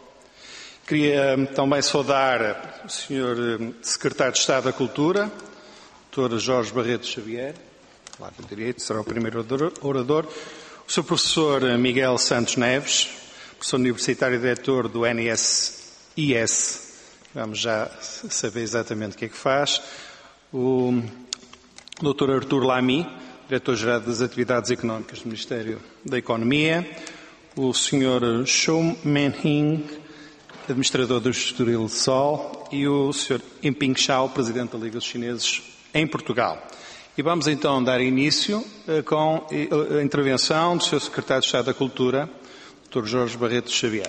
Queria também saudar o senhor Secretário de Estado da Cultura, doutor Jorge Barreto Xavier, lá do direito, será o primeiro orador, o senhor Professor Miguel Santos Neves, professor universitário e diretor do N S I S, vamos já saber exatamente o que é que faz, o doutor Artur Lamy, diretor-geral das Atividades Económicas do Ministério da Economia, o senhor Shou Menhing, administrador do Estoril Sol, e o senhor Yinping Xiao, presidente da Liga dos Chineses em Portugal. E vamos então dar início uh, com a intervenção do senhor Secretário de Estado da Cultura, doutor Jorge Barreto Xavier.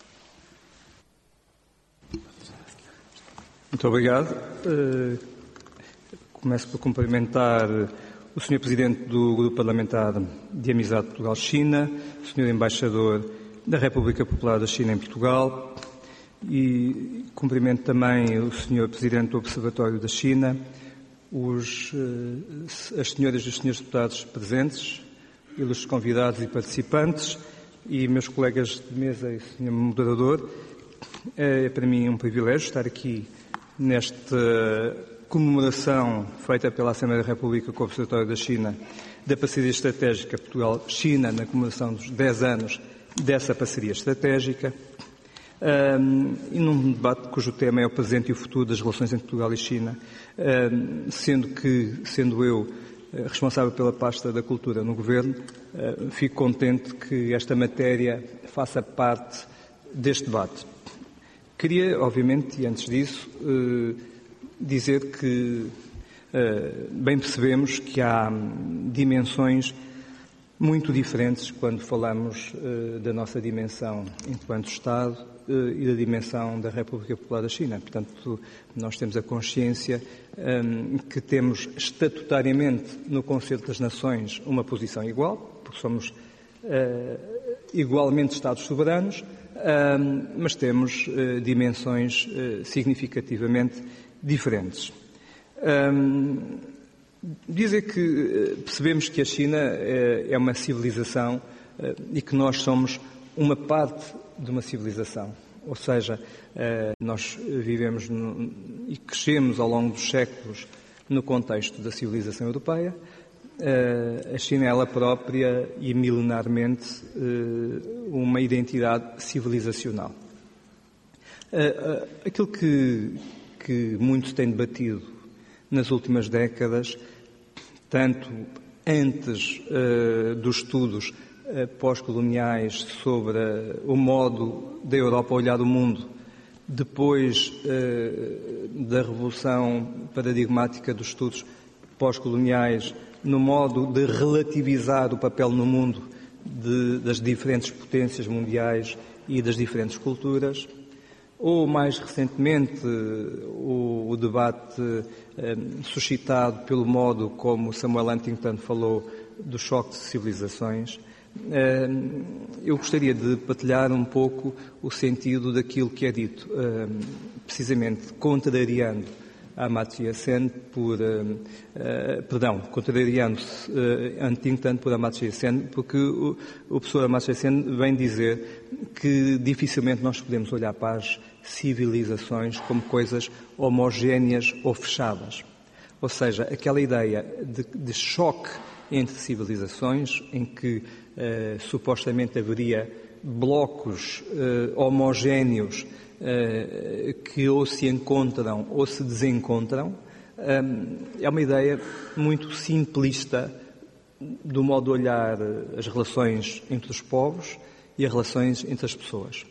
Muito obrigado. Uh, começo por cumprimentar o senhor Presidente do Grupo Parlamentar de Amizade Portugal-China, o senhor Embaixador da República Popular da China em Portugal e cumprimento também o senhor Presidente do Observatório da China, Os, as senhoras e os senhores deputados presentes, ilustres convidados e participantes e meus colegas de mesa e senhor moderador. É para mim um privilégio estar aqui nesta comemoração feita pela Assembleia da República com o Observatório da China da parceria estratégica Portugal-China na comemoração dos dez anos dessa parceria estratégica. Um, e num debate cujo tema é o presente e o futuro das relações entre Portugal e China, um, sendo que, sendo eu uh, responsável pela pasta da cultura no Governo, uh, fico contente que esta matéria faça parte deste debate. Queria, obviamente, e antes disso, uh, dizer que uh, bem percebemos que há dimensões muito diferentes quando falamos uh, da nossa dimensão enquanto Estado uh, e da dimensão da República Popular da China. Portanto, nós temos a consciência um, que temos estatutariamente no Conselho das Nações uma posição igual, porque somos uh, igualmente Estados soberanos, uh, mas temos uh, dimensões uh, significativamente diferentes. Um, dizer que percebemos que a China é uma civilização e que nós somos uma parte de uma civilização. Ou seja, nós vivemos no, e crescemos ao longo dos séculos no contexto da civilização europeia. A China é ela própria e milenarmente uma identidade civilizacional. Aquilo que, que muito se tem debatido nas últimas décadas, tanto antes uh, dos estudos uh, pós-coloniais sobre uh, o modo da Europa olhar o mundo, depois uh, da revolução paradigmática dos estudos pós-coloniais, no modo de relativizar o papel no mundo de, das diferentes potências mundiais e das diferentes culturas, ou mais recentemente o, o debate eh, suscitado pelo modo como Samuel Huntington falou do choque de civilizações. Eh, eu gostaria de partilhar um pouco o sentido daquilo que é dito, eh, precisamente contrariando a Amartya Sen por, eh, eh, perdão, contrariando eh, Huntington por Amartya Sen, porque o, o professor Amartya Sen vem dizer que dificilmente nós podemos olhar para as civilizações como coisas homogéneas ou fechadas. Ou seja, aquela ideia de, de choque entre civilizações, em que eh, supostamente haveria blocos eh, homogéneos eh, que ou se encontram ou se desencontram, eh, é uma ideia muito simplista do modo de olhar as relações entre os povos e as relações entre as pessoas.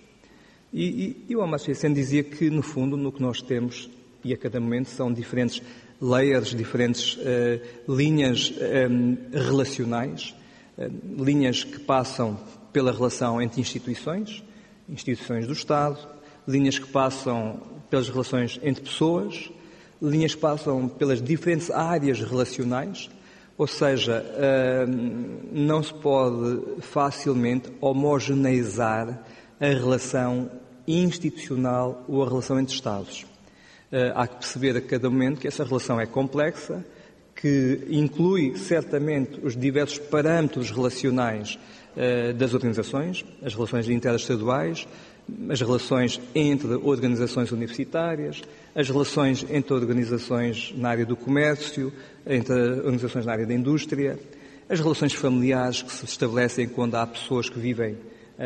E, e, e o Amartya Sen dizia que, no fundo, no que nós temos, e a cada momento, são diferentes layers, diferentes uh, linhas um, relacionais, uh, linhas que passam pela relação entre instituições, instituições do Estado, linhas que passam pelas relações entre pessoas, linhas que passam pelas diferentes áreas relacionais, ou seja, uh, não se pode facilmente homogeneizar a relação institucional ou a relação entre Estados. Uh, há que perceber a cada momento que essa relação é complexa, que inclui certamente os diversos parâmetros relacionais uh, das organizações, as relações interestaduais, as relações entre organizações universitárias, as relações entre organizações na área do comércio, entre organizações na área da indústria, as relações familiares que se estabelecem quando há pessoas que vivem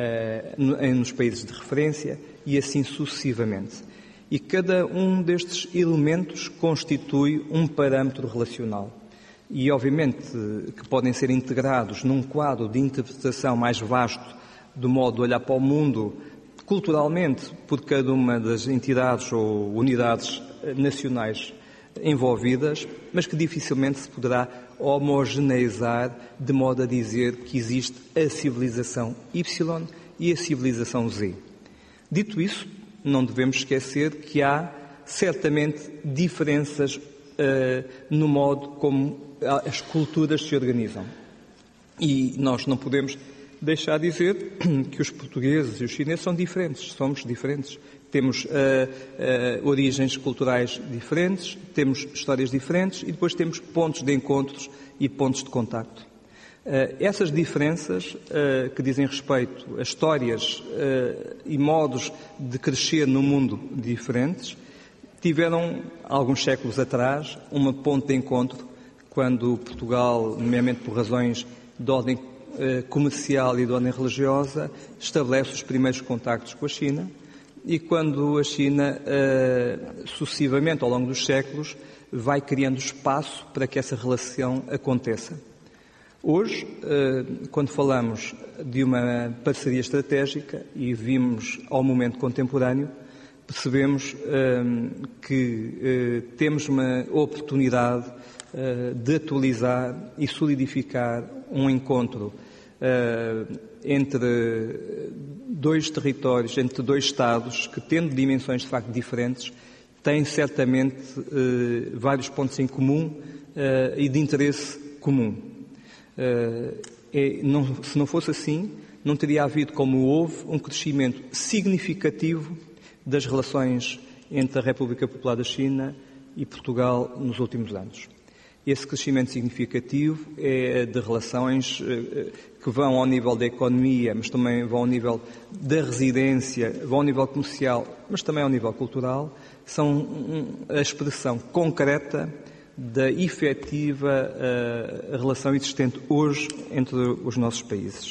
Uh, nos países de referência e assim sucessivamente. E cada um destes elementos constitui um parâmetro relacional. E, obviamente, que podem ser integrados num quadro de interpretação mais vasto do modo de olhar para o mundo culturalmente por cada uma das entidades ou unidades nacionais envolvidas, mas que dificilmente se poderá homogeneizar de modo a dizer que existe a civilização Y e a civilização Z. Dito isso, não devemos esquecer que há certamente diferenças uh, no modo como as culturas se organizam. E nós não podemos deixar de dizer que os portugueses e os chineses são diferentes, somos diferentes. Temos uh, uh, origens culturais diferentes, temos histórias diferentes e depois temos pontos de encontros e pontos de contacto. Uh, essas diferenças uh, que dizem respeito a histórias uh, e modos de crescer no mundo diferentes tiveram, alguns séculos atrás, uma ponto de encontro quando Portugal, nomeadamente por razões de ordem uh, comercial e de ordem religiosa, estabelece os primeiros contactos com a China. E quando a China, uh, sucessivamente, ao longo dos séculos, vai criando espaço para que essa relação aconteça. Hoje, uh, quando falamos de uma parceria estratégica e vimos ao momento contemporâneo, percebemos uh, que uh, temos uma oportunidade uh, de atualizar e solidificar um encontro entre dois territórios, entre dois Estados, que, tendo dimensões de facto diferentes, têm certamente vários pontos em comum e de interesse comum. É, não, se não fosse assim, não teria havido, como houve, um crescimento significativo das relações entre a República Popular da China e Portugal nos últimos anos. Esse crescimento significativo é de relações que vão ao nível da economia, mas também vão ao nível da residência, vão ao nível comercial, mas também ao nível cultural, são a expressão concreta da efetiva uh, relação existente hoje entre os nossos países.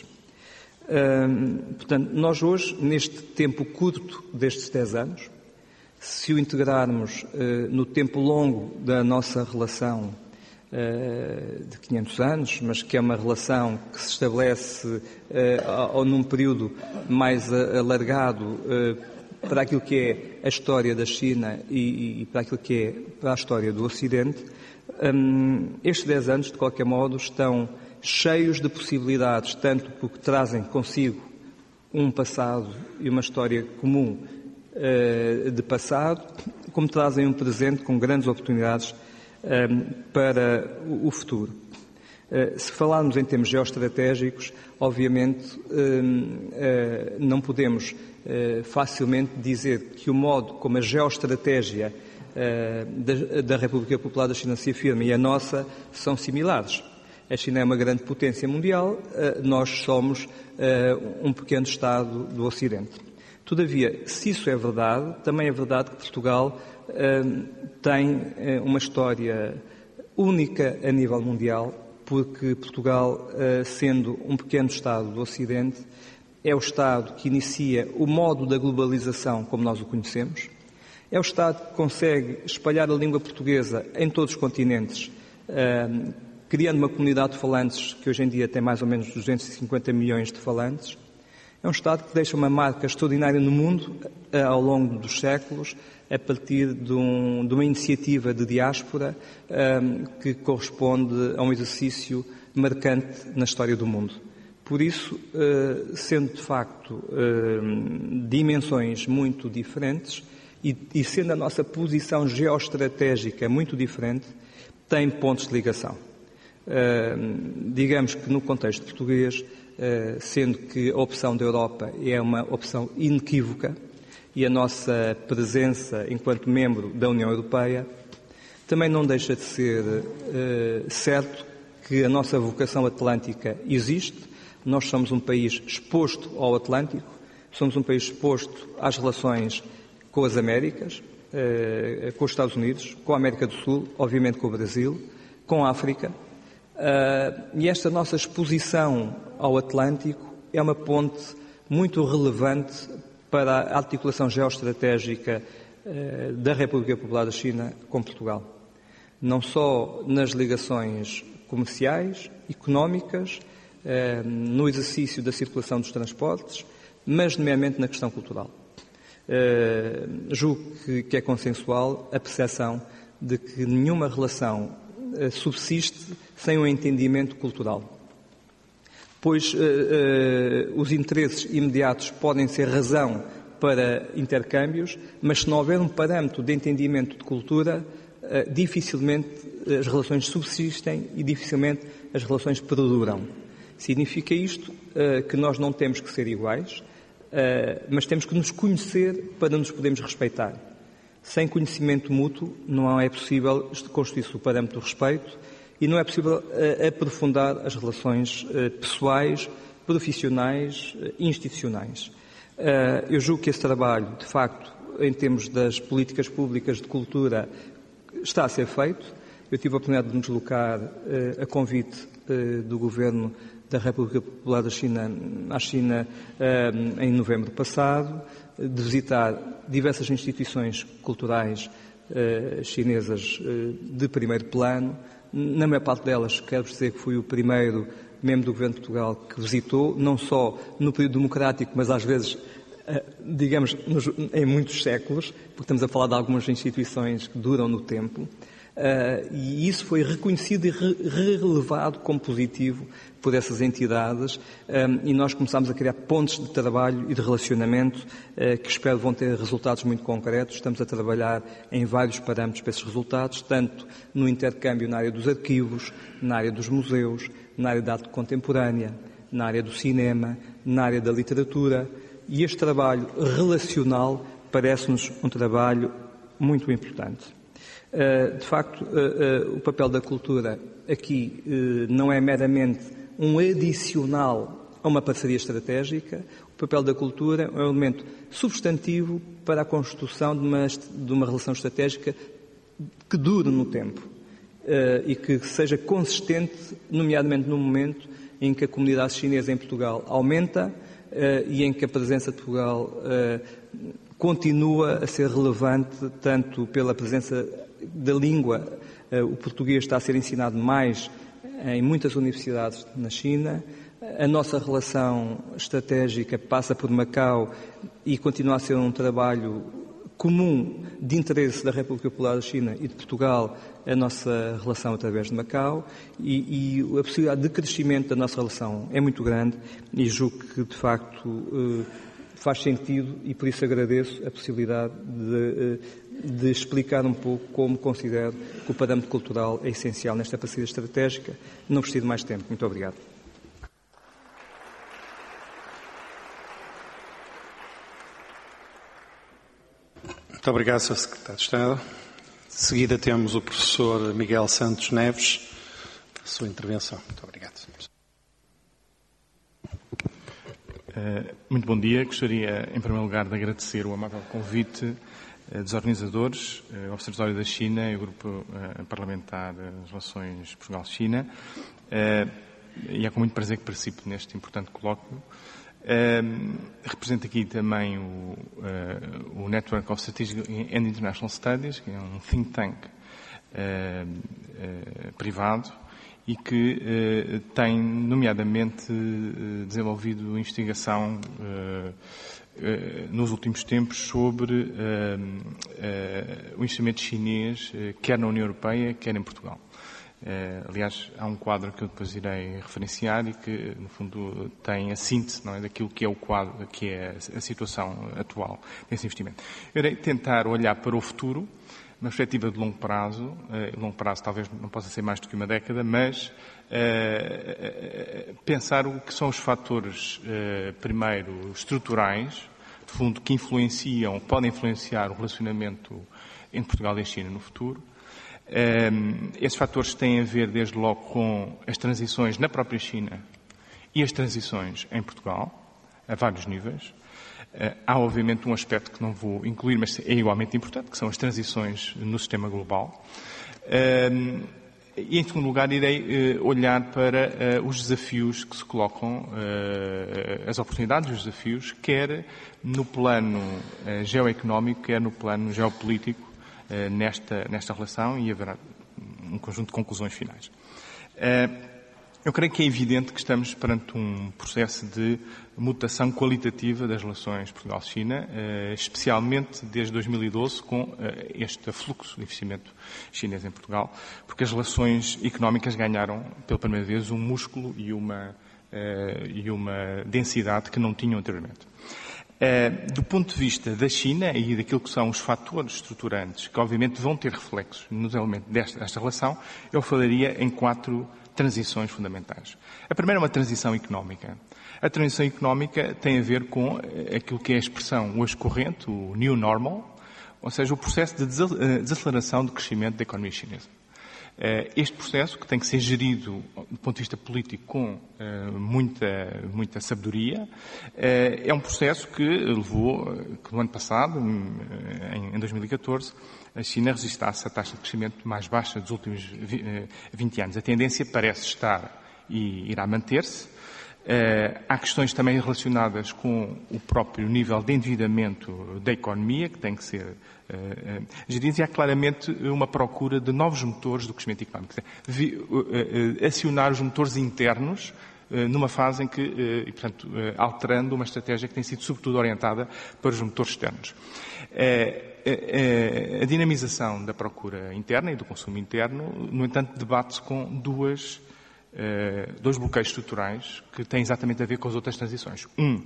Uh, portanto, nós hoje, neste tempo curto destes dez anos, se o integrarmos uh, no tempo longo da nossa relação uh, de quinhentos anos, mas que é uma relação que se estabelece uh, ou num período mais alargado uh, para aquilo que é a história da China e, e para aquilo que é para a história do Ocidente, um, estes dez anos, de qualquer modo, estão cheios de possibilidades, tanto porque trazem consigo um passado e uma história comum uh, de passado, como trazem um presente com grandes oportunidades um, para o, o futuro. Uh, se falarmos em termos geoestratégicos, obviamente um, uh, não podemos uh, facilmente dizer que o modo como a geoestratégia uh, da, da República Popular da China se afirma e a nossa são similares. A China é uma grande potência mundial, uh, nós somos uh, um pequeno Estado do Ocidente. Todavia, se isso é verdade, também é verdade que Portugal uh, tem uh, uma história única a nível mundial, porque Portugal, sendo um pequeno Estado do Ocidente, é o Estado que inicia o modo da globalização como nós o conhecemos, é o Estado que consegue espalhar a língua portuguesa em todos os continentes, criando uma comunidade de falantes que hoje em dia tem mais ou menos duzentos e cinquenta milhões de falantes. É um Estado que deixa uma marca extraordinária no mundo ao longo dos séculos, a partir de, um, de uma iniciativa de diáspora um, que corresponde a um exercício marcante na história do mundo. Por isso, uh, sendo de facto uh, dimensões muito diferentes e, e sendo a nossa posição geoestratégica muito diferente, tem pontos de ligação. Uh, digamos que no contexto português, uh, sendo que a opção da Europa é uma opção inequívoca, e a nossa presença enquanto membro da União Europeia, também não deixa de ser uh, certo que a nossa vocação atlântica existe. Nós somos um país exposto ao Atlântico, somos um país exposto às relações com as Américas, uh, com os Estados Unidos, com a América do Sul, obviamente com o Brasil, com a África. Uh, e esta nossa exposição ao Atlântico é uma ponte muito relevante para a articulação geoestratégica eh, da República Popular da China com Portugal. Não só nas ligações comerciais, económicas, eh, no exercício da circulação dos transportes, mas nomeadamente na questão cultural. Eh, julgo que, que é consensual a percepção de que nenhuma relação eh, subsiste sem um entendimento cultural. Pois uh, uh, os interesses imediatos podem ser razão para intercâmbios, mas se não houver um parâmetro de entendimento de cultura, uh, dificilmente as relações subsistem e dificilmente as relações perduram. Significa isto uh, que nós não temos que ser iguais, uh, mas temos que nos conhecer para nos podermos respeitar. Sem conhecimento mútuo não é possível constituir-se o parâmetro do respeito e não é possível uh, aprofundar as relações uh, pessoais, profissionais, uh, institucionais. Uh, eu julgo que esse trabalho, de facto, em termos das políticas públicas de cultura, está a ser feito. Eu tive a oportunidade de me deslocar uh, a convite uh, do Governo da República Popular da China à China uh, em novembro passado, de visitar diversas instituições culturais uh, chinesas uh, de primeiro plano. Na maior parte delas, quero dizer que fui o primeiro membro do Governo de Portugal que visitou, não só no período democrático, mas às vezes, digamos, nos, em muitos séculos, porque estamos a falar de algumas instituições que duram no tempo. e isso foi reconhecido e relevado como positivo por essas entidades, e nós começámos a criar pontos de trabalho e de relacionamento que espero vão ter resultados muito concretos. Estamos a trabalhar em vários parâmetros para esses resultados, tanto no intercâmbio na área dos arquivos, na área dos museus, na área da arte contemporânea, na área do cinema, na área da literatura, e este trabalho relacional parece-nos um trabalho muito importante. De facto, o papel da cultura aqui não é meramente um adicional a uma parceria estratégica. O papel da cultura é um elemento substantivo para a construção de uma, de uma relação estratégica que dure no tempo e que seja consistente, nomeadamente no momento em que a comunidade chinesa em Portugal aumenta e em que a presença de Portugal continua a ser relevante, tanto pela presença da língua, o português está a ser ensinado mais em muitas universidades na China, a nossa relação estratégica passa por Macau e continua a ser um trabalho comum de interesse da República Popular da China e de Portugal, a nossa relação através de Macau, e, e a possibilidade de crescimento da nossa relação é muito grande e julgo que, de facto, faz sentido, e por isso agradeço a possibilidade de, de explicar um pouco como considero que o parâmetro cultural é essencial nesta parceria estratégica. Não preciso de mais tempo. Muito obrigado. Muito obrigado, senhor Secretário de Estado. De seguida temos o professor Miguel Santos Neves, a sua intervenção. Muito obrigado. Muito bom dia. Gostaria, em primeiro lugar, de agradecer o amável convite dos organizadores, o Observatório da China e o Grupo Parlamentar de Relações Portugal-China, e é com muito prazer que participo neste importante colóquio. Represento aqui também o, o Network of Strategic and International Studies, que é um think tank privado, e que eh, tem, nomeadamente, eh, desenvolvido investigação eh, eh, nos últimos tempos sobre eh, eh, o investimento chinês, eh, quer na União Europeia, quer em Portugal. Eh, aliás, há um quadro que eu depois irei referenciar e que, no fundo, tem a síntese, não é, daquilo que é o quadro, que é a situação atual desse investimento. Eu irei tentar olhar para o futuro, uma perspectiva de longo prazo, eh, longo prazo talvez não possa ser mais do que uma década, mas eh, pensar o que são os fatores, eh, primeiro, estruturais, de fundo, que influenciam, podem influenciar o relacionamento entre Portugal e a China no futuro. Eh, esses fatores têm a ver, desde logo, com as transições na própria China e as transições em Portugal, a vários níveis. Há, obviamente, um aspecto que não vou incluir, mas é igualmente importante, que são as transições no sistema global. E, em segundo lugar, irei olhar para os desafios que se colocam, as oportunidades e os desafios, quer no plano geoeconómico, quer no plano geopolítico, nesta, nesta relação, e haverá um conjunto de conclusões finais. Eu creio que é evidente que estamos perante um processo de mutação qualitativa das relações Portugal-China, especialmente desde dois mil e doze, com este fluxo de investimento chinês em Portugal, porque as relações económicas ganharam, pela primeira vez, um músculo e uma, e uma densidade que não tinham anteriormente. Do ponto de vista da China e daquilo que são os fatores estruturantes, que obviamente vão ter reflexos nos elementos desta, desta relação, eu falaria em quatro transições fundamentais. A primeira é uma transição económica. A transição económica tem a ver com aquilo que é a expressão hoje corrente, o new normal, ou seja, o processo de desaceleração do crescimento da economia chinesa. Este processo, que tem que ser gerido do ponto de vista político com muita, muita sabedoria, é um processo que levou, que no ano passado, em dois mil e catorze, a China registrasse a taxa de crescimento mais baixa dos últimos vinte anos. A tendência parece estar e irá manter-se. Uh, há questões também relacionadas com o próprio nível de endividamento da economia, que tem que ser uh, uh, gerido, e há claramente uma procura de novos motores do crescimento económico. Vi, uh, uh, acionar os motores internos uh, numa fase em que, uh, e, portanto, uh, alterando uma estratégia que tem sido sobretudo orientada para os motores externos. Uh, a, a, a dinamização da procura interna e do consumo interno, no entanto, debate-se com duas, uh, dois bloqueios estruturais que têm exatamente a ver com as outras transições. Um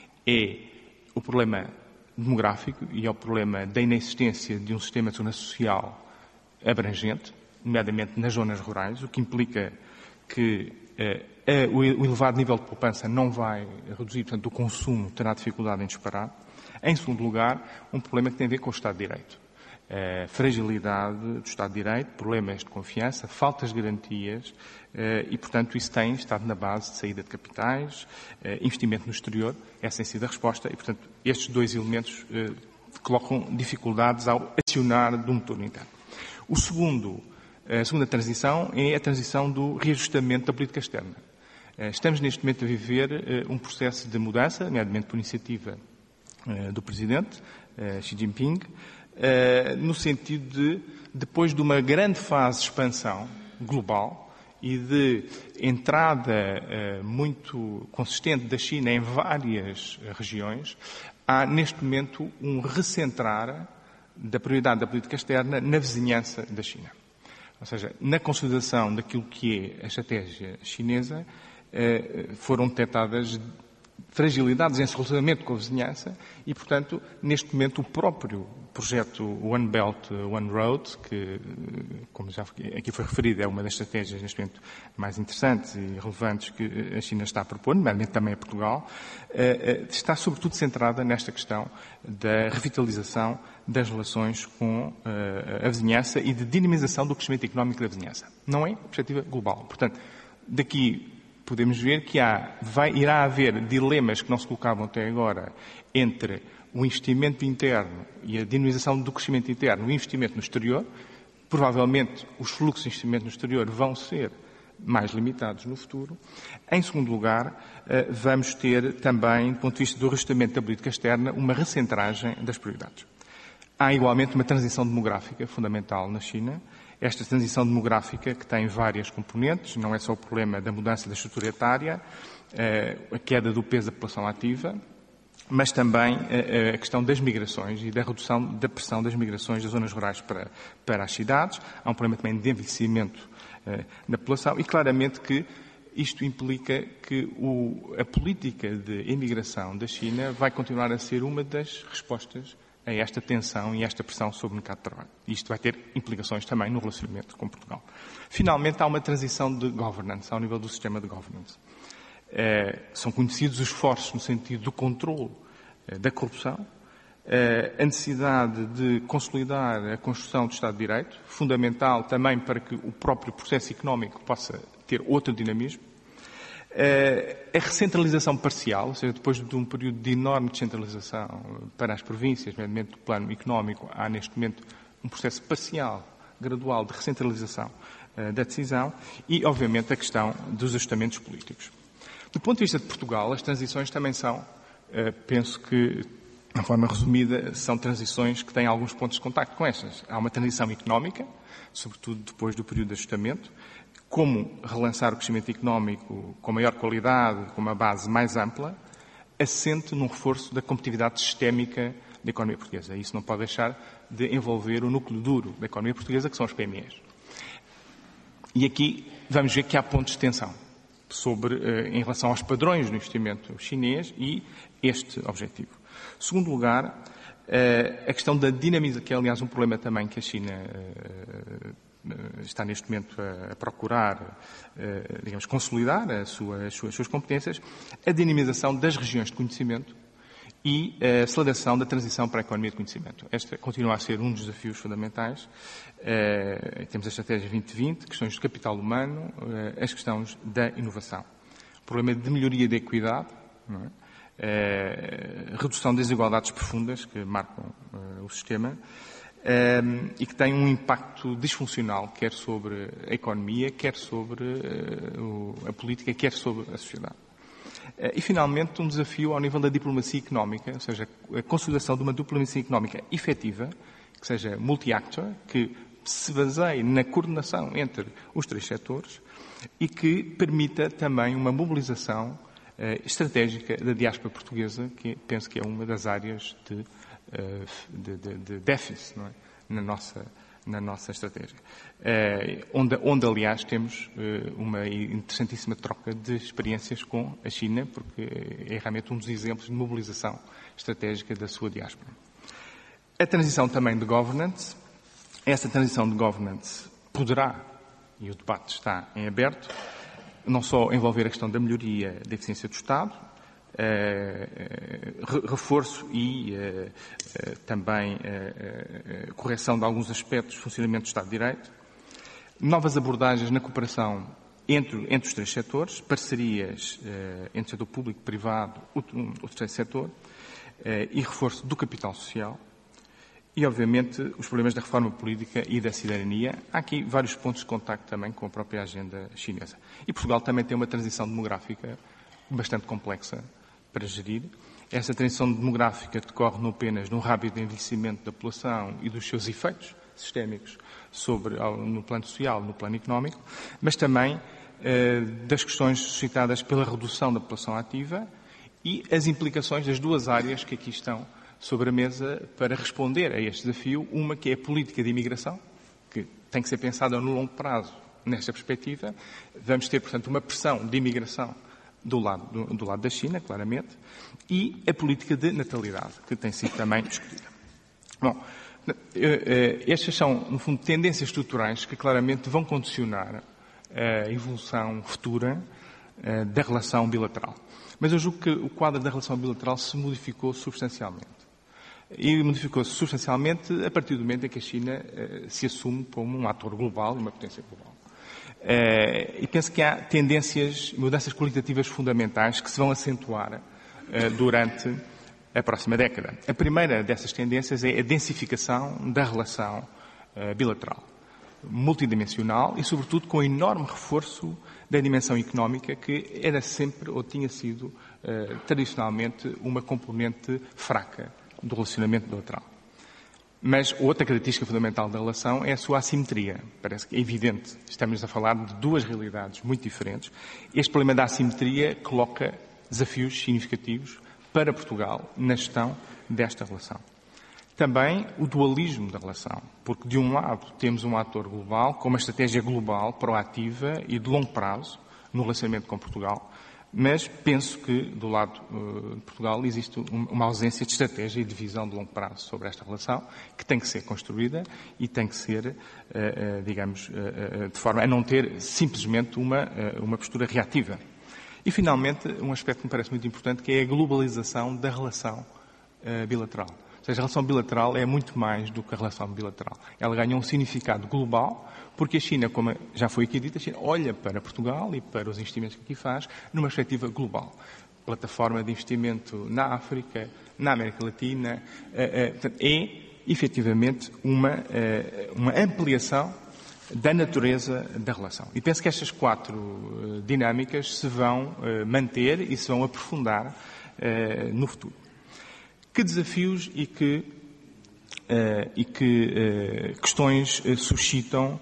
é o problema demográfico e é o problema da inexistência de um sistema de segurança social abrangente, nomeadamente nas zonas rurais, o que implica que uh, uh, o elevado nível de poupança não vai reduzir, portanto, o consumo terá dificuldade em disparar. Em segundo lugar, um problema que tem a ver com o Estado de Direito. Uh, fragilidade do Estado de Direito, problemas de confiança, faltas de garantias uh, e, portanto, isso tem estado na base de saída de capitais, uh, investimento no exterior. Essa tem sido a resposta e, portanto, estes dois elementos uh, colocam dificuldades ao acionar do motor interno. O segundo, a segunda transição é a transição do reajustamento da política externa. Uh, estamos, neste momento, a viver uh, um processo de mudança, nomeadamente por iniciativa uh, do Presidente, uh, Xi Jinping, Uh, no sentido de, depois de uma grande fase de expansão global e de entrada uh, muito consistente da China em várias uh, regiões, há neste momento um recentrar da prioridade da política externa na vizinhança da China. Ou seja, na consolidação daquilo que é a estratégia chinesa, uh, foram detectadas fragilidades em relacionamento com a vizinhança e, portanto, neste momento o próprio projeto One Belt, One Road, que, como já aqui foi referido, é uma das estratégias neste momento mais interessantes e relevantes que a China está a propor, nomeadamente também a Portugal, está sobretudo centrada nesta questão da revitalização das relações com a vizinhança e de dinamização do crescimento económico da vizinhança. Não é perspectiva global. Portanto, daqui podemos ver que há, vai, irá haver dilemas que não se colocavam até agora entre o investimento interno e a dinamização do crescimento interno e o investimento no exterior. Provavelmente os fluxos de investimento no exterior vão ser mais limitados no futuro. Em segundo lugar, vamos ter também, do ponto de vista do ajustamento da política externa, uma recentragem das prioridades. Há igualmente uma transição demográfica fundamental na China. Esta transição demográfica, que tem várias componentes, não é só o problema da mudança da estrutura etária, a queda do peso da população ativa, mas também a questão das migrações e da redução da pressão das migrações das zonas rurais para, para as cidades. Há um problema também de envelhecimento na população e, claramente, que isto implica que o, a política de imigração da China vai continuar a ser uma das respostas a esta tensão e esta pressão sobre o mercado de trabalho. Isto vai ter implicações também no relacionamento com Portugal. Finalmente, há uma transição de governance, ao nível do sistema de governance. Eh, são conhecidos os esforços no sentido do controle eh, da corrupção, eh, a necessidade de consolidar a construção do Estado de Direito, fundamental também para que o próprio processo económico possa ter outro dinamismo, a recentralização parcial, ou seja, depois de um período de enorme descentralização para as províncias, nomeadamente do plano económico, há neste momento um processo parcial, gradual, de recentralização uh, da decisão e, obviamente, a questão dos ajustamentos políticos. Do ponto de vista de Portugal, as transições também são, uh, penso que, de uma forma resumida, são transições que têm alguns pontos de contacto com estas. Há uma transição económica, sobretudo depois do período de ajustamento, como relançar o crescimento económico com maior qualidade, com uma base mais ampla, assente num reforço da competitividade sistémica da economia portuguesa. Isso não pode deixar de envolver o núcleo duro da economia portuguesa, que são as P M Es. E aqui vamos ver que há pontos de tensão sobre, em relação aos padrões do investimento chinês e este objetivo. Segundo lugar, a questão da dinamização, que é, aliás, um problema também que a China está neste momento a procurar, digamos, consolidar a sua, as, suas, as suas competências, a dinamização das regiões de conhecimento e a aceleração da transição para a economia de conhecimento. Esta continua a ser um dos desafios fundamentais. Temos a Estratégia vinte vinte, questões do capital humano, as questões da inovação. O problema de melhoria da equidade, não é? Redução das desigualdades profundas que marcam o sistema, Um, e que tem um impacto disfuncional, quer sobre a economia, quer sobre uh, o, a política, quer sobre a sociedade. Uh, e, finalmente, um desafio ao nível da diplomacia económica, ou seja, a consolidação de uma diplomacia económica efetiva, que seja multi-actor, que se baseie na coordenação entre os três setores e que permita também uma mobilização uh, estratégica da diáspora portuguesa, que penso que é uma das áreas de de, de, de déficit, não é? na, nossa, na nossa estratégia. Uh, onde, onde, aliás, temos uh, uma interessantíssima troca de experiências com a China, porque é realmente um dos exemplos de mobilização estratégica da sua diáspora. A transição também de governance. Essa transição de governance poderá, e o debate está em aberto, não só envolver a questão da melhoria da eficiência do Estado, uh, reforço e uh, uh, também uh, uh, correção de alguns aspectos do funcionamento do Estado de Direito, novas abordagens na cooperação entre, entre os três setores, parcerias uh, entre o setor público, privado, o, o terceiro setor, uh, e reforço do capital social. E, obviamente, os problemas da reforma política e da cidadania. Há aqui vários pontos de contacto também com a própria agenda chinesa. E Portugal também tem uma transição demográfica bastante complexa para gerir. Essa transição demográfica decorre não apenas no rápido envelhecimento da população e dos seus efeitos sistémicos sobre, no plano social, no plano económico, mas também eh, das questões suscitadas pela redução da população ativa e as implicações das duas áreas que aqui estão sobre a mesa para responder a este desafio, uma que é a política de imigração, que tem que ser pensada no longo prazo nesta perspectiva. Vamos ter, portanto, uma pressão de imigração do lado, do, do lado da China, claramente, e a política de natalidade, que tem sido também discutida. Bom, estas são, no fundo, tendências estruturais que claramente vão condicionar a evolução futura da relação bilateral. Mas eu julgo que o quadro da relação bilateral se modificou substancialmente. E modificou-se substancialmente a partir do momento em que a China uh, se assume como um ator global e uma potência global. Uh, e penso que há tendências, mudanças qualitativas fundamentais que se vão acentuar uh, durante a próxima década. A primeira dessas tendências é a densificação da relação uh, bilateral, multidimensional e, sobretudo, com enorme reforço da dimensão económica, que era sempre ou tinha sido uh, tradicionalmente uma componente fraca do relacionamento bilateral. Mas outra característica fundamental da relação é a sua assimetria. Parece que é evidente. Estamos a falar de duas realidades muito diferentes. Este problema da assimetria coloca desafios significativos para Portugal na gestão desta relação. Também o dualismo da relação, porque de um lado temos um ator global com uma estratégia global, proativa e de longo prazo no relacionamento com Portugal, mas penso que, do lado uh, de Portugal, existe um, uma ausência de estratégia e de visão de longo prazo sobre esta relação, que tem que ser construída e tem que ser, uh, uh, digamos, uh, uh, de forma a não ter simplesmente uma, uh, uma postura reativa. E, finalmente, um aspecto que me parece muito importante, que é a globalização da relação uh, bilateral. Ou seja, a relação bilateral é muito mais do que a relação bilateral. Ela ganha um significado global, porque a China, como já foi aqui dito, a China olha para Portugal e para os investimentos que aqui faz numa perspectiva global. Plataforma de investimento na África, na América Latina, é, efetivamente, uma, uma ampliação da natureza da relação. E penso que estas quatro dinâmicas se vão manter e se vão aprofundar no futuro. Que desafios e que, uh, e que uh, questões uh, suscitam uh,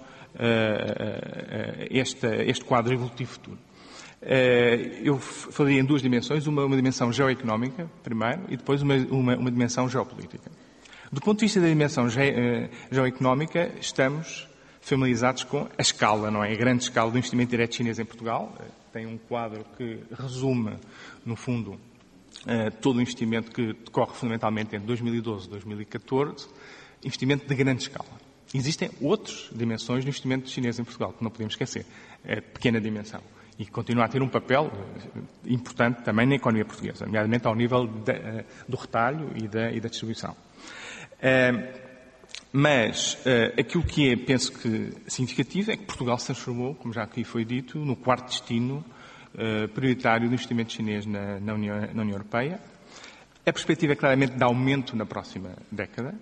uh, este, este quadro evolutivo futuro? Uh, eu falei em duas dimensões, uma, uma dimensão geoeconómica, primeiro, e depois uma, uma, uma dimensão geopolítica. Do ponto de vista da dimensão ge, uh, geoeconómica, estamos familiarizados com a escala, não é? A grande escala do investimento direto chinês em Portugal. Uh, tem um quadro que resume, no fundo, Uh, todo o investimento que decorre fundamentalmente entre dois mil e doze e dois mil e catorze, investimento de grande escala. Existem outras dimensões do investimento chinês em Portugal, que não podemos esquecer. É pequena dimensão. E continua a ter um papel uh, importante também na economia portuguesa, nomeadamente ao nível de, uh, do retalho e da, e da distribuição. Uh, mas uh, aquilo que é, penso que, significativo é que Portugal se transformou, como já aqui foi dito, no quarto destino Uh, prioritário do investimento chinês na, na, União, na União Europeia. A perspectiva é claramente de aumento na próxima década,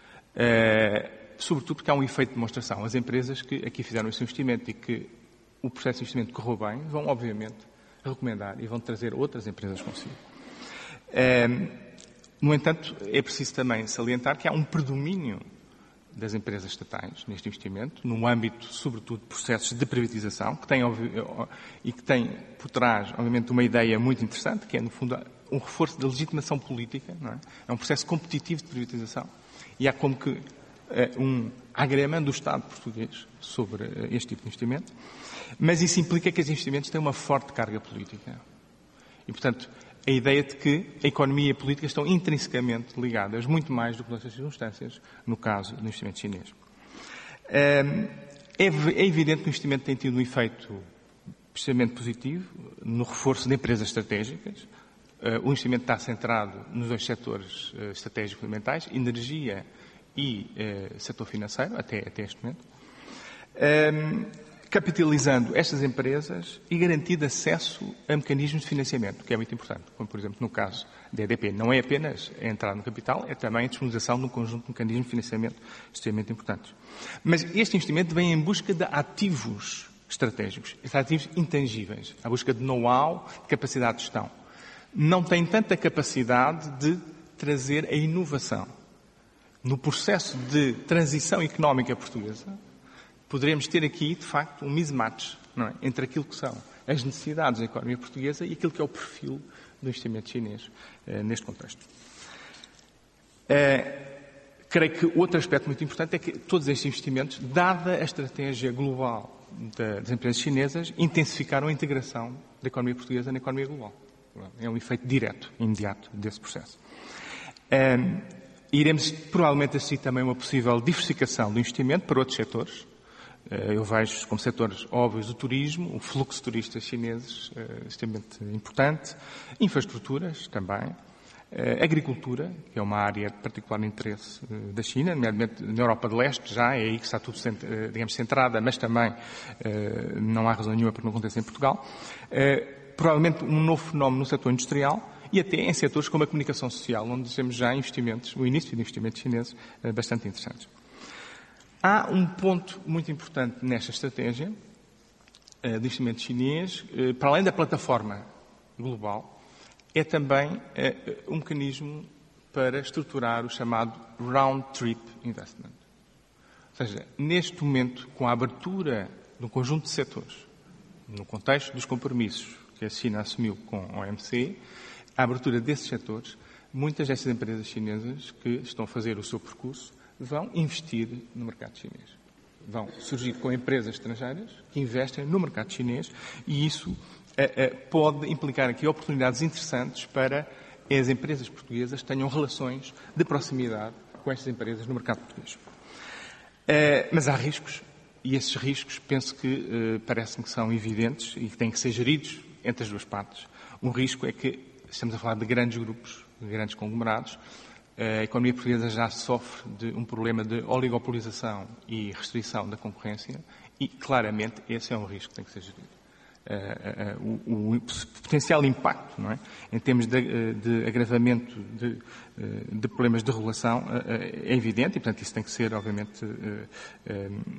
uh, sobretudo porque há um efeito de demonstração. As empresas que aqui fizeram esse investimento e que o processo de investimento correu bem, vão obviamente recomendar e vão trazer outras empresas consigo. Uh, no entanto, é preciso também salientar que há um predomínio das empresas estatais neste investimento, no âmbito, sobretudo, de processos de privatização, que tem, e que tem por trás, obviamente, uma ideia muito interessante, que é, no fundo, um reforço da legitimação política, não é? É um processo competitivo de privatização. E há como que é, um agregamento do Estado português sobre este tipo de investimento, mas isso implica que os investimentos têm uma forte carga política. E, portanto, a ideia de que a economia e a política estão intrinsecamente ligadas, muito mais do que noutras circunstâncias, no caso do investimento chinês. É evidente que o investimento tem tido um efeito precisamente positivo no reforço de empresas estratégicas. O investimento está centrado nos dois setores estratégicos fundamentais, energia e setor financeiro, até, até este momento. Capitalizando estas empresas e garantindo acesso a mecanismos de financiamento, que é muito importante, como, por exemplo, no caso da E D P. Não é apenas a entrada no capital, é também a disponibilização de um conjunto de mecanismos de financiamento extremamente importantes. Mas este investimento vem em busca de ativos estratégicos, ativos intangíveis, à busca de know-how, de capacidade de gestão. Não tem tanta capacidade de trazer a inovação. No processo de transição económica portuguesa, poderemos ter aqui, de facto, um mismatch, não é? Entre aquilo que são as necessidades da economia portuguesa e aquilo que é o perfil do investimento chinês eh, neste contexto. Eh, creio que outro aspecto muito importante é que todos estes investimentos, dada a estratégia global da, das empresas chinesas, intensificaram a integração da economia portuguesa na economia global. É um efeito direto, imediato desse processo. Eh, iremos provavelmente assistir também a uma possível diversificação do investimento para outros setores. Eu vejo como setores óbvios o turismo, o fluxo de turistas chineses é extremamente importante, infraestruturas também, agricultura, que é uma área de particular interesse da China, nomeadamente na Europa de Leste já, é aí que está tudo, digamos, centrada, mas também não há razão nenhuma para que não aconteça em Portugal. Provavelmente um novo fenómeno no setor industrial e até em setores como a comunicação social, onde temos já investimentos, o início de investimentos chineses bastante interessantes. Há um ponto muito importante nesta estratégia de investimento chinês, para além da plataforma global, é também um mecanismo para estruturar o chamado Round Trip Investment. Ou seja, neste momento, com a abertura de um conjunto de setores, no contexto dos compromissos que a China assumiu com a O M C, a abertura desses setores, muitas destas empresas chinesas que estão a fazer o seu percurso vão investir no mercado chinês. Vão surgir com empresas estrangeiras que investem no mercado chinês e isso eh, eh, pode implicar aqui oportunidades interessantes para as empresas portuguesas que tenham relações de proximidade com estas empresas no mercado português. Eh, mas há riscos e esses riscos penso que eh, parece-me que são evidentes e que têm que ser geridos entre as duas partes. Um risco é que estamos a falar de grandes grupos, de grandes conglomerados. A economia portuguesa já sofre de um problema de oligopolização e restrição da concorrência e, claramente, esse é um risco que tem que ser gerido. Uh, uh, uh, o, o potencial impacto, não é? Em termos de, uh, de agravamento de, uh, de problemas de regulação uh, uh, é evidente e, portanto, isso tem que ser, obviamente, uh, uh,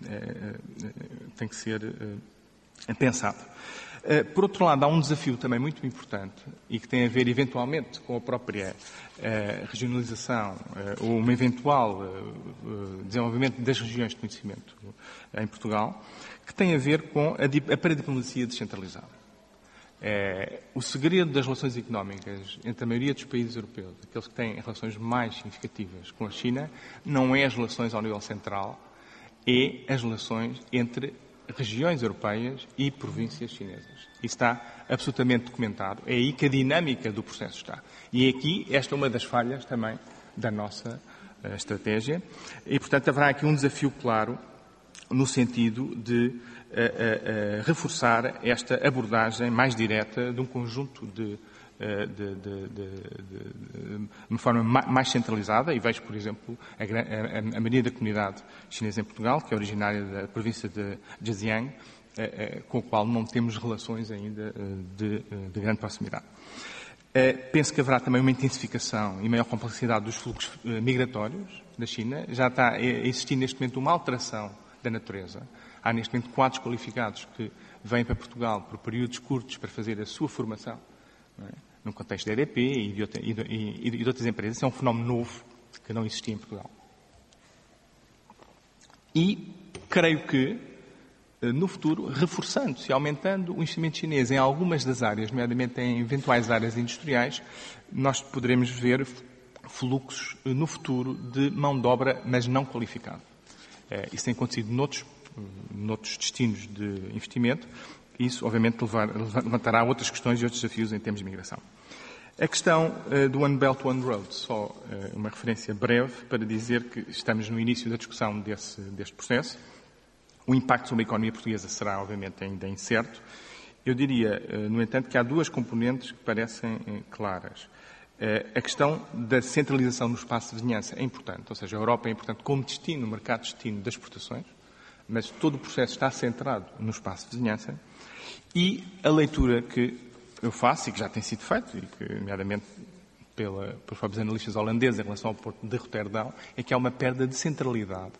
uh, uh, tem que ser uh, pensado. Uh, por outro lado, há um desafio também muito importante e que tem a ver, eventualmente, com a própria uh, regionalização uh, ou um eventual uh, uh, desenvolvimento das regiões de conhecimento uh, em Portugal, que tem a ver com a, a paradiplomacia descentralizada. Uh, o segredo das relações económicas entre a maioria dos países europeus, aqueles que têm relações mais significativas com a China, não é as relações ao nível central, é as relações entre regiões europeias e províncias chinesas. Isso está absolutamente documentado. É aí que a dinâmica do processo está. E é aqui, esta é uma das falhas também da nossa uh, estratégia. E, portanto, haverá aqui um desafio claro no sentido de uh, uh, uh, reforçar esta abordagem mais direta de um conjunto de De, de, de, de, de uma forma mais centralizada, e vejo, por exemplo, a, a, a maioria da comunidade chinesa em Portugal, que é originária da província de Zhejiang, a, a, com a qual não temos relações ainda de, de grande proximidade. A, penso que haverá também uma intensificação e maior complexidade dos fluxos migratórios da China. Já está a existir neste momento uma alteração da natureza. Há neste momento quadros qualificados que vêm para Portugal por períodos curtos para fazer a sua formação, não é? No contexto da E D P e de, outra, e, de, e de outras empresas. Isso é um fenómeno novo que não existia em Portugal. e creio que, no futuro, reforçando-se e aumentando o investimento chinês em algumas das áreas, nomeadamente em eventuais áreas industriais, nós poderemos ver fluxos no futuro de mão de obra, mas não qualificada. Isso tem acontecido noutros, noutros destinos de investimento. Isso, obviamente, levar, levantará outras questões e outros desafios em termos de migração. A questão uh, do One Belt, One Road, só uh, uma referência breve para dizer que estamos no início da discussão desse, deste processo. O impacto sobre a economia portuguesa será, obviamente, ainda incerto. Eu diria, uh, no entanto, que há duas componentes que parecem uh, claras. Uh, a questão da centralização no espaço de vizinhança é importante, ou seja, a Europa é importante como destino, mercado de destino das exportações, mas todo o processo está centrado no espaço de vizinhança. E a leitura que eu faço, e que já tem sido feita, e que, nomeadamente pela, pelos próprios analistas holandeses em relação ao Porto de Roterdão, é que há uma perda de centralidade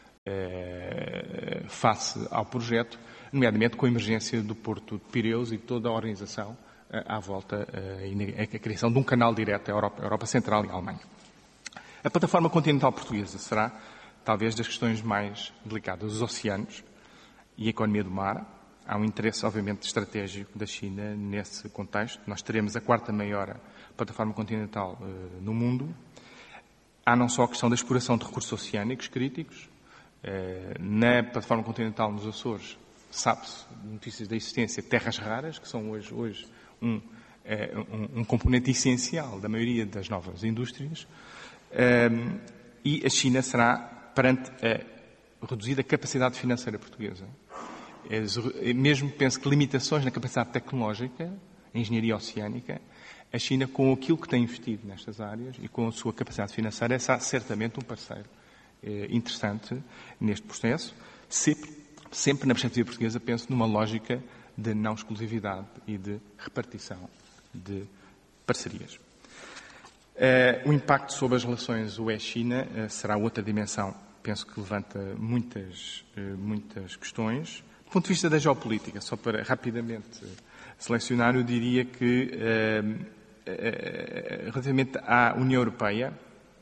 eh, face ao projeto, nomeadamente com a emergência do Porto de Pireus e toda a organização eh, à volta eh, e a criação de um canal direto à Europa, à Europa Central e à Alemanha. A plataforma continental portuguesa será, talvez, das questões mais delicadas. Os oceanos e a economia do mar. Há um interesse, obviamente, estratégico da China nesse contexto. Nós teremos a quarta maior plataforma continental uh, no mundo. Há não só a questão da exploração de recursos oceânicos críticos. Uh, na plataforma continental nos Açores, sabe-se notícias da existência de terras raras, que são hoje, hoje um, uh, um, um componente essencial da maioria das novas indústrias. Uh, e a China será, perante a reduzida capacidade financeira portuguesa, mesmo penso que limitações na capacidade tecnológica, engenharia oceânica, a China, com aquilo que tem investido nestas áreas e com a sua capacidade financeira, será certamente um parceiro eh, interessante neste processo, sempre, sempre na perspectiva portuguesa, penso numa lógica de não exclusividade e de repartição de parcerias. Uh, o impacto sobre as relações U E China uh, será outra dimensão, penso que levanta muitas, uh, muitas questões. Do ponto de vista da geopolítica, só para rapidamente selecionar, eu diria que, uh, uh, relativamente à União Europeia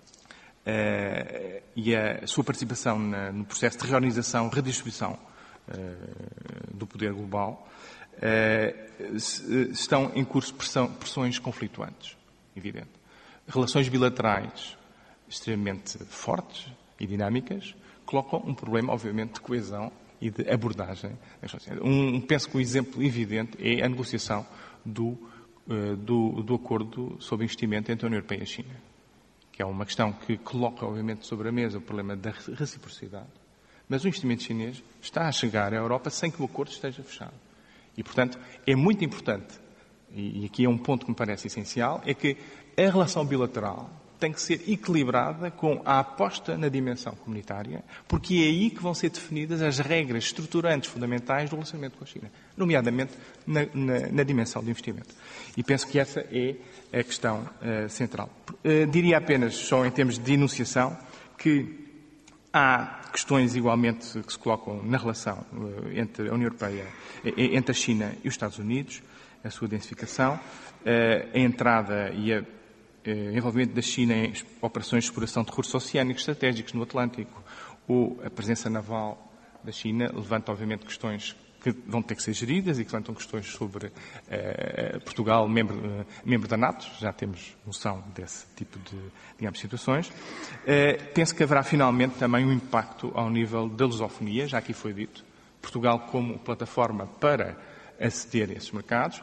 uh, e a sua participação na, no processo de reorganização, redistribuição uh, do poder global, uh, estão em curso pressão, pressões conflituantes, evidente. Relações bilaterais extremamente fortes e dinâmicas colocam um problema, obviamente, de coesão e de abordagem. Um, penso que o exemplo evidente é a negociação do, uh, do, do acordo sobre investimento entre a União Europeia e a China, que é uma questão que coloca, obviamente, sobre a mesa o problema da reciprocidade. Mas o investimento chinês está a chegar à Europa sem que o acordo esteja fechado. E, portanto, é muito importante, e, e aqui é um ponto que me parece essencial, é que a relação bilateral tem que ser equilibrada com a aposta na dimensão comunitária, porque é aí que vão ser definidas as regras estruturantes fundamentais do relacionamento com a China, nomeadamente na, na, na dimensão do investimento. E penso que essa é a questão uh, central. Uh, diria apenas, só em termos de enunciação, que há questões igualmente que se colocam na relação uh, entre a União Europeia, entre a China e os Estados Unidos, a sua densificação, uh, a entrada e a envolvimento da China em operações de exploração de recursos oceânicos estratégicos no Atlântico, ou a presença naval da China, levanta, obviamente, questões que vão ter que ser geridas e que levantam questões sobre uh, Portugal, membro, uh, membro da NATO, já temos noção desse tipo de, digamos, situações. Uh, penso que haverá, finalmente, também um impacto ao nível da lusofonia, já aqui foi dito, Portugal como plataforma para aceder a esses mercados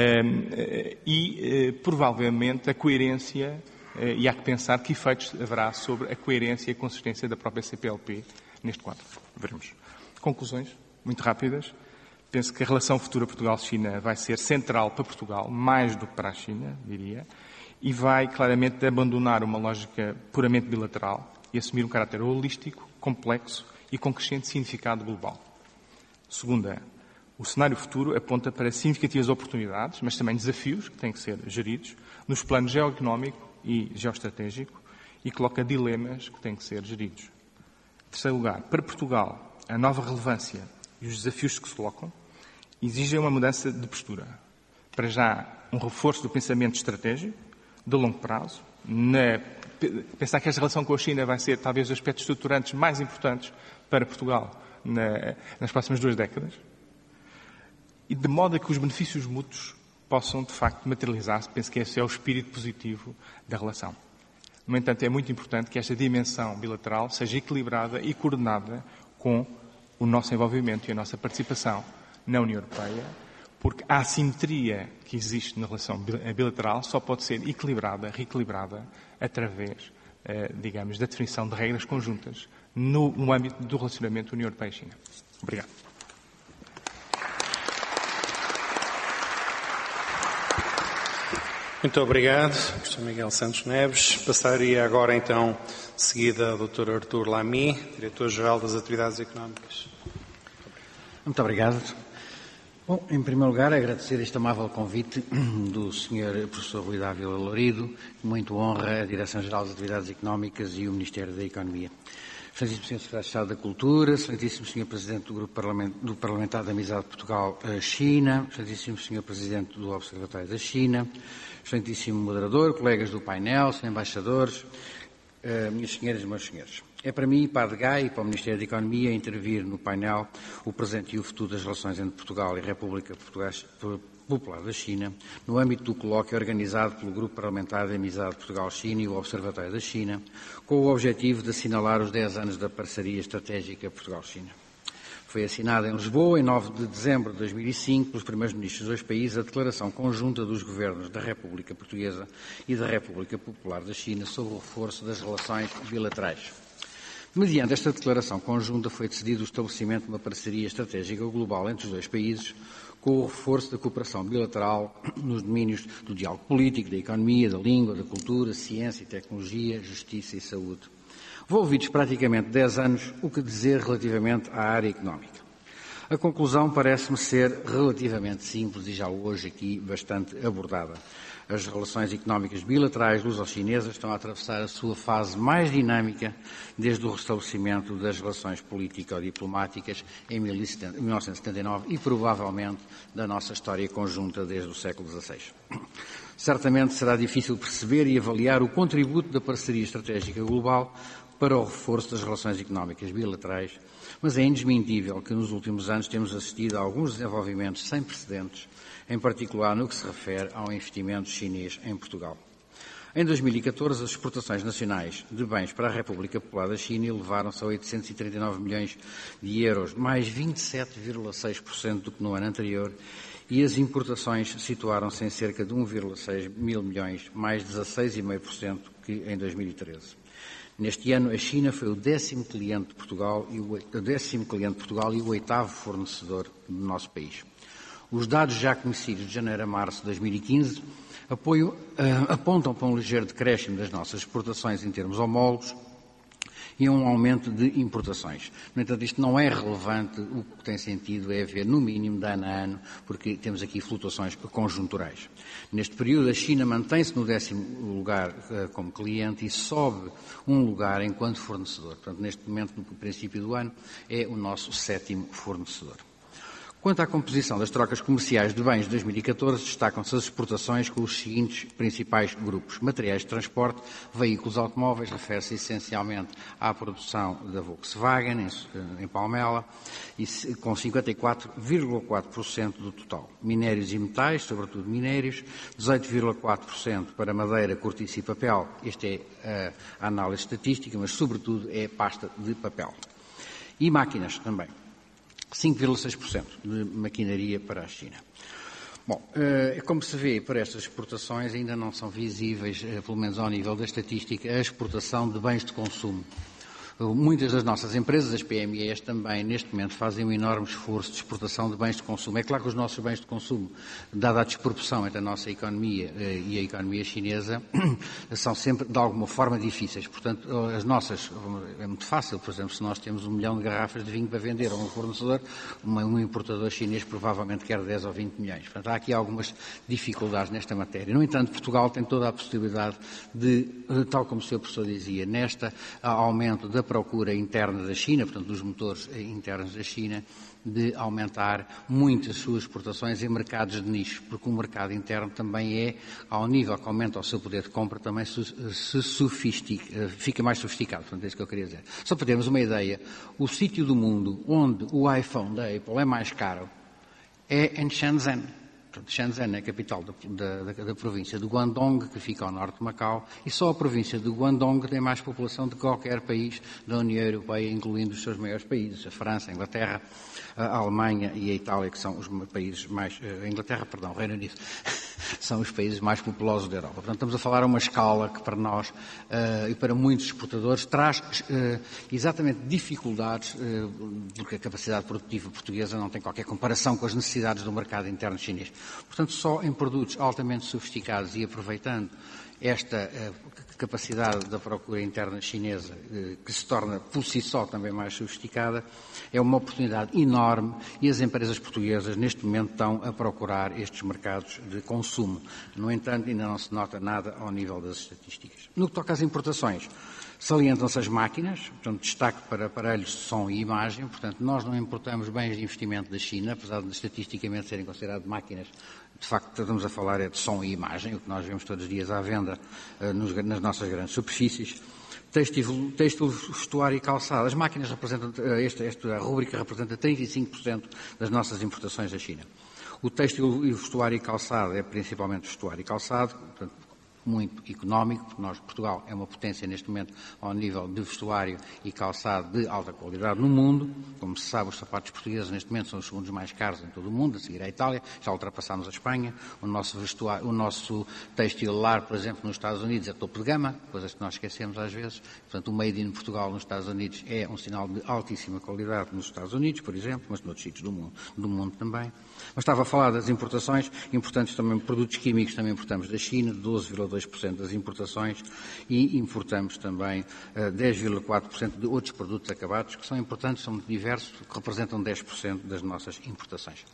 e, provavelmente, a coerência, e há que pensar que efeitos haverá sobre a coerência e a consistência da própria C P L P neste quadro. Veremos. Conclusões, muito rápidas. Penso que a relação futura Portugal-China vai ser central para Portugal, mais do que para a China, diria, e vai, claramente, abandonar uma lógica puramente bilateral e assumir um caráter holístico, complexo e com crescente significado global. Segunda, o cenário futuro aponta para significativas oportunidades, mas também desafios que têm que ser geridos nos planos geoeconómico e geoestratégico e coloca dilemas que têm que ser geridos. Em terceiro lugar, para Portugal, a nova relevância e os desafios que se colocam exigem uma mudança de postura. Para já, um reforço do pensamento estratégico, de longo prazo, na, pensar que esta relação com a China vai ser talvez os aspectos estruturantes mais importantes para Portugal na, nas próximas duas décadas, e de modo a que os benefícios mútuos possam, de facto, materializar-se. Penso que esse é o espírito positivo da relação. No entanto, é muito importante que esta dimensão bilateral seja equilibrada e coordenada com o nosso envolvimento e a nossa participação na União Europeia, porque a assimetria que existe na relação bilateral só pode ser equilibrada, reequilibrada, através, eh, digamos, da definição de regras conjuntas no, no âmbito do relacionamento União Europeia-China. Obrigado. Muito obrigado, professor Miguel Santos Neves. Passaria agora, então, de seguida, ao doutor Artur Lamy, Diretor-Geral das Atividades Económicas. Muito obrigado. Bom, em primeiro lugar, agradecer este amável convite do senhor professor Rui Dávila Lourido, que muito honra a Direção-Geral das Atividades Económicas e o Ministério da Economia. Excelentíssimo senhor Secretário de Estado da Cultura, Excelentíssimo senhor Presidente do Grupo Parlament, do Parlamentar da Amizade de Portugal-China, Excelentíssimo senhor Presidente do Observatório da China, Excelentíssimo Moderador, colegas do painel, senhores embaixadores, minhas senhoras e meus senhores. É para mim, para a A D G A e para o Ministério da Economia, intervir no painel o presente e o futuro das relações entre Portugal e a República Popular da China, no âmbito do colóquio organizado pelo Grupo Parlamentar de Amizade Portugal-China e o Observatório da China, com o objetivo de assinalar os dez anos da parceria estratégica Portugal-China. Foi assinada em Lisboa, em nove de dezembro de dois mil e cinco, pelos primeiros ministros dos dois países, a declaração conjunta dos governos da República Portuguesa e da República Popular da China sobre o reforço das relações bilaterais. Mediante esta declaração conjunta foi decidido o estabelecimento de uma parceria estratégica global entre os dois países, com o reforço da cooperação bilateral nos domínios do diálogo político, da economia, da língua, da cultura, ciência e tecnologia, justiça e saúde. Envolvidos praticamente dez anos, o que dizer relativamente à área económica? A conclusão parece-me ser relativamente simples e já hoje aqui bastante abordada. As relações económicas bilaterais luso-chinesas estão a atravessar a sua fase mais dinâmica desde o restabelecimento das relações político-diplomáticas em mil novecentos e setenta e nove e provavelmente da nossa história conjunta desde o século dezasseis. Certamente será difícil perceber e avaliar o contributo da parceria estratégica global para o reforço das relações económicas bilaterais, mas é indesmentível que nos últimos anos temos assistido a alguns desenvolvimentos sem precedentes, em particular no que se refere ao investimento chinês em Portugal. Em dois mil e catorze, as exportações nacionais de bens para a República Popular da China elevaram-se a oitocentos e trinta e nove milhões de euros, mais vinte e sete vírgula seis por cento do que no ano anterior, e as importações situaram-se em cerca de um vírgula seis mil milhões, mais dezasseis vírgula cinco por cento que em dois mil e treze. Neste ano, a China foi o décimo cliente de Portugal e o, o décimo cliente de Portugal e o oitavo fornecedor do nosso país. Os dados já conhecidos de janeiro a março de dois mil e quinze apoio, uh, apontam para um ligeiro decréscimo das nossas exportações em termos homólogos e um aumento de importações. No entanto, isto não é relevante, o que tem sentido é ver, no mínimo, de ano a ano, porque temos aqui flutuações conjunturais. Neste período, a China mantém-se no décimo lugar uh, como cliente e sobe um lugar enquanto fornecedor. Portanto, neste momento, no princípio do ano, é o nosso sétimo fornecedor. Quanto à composição das trocas comerciais de bens de dois mil e catorze, destacam-se as exportações com os seguintes principais grupos. Materiais de transporte, veículos automóveis, refere-se essencialmente à produção da Volkswagen, em, em Palmela, e, com cinquenta e quatro vírgula quatro por cento do total. Minérios e metais, sobretudo minérios, dezoito vírgula quatro por cento para madeira, cortiça e papel. Esta é a análise estatística, mas sobretudo é pasta de papel. E máquinas também. cinco vírgula seis por cento de maquinaria para a China. Bom, como se vê, para estas exportações ainda não são visíveis, pelo menos ao nível da estatística, a exportação de bens de consumo. Muitas das nossas empresas, as P M Es também, neste momento, fazem um enorme esforço de exportação de bens de consumo. É claro que os nossos bens de consumo, dada a desproporção entre a nossa economia e a economia chinesa, são sempre, de alguma forma, difíceis. Portanto, as nossas, é muito fácil, por exemplo, se nós temos um milhão de garrafas de vinho para vender a um fornecedor, um importador chinês provavelmente quer dez ou vinte milhões. Portanto, há aqui algumas dificuldades nesta matéria. No entanto, Portugal tem toda a possibilidade de, tal como o senhor professor dizia, neste aumento da da procura interna da China, portanto, dos motores internos da China, de aumentar muito as suas exportações em mercados de nicho, porque o mercado interno também é, ao nível que aumenta o seu poder de compra, também se, se sofistica, fica mais sofisticado. Portanto, é isso que eu queria dizer. Só para termos uma ideia, o sítio do mundo onde o iPhone da Apple é mais caro é em Shenzhen. Shenzhen é a capital da, da, da província de Guangdong, que fica ao norte de Macau, e só a província de Guangdong tem mais população de qualquer país da União Europeia, incluindo os seus maiores países, a França, a Inglaterra, a Alemanha e a Itália, que são os países mais... A Inglaterra, perdão, o Reino Unido, são os países mais populosos da Europa. Portanto, estamos a falar a uma escala que para nós uh, e para muitos exportadores traz uh, exatamente dificuldades, uh, porque a capacidade produtiva portuguesa não tem qualquer comparação com as necessidades do mercado interno chinês. Portanto, só em produtos altamente sofisticados e aproveitando esta uh, capacidade da procura interna chinesa, uh, que se torna por si só também mais sofisticada, é uma oportunidade enorme e as empresas portuguesas neste momento estão a procurar estes mercados de consumo. No entanto, ainda não se nota nada ao nível das estatísticas. No que toca às importações, salientam-se as máquinas, portanto, destaque para aparelhos de som e imagem, portanto, nós não importamos bens de investimento da China, apesar de estatisticamente serem consideradas máquinas, de facto, estamos a falar é de som e imagem, o que nós vemos todos os dias à venda uh, nos, nas nossas grandes superfícies. Têxtil, têxtil, vestuário e calçado. As máquinas representam, esta, esta rúbrica representa trinta e cinco por cento das nossas importações da China. O têxtil, vestuário e calçado é principalmente vestuário e calçado, portanto, muito económico, porque nós, Portugal, é uma potência neste momento ao nível de vestuário e calçado de alta qualidade no mundo. Como se sabe, os sapatos portugueses neste momento são os segundos mais caros em todo o mundo, a seguir à Itália, já ultrapassámos a Espanha. O nosso vestuário, o nosso têxtil lar, por exemplo, nos Estados Unidos é topo de gama, coisas que nós esquecemos às vezes. Portanto, o Made in Portugal nos Estados Unidos é um sinal de altíssima qualidade nos Estados Unidos, por exemplo, mas noutros sítios do mundo, do mundo também. Mas estava a falar das importações, importantes também, produtos químicos também importamos da China, doze vírgula dois por cento das importações, e importamos também uh, dez vírgula quatro por cento de outros produtos acabados, que são importantes, são muito diversos, que representam dez por cento das nossas importações.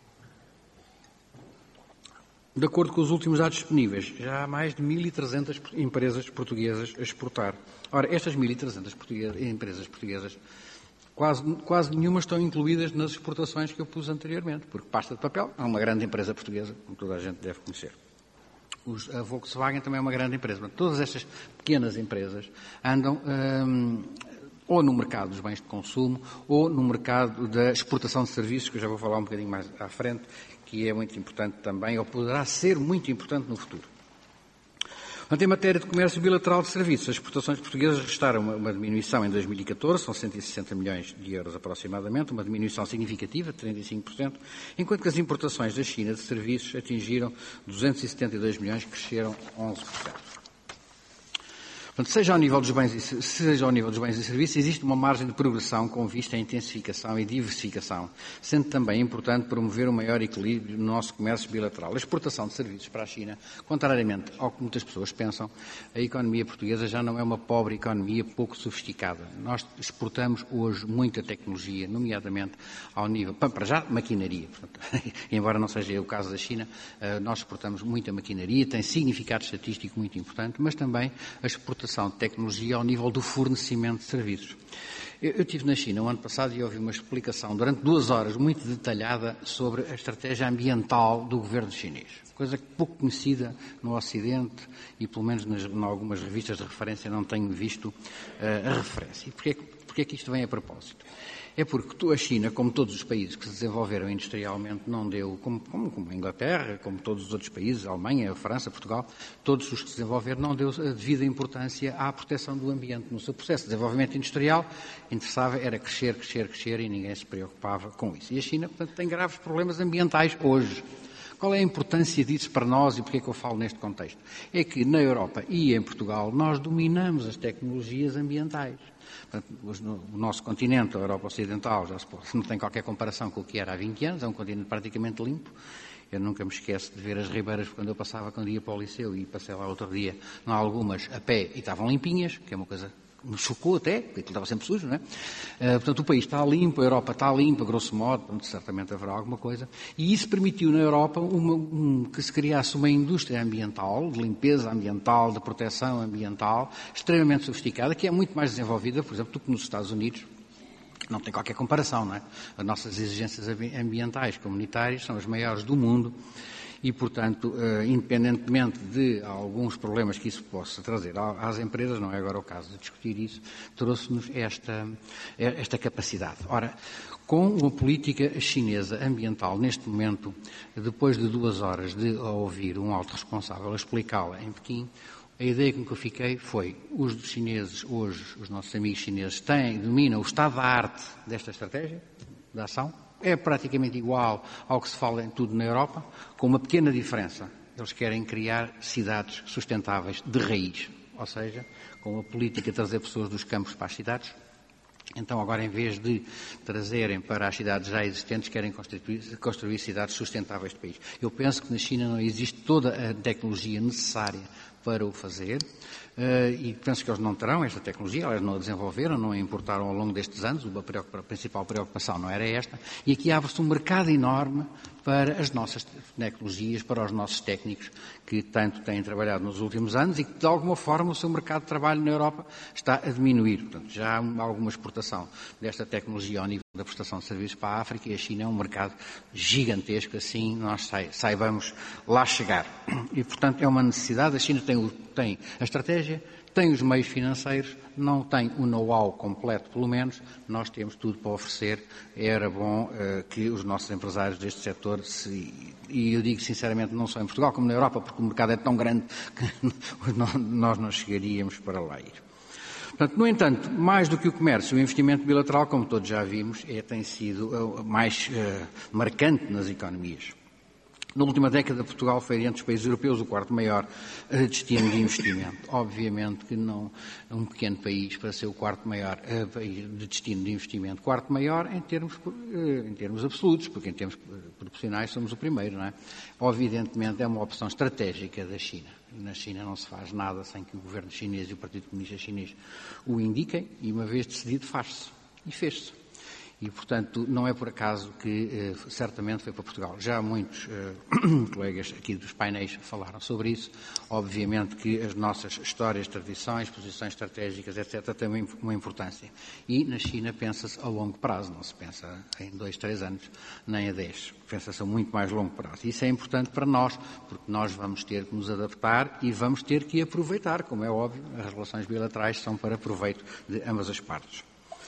De acordo com os últimos dados disponíveis, já há mais de mil e trezentas empresas portuguesas a exportar. Ora, estas mil e trezentas portuguesas, empresas portuguesas, quase, quase nenhuma estão incluídas nas exportações que eu pus anteriormente, porque pasta de papel é uma grande empresa portuguesa, como toda a gente deve conhecer. Os, a Volkswagen também é uma grande empresa. Mas todas estas pequenas empresas andam hum, ou no mercado dos bens de consumo ou no mercado da exportação de serviços, que eu já vou falar um bocadinho mais à frente, que é muito importante também, ou poderá ser muito importante no futuro. Portanto, em matéria de comércio bilateral de serviços, as exportações portuguesas registraram uma, uma diminuição em dois mil e catorze, são cento e sessenta milhões de euros aproximadamente, uma diminuição significativa, de trinta e cinco por cento, enquanto que as importações da China de serviços atingiram duzentos e setenta e dois milhões, cresceram onze por cento. Portanto, seja ao nível dos bens e, seja ao nível dos bens e serviços, existe uma margem de progressão com vista à intensificação e diversificação, sendo também importante promover um maior equilíbrio no nosso comércio bilateral. A exportação de serviços para a China, contrariamente ao que muitas pessoas pensam, a economia portuguesa já não é uma pobre economia pouco sofisticada. Nós exportamos hoje muita tecnologia, nomeadamente ao nível, para já, maquinaria. Portanto, embora não seja o caso da China, nós exportamos muita maquinaria, tem significado estatístico muito importante, mas também a exportação de tecnologia ao nível do fornecimento de serviços. Eu, eu estive na China o ano passado e ouvi uma explicação durante duas horas muito detalhada sobre a estratégia ambiental do governo chinês. Coisa pouco conhecida no Ocidente e, pelo menos nas, em algumas revistas de referência, não tenho visto uh, a referência. E porquê, porquê é que isto vem a propósito? É porque a China, como todos os países que se desenvolveram industrialmente, não deu, como, como, como a Inglaterra, como todos os outros países, a Alemanha, a França, Portugal, todos os que se desenvolveram, não deu a devida importância à proteção do ambiente. No seu processo de desenvolvimento industrial, interessava era crescer, crescer, crescer e ninguém se preocupava com isso. E a China, portanto, tem graves problemas ambientais hoje. Qual é a importância disso para nós e porquê é que eu falo neste contexto? É que na Europa e em Portugal nós dominamos as tecnologias ambientais. Portanto, o nosso continente, a Europa Ocidental, já se pode, não tem qualquer comparação com o que era há vinte anos, é um continente praticamente limpo. Eu nunca me esqueço de ver as ribeiras quando eu passava, quando ia para o liceu, e passei lá outro dia, não há algumas a pé e estavam limpinhas, que é uma coisa me chocou até, porque aquilo estava sempre sujo, não é? Uh, portanto, o país está limpo, a Europa está limpa, grosso modo, portanto, certamente haverá alguma coisa. E isso permitiu na Europa uma, um, que se criasse uma indústria ambiental, de limpeza ambiental, de proteção ambiental, extremamente sofisticada, que é muito mais desenvolvida, por exemplo, do que nos Estados Unidos. Não tem qualquer comparação, não é? As nossas exigências ambientais comunitárias são as maiores do mundo. E, portanto, independentemente de alguns problemas que isso possa trazer às empresas, não é agora o caso de discutir isso, trouxe-nos esta, esta capacidade. Ora, com a política chinesa ambiental, neste momento, depois de duas horas de ouvir um alto responsável a explicá-la em Pequim, a ideia com que eu fiquei foi, os chineses hoje, os nossos amigos chineses, têm, dominam o estado da arte desta estratégia de ação. É praticamente igual ao que se fala em tudo na Europa, com uma pequena diferença. Eles querem criar cidades sustentáveis de raiz, ou seja, com a política de trazer pessoas dos campos para as cidades. Então, agora, em vez de trazerem para as cidades já existentes, querem construir, construir cidades sustentáveis de país. Eu penso que na China não existe toda a tecnologia necessária para o fazer, uh, e penso que eles não terão esta tecnologia, eles não a desenvolveram, não a importaram ao longo destes anos, a, preocupa, a principal preocupação não era esta, e aqui abre-se um mercado enorme para as nossas tecnologias, para os nossos técnicos que tanto têm trabalhado nos últimos anos e que, de alguma forma, o seu mercado de trabalho na Europa está a diminuir. Portanto, já há alguma exportação desta tecnologia ao nível da prestação de serviços para a África, e a China é um mercado gigantesco, assim nós saibamos lá chegar. E, portanto, é uma necessidade. A China tem, o, tem a estratégia, tem os meios financeiros, não tem o know-how completo, pelo menos. Nós temos tudo para oferecer. Era bom uh, que os nossos empresários deste setor, se, e eu digo sinceramente, não só em Portugal como na Europa, porque o mercado é tão grande que nós não chegaríamos para lá ir. Portanto, no entanto, mais do que o comércio, o investimento bilateral, como todos já vimos, é, tem sido mais uh, marcante nas economias. Na última década, Portugal foi, entre os países europeus, o quarto maior uh, destino de investimento. Obviamente que não é um pequeno país para ser o quarto maior uh, país de destino de investimento. Quarto maior em termos, uh, em termos absolutos, porque em termos proporcionais somos o primeiro, não é? Evidentemente é uma opção estratégica da China. Na China não se faz nada sem que o governo chinês e o Partido Comunista Chinês o indiquem, e uma vez decidido faz-se. E fez-se. E, portanto, não é por acaso que eh, certamente foi para Portugal. Já muitos eh, colegas aqui dos painéis falaram sobre isso. Obviamente que as nossas histórias, tradições, posições estratégicas, etcétera, têm uma, uma importância. E na China pensa-se a longo prazo, não se pensa em dois, três anos, nem a dez. Pensa-se a muito mais longo prazo. E isso é importante para nós, porque nós vamos ter que nos adaptar e vamos ter que aproveitar, como é óbvio, as relações bilaterais são para proveito de ambas as partes.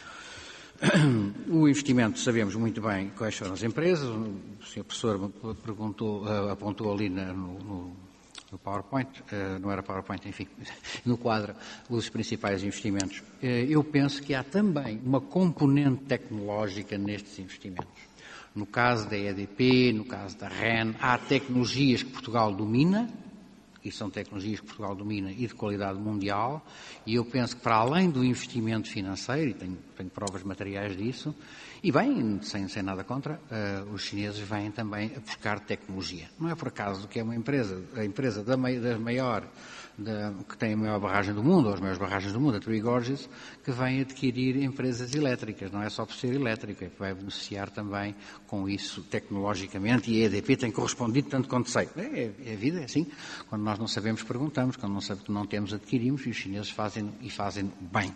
O investimento, sabemos muito bem quais foram as empresas. O senhor professor perguntou, apontou ali no, no, no PowerPoint, não era PowerPoint, enfim, no quadro, os principais investimentos. Eu penso que há também uma componente tecnológica nestes investimentos. No caso da E D P, no caso da R E N, há tecnologias que Portugal domina, e são tecnologias que Portugal domina e de qualidade mundial, e eu penso que, para além do investimento financeiro, e tenho, tenho provas materiais disso, e bem, sem, sem nada contra, uh, os chineses vêm também a buscar tecnologia. Não é por acaso que é uma empresa, a empresa da, da maior, da, que tem a maior barragem do mundo, ou as maiores barragens do mundo, a Three Gorges, que vem adquirir empresas elétricas. Não é só por ser elétrica, que vai beneficiar também com isso tecnologicamente, e a E D P tem correspondido tanto quanto sei. É, é a vida, é assim. Quando nós não sabemos, perguntamos. Quando não sabemos, não temos, adquirimos, e os chineses fazem, e fazem bem.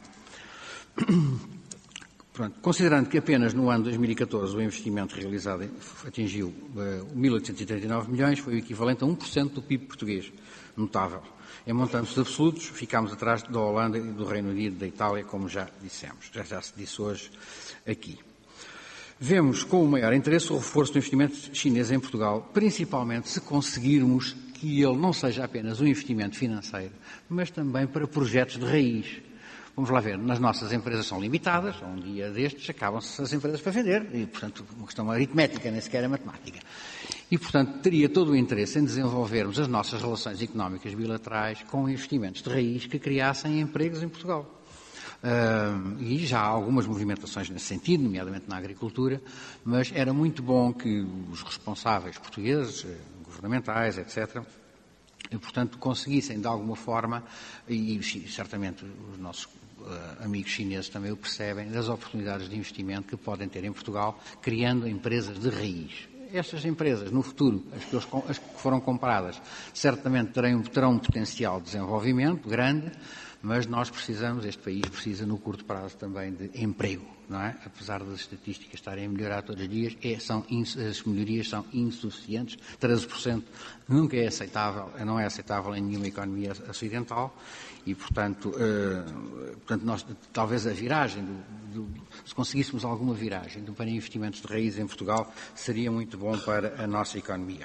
Pronto, considerando que apenas no ano dois mil e catorze o investimento realizado atingiu uh, mil oitocentos e trinta e nove milhões, foi o equivalente a um por cento do P I B português. Notável. Em montantes absolutos, ficámos atrás da Holanda e do Reino Unido, da Itália, como já dissemos. Já, já se disse hoje aqui. Vemos com o maior interesse o reforço do investimento chinês em Portugal, principalmente se conseguirmos que ele não seja apenas um investimento financeiro, mas também para projetos de raiz. Vamos lá ver, nas nossas empresas são limitadas, um dia destes acabam-se as empresas para vender, e, portanto, uma questão aritmética, nem sequer é matemática. E, portanto, teria todo o interesse em desenvolvermos as nossas relações económicas bilaterais com investimentos de raiz que criassem empregos em Portugal. Uh, e já há algumas movimentações nesse sentido, nomeadamente na agricultura, mas era muito bom que os responsáveis portugueses, governamentais, etcétera, e, portanto, conseguissem de alguma forma, e certamente os nossos amigos chineses também o percebem, das oportunidades de investimento que podem ter em Portugal, criando empresas de raiz. Estas empresas, no futuro, as que, as que foram compradas, certamente terão, terão um potencial de desenvolvimento grande, mas nós precisamos, este país precisa no curto prazo também de emprego, não é? Apesar das estatísticas estarem a melhorar todos os dias, é, são, as melhorias são insuficientes, treze por cento nunca é aceitável, não é aceitável em nenhuma economia ocidental e, portanto, eh, portanto nós, talvez a viragem, do, do, se conseguíssemos alguma viragem para investimentos de raiz em Portugal, seria muito bom para a nossa economia.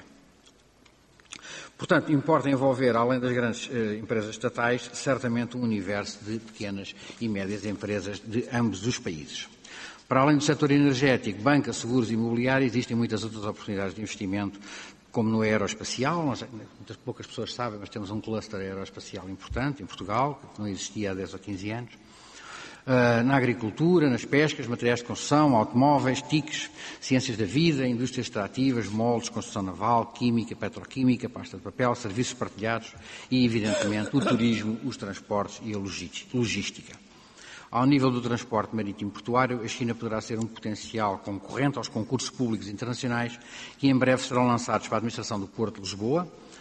Portanto, importa envolver, além das grandes eh, empresas estatais, certamente um universo de pequenas e médias empresas de ambos os países. Para além do setor energético, banca, seguros e imobiliário, existem muitas outras oportunidades de investimento, como no aeroespacial. Nós, muitas poucas pessoas sabem, mas temos um cluster aeroespacial importante em Portugal, que não existia há dez ou quinze anos. Uh, na agricultura, nas pescas, materiais de construção, automóveis, T I Cs, ciências da vida, indústrias extrativas, moldes, construção naval, química, petroquímica, pasta de papel, serviços partilhados e, evidentemente, o turismo, os transportes e a logística. Ao nível do transporte marítimo portuário, a China poderá ser um potencial concorrente aos concursos públicos internacionais que em breve serão lançados para a administração do Porto de Lisboa,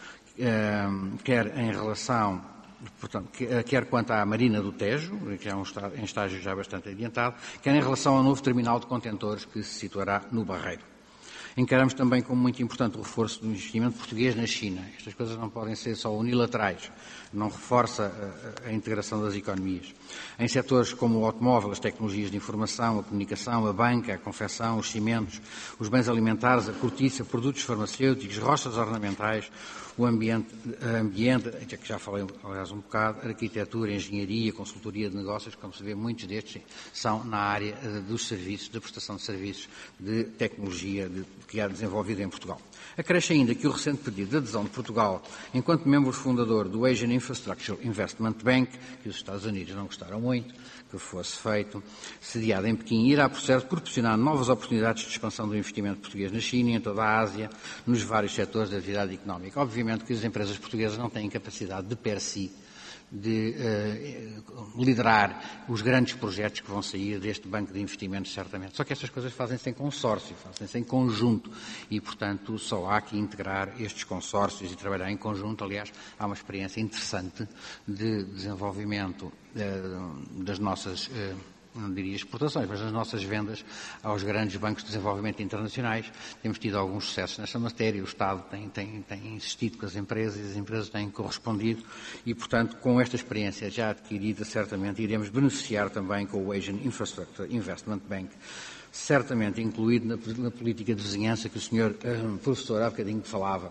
uh, quer em relação Portanto, quer quanto à Marina do Tejo, que é um em estágio já bastante adiantado, quer em relação ao novo terminal de contentores que se situará no Barreiro. Encaramos também como muito importante o reforço do investimento português na China. Estas coisas não podem ser só unilaterais, não reforça a, a integração das economias. Em setores como o automóvel, as tecnologias de informação, a comunicação, a banca, a confecção, os cimentos, os bens alimentares, a cortiça, produtos farmacêuticos, rochas ornamentais, o ambiente, ambiente, que já falei aliás um bocado, arquitetura, engenharia, consultoria de negócios, como se vê, muitos destes são na área dos serviços, da prestação de serviços de tecnologia de, que há desenvolvido em Portugal. Acresce ainda que o recente pedido de adesão de Portugal, enquanto membro fundador do Asian Infrastructure Investment Bank, que os Estados Unidos não gostaram muito que fosse feito, sediado em Pequim, irá proporcionar novas oportunidades de expansão do investimento português na China e em toda a Ásia, nos vários setores da atividade económica. Obviamente que as empresas portuguesas não têm capacidade de per si de uh, liderar os grandes projetos que vão sair deste banco de investimentos, certamente. Só que estas coisas fazem-se em consórcio, fazem-se em conjunto e, portanto, só há que integrar estes consórcios e trabalhar em conjunto. Aliás, há uma experiência interessante de desenvolvimento uh, das nossas uh, não diria exportações, mas nas nossas vendas aos grandes bancos de desenvolvimento internacionais. Temos tido alguns sucessos nesta matéria, o Estado tem, tem, tem insistido com as empresas e as empresas têm correspondido e, portanto, com esta experiência já adquirida, certamente iremos beneficiar também com o Asian Infrastructure Investment Bank, certamente incluído na, na política de vizinhança que o senhor uh, professor há bocadinho falava.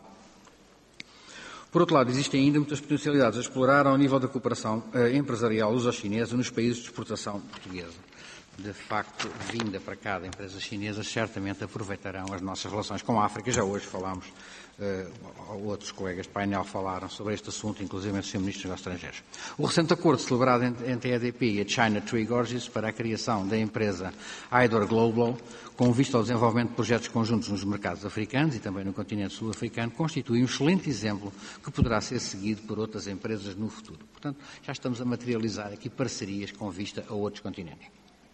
Por outro lado, existem ainda muitas potencialidades a explorar ao nível da cooperação uh, empresarial luso-chinesa nos países de exportação portuguesa. De facto, vinda para cá de empresas chinesas, certamente aproveitarão as nossas relações com a África. Já hoje falámos, uh, outros colegas de painel falaram sobre este assunto, inclusive o senhor Ministro dos Estrangeiros. O recente acordo celebrado entre a E D P e a China Tree Gorges para a criação da empresa Idor Global, com vista ao desenvolvimento de projetos conjuntos nos mercados africanos e também no continente sul-africano, constitui um excelente exemplo que poderá ser seguido por outras empresas no futuro. Portanto, já estamos a materializar aqui parcerias com vista a outros continentes.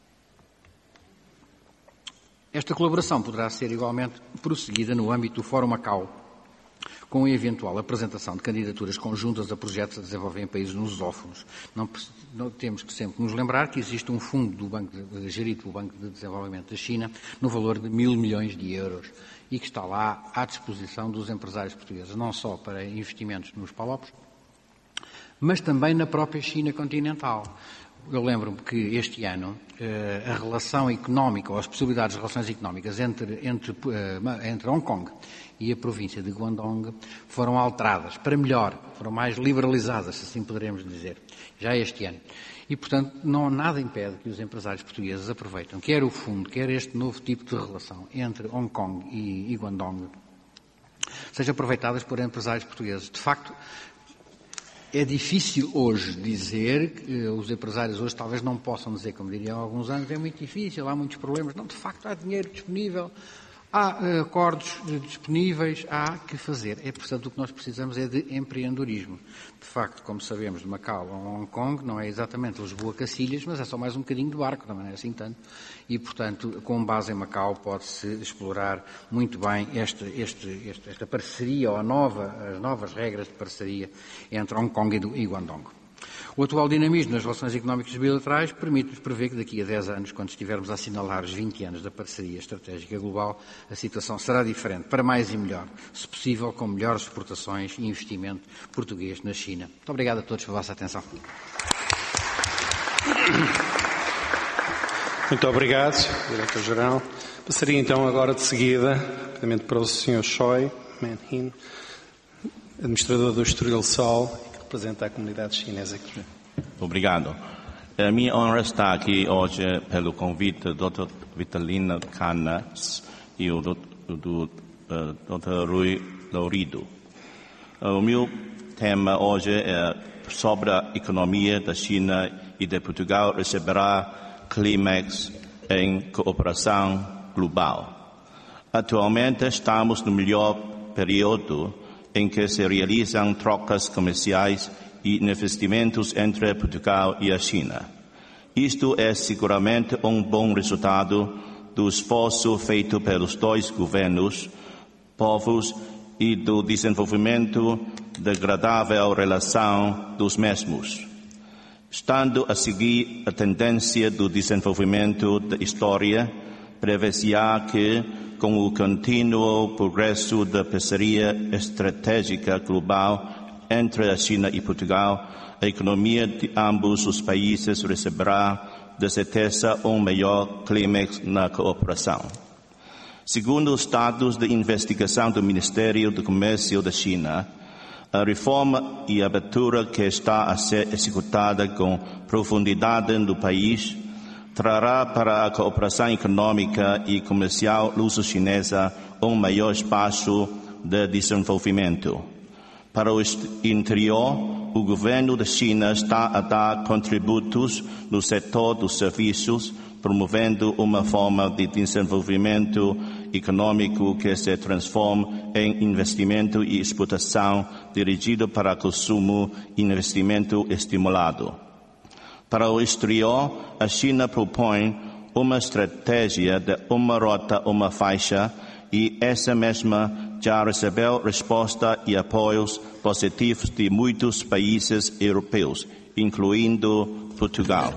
Esta colaboração poderá ser igualmente prosseguida no âmbito do Fórum Macau, com a eventual apresentação de candidaturas conjuntas a projetos a desenvolver em países lusófonos. Não, não temos que sempre nos lembrar que existe um fundo do banco de, gerido pelo Banco de Desenvolvimento da China no valor de mil milhões de euros e que está lá à disposição dos empresários portugueses, não só para investimentos nos Palopes, mas também na própria China continental. Eu lembro-me que este ano a relação económica, ou as possibilidades de relações económicas entre, entre, entre Hong Kong e a província de Guangdong foram alteradas para melhor, foram mais liberalizadas, se assim poderemos dizer, já este ano. E, portanto, não, nada impede que os empresários portugueses aproveitem, quer o fundo, quer este novo tipo de relação entre Hong Kong e, e Guangdong, sejam aproveitadas por empresários portugueses. De facto, é difícil hoje dizer, que os empresários hoje talvez não possam dizer, como diriam há alguns anos, é muito difícil, há muitos problemas. Não, de facto há dinheiro disponível, Há acordos disponíveis, há que fazer. É, portanto, o que nós precisamos é de empreendedorismo. De facto, como sabemos, de Macau a Hong Kong não é exatamente Lisboa-Cacilhas, mas é só mais um bocadinho de barco, não é assim tanto. E, portanto, com base em Macau pode-se explorar muito bem este, este, este, esta parceria, ou a nova, as novas regras de parceria entre Hong Kong e Guangdong. O atual dinamismo nas relações económicas bilaterais permite-nos prever que daqui a dez anos, quando estivermos a assinalar os vinte anos da parceria estratégica global, a situação será diferente, para mais e melhor, se possível com melhores exportações e investimento português na China. Muito obrigado a todos pela vossa atenção. Muito obrigado, Diretor-Geral. Passaria então agora de seguida, rapidamente para o senhor Choi Man-hin, administrador do Estoril Sol, representa a comunidade chinesa aqui. Obrigado. É minha honra estar aqui hoje pelo convite do doutor Vitalino Canas e o do, do uh, doutor Rui Lourido. O meu tema hoje é sobre a economia da China e de Portugal receberá clímax em cooperação global. Atualmente estamos no melhor período em que se realizam trocas comerciais e investimentos entre Portugal e a China. Isto é seguramente um bom resultado do esforço feito pelos dois governos, povos e do desenvolvimento da agradável relação dos mesmos. Estando a seguir a tendência do desenvolvimento da história, prevê-se-á que, com o contínuo progresso da parceria estratégica global entre a China e Portugal, a economia de ambos os países receberá, de certeza, um maior clímax na cooperação. Segundo os dados de investigação do Ministério do Comércio da China, a reforma e abertura que está a ser executada com profundidade no país trará para a cooperação econômica e comercial luso-chinesa um maior espaço de desenvolvimento. Para o interior, o governo da China está a dar contributos no setor dos serviços, promovendo uma forma de desenvolvimento econômico que se transforma em investimento e exportação dirigido para consumo e investimento estimulado. Para o exterior, a China propõe uma estratégia de uma rota, uma faixa, e essa mesma já recebeu resposta e apoios positivos de muitos países europeus, incluindo Portugal.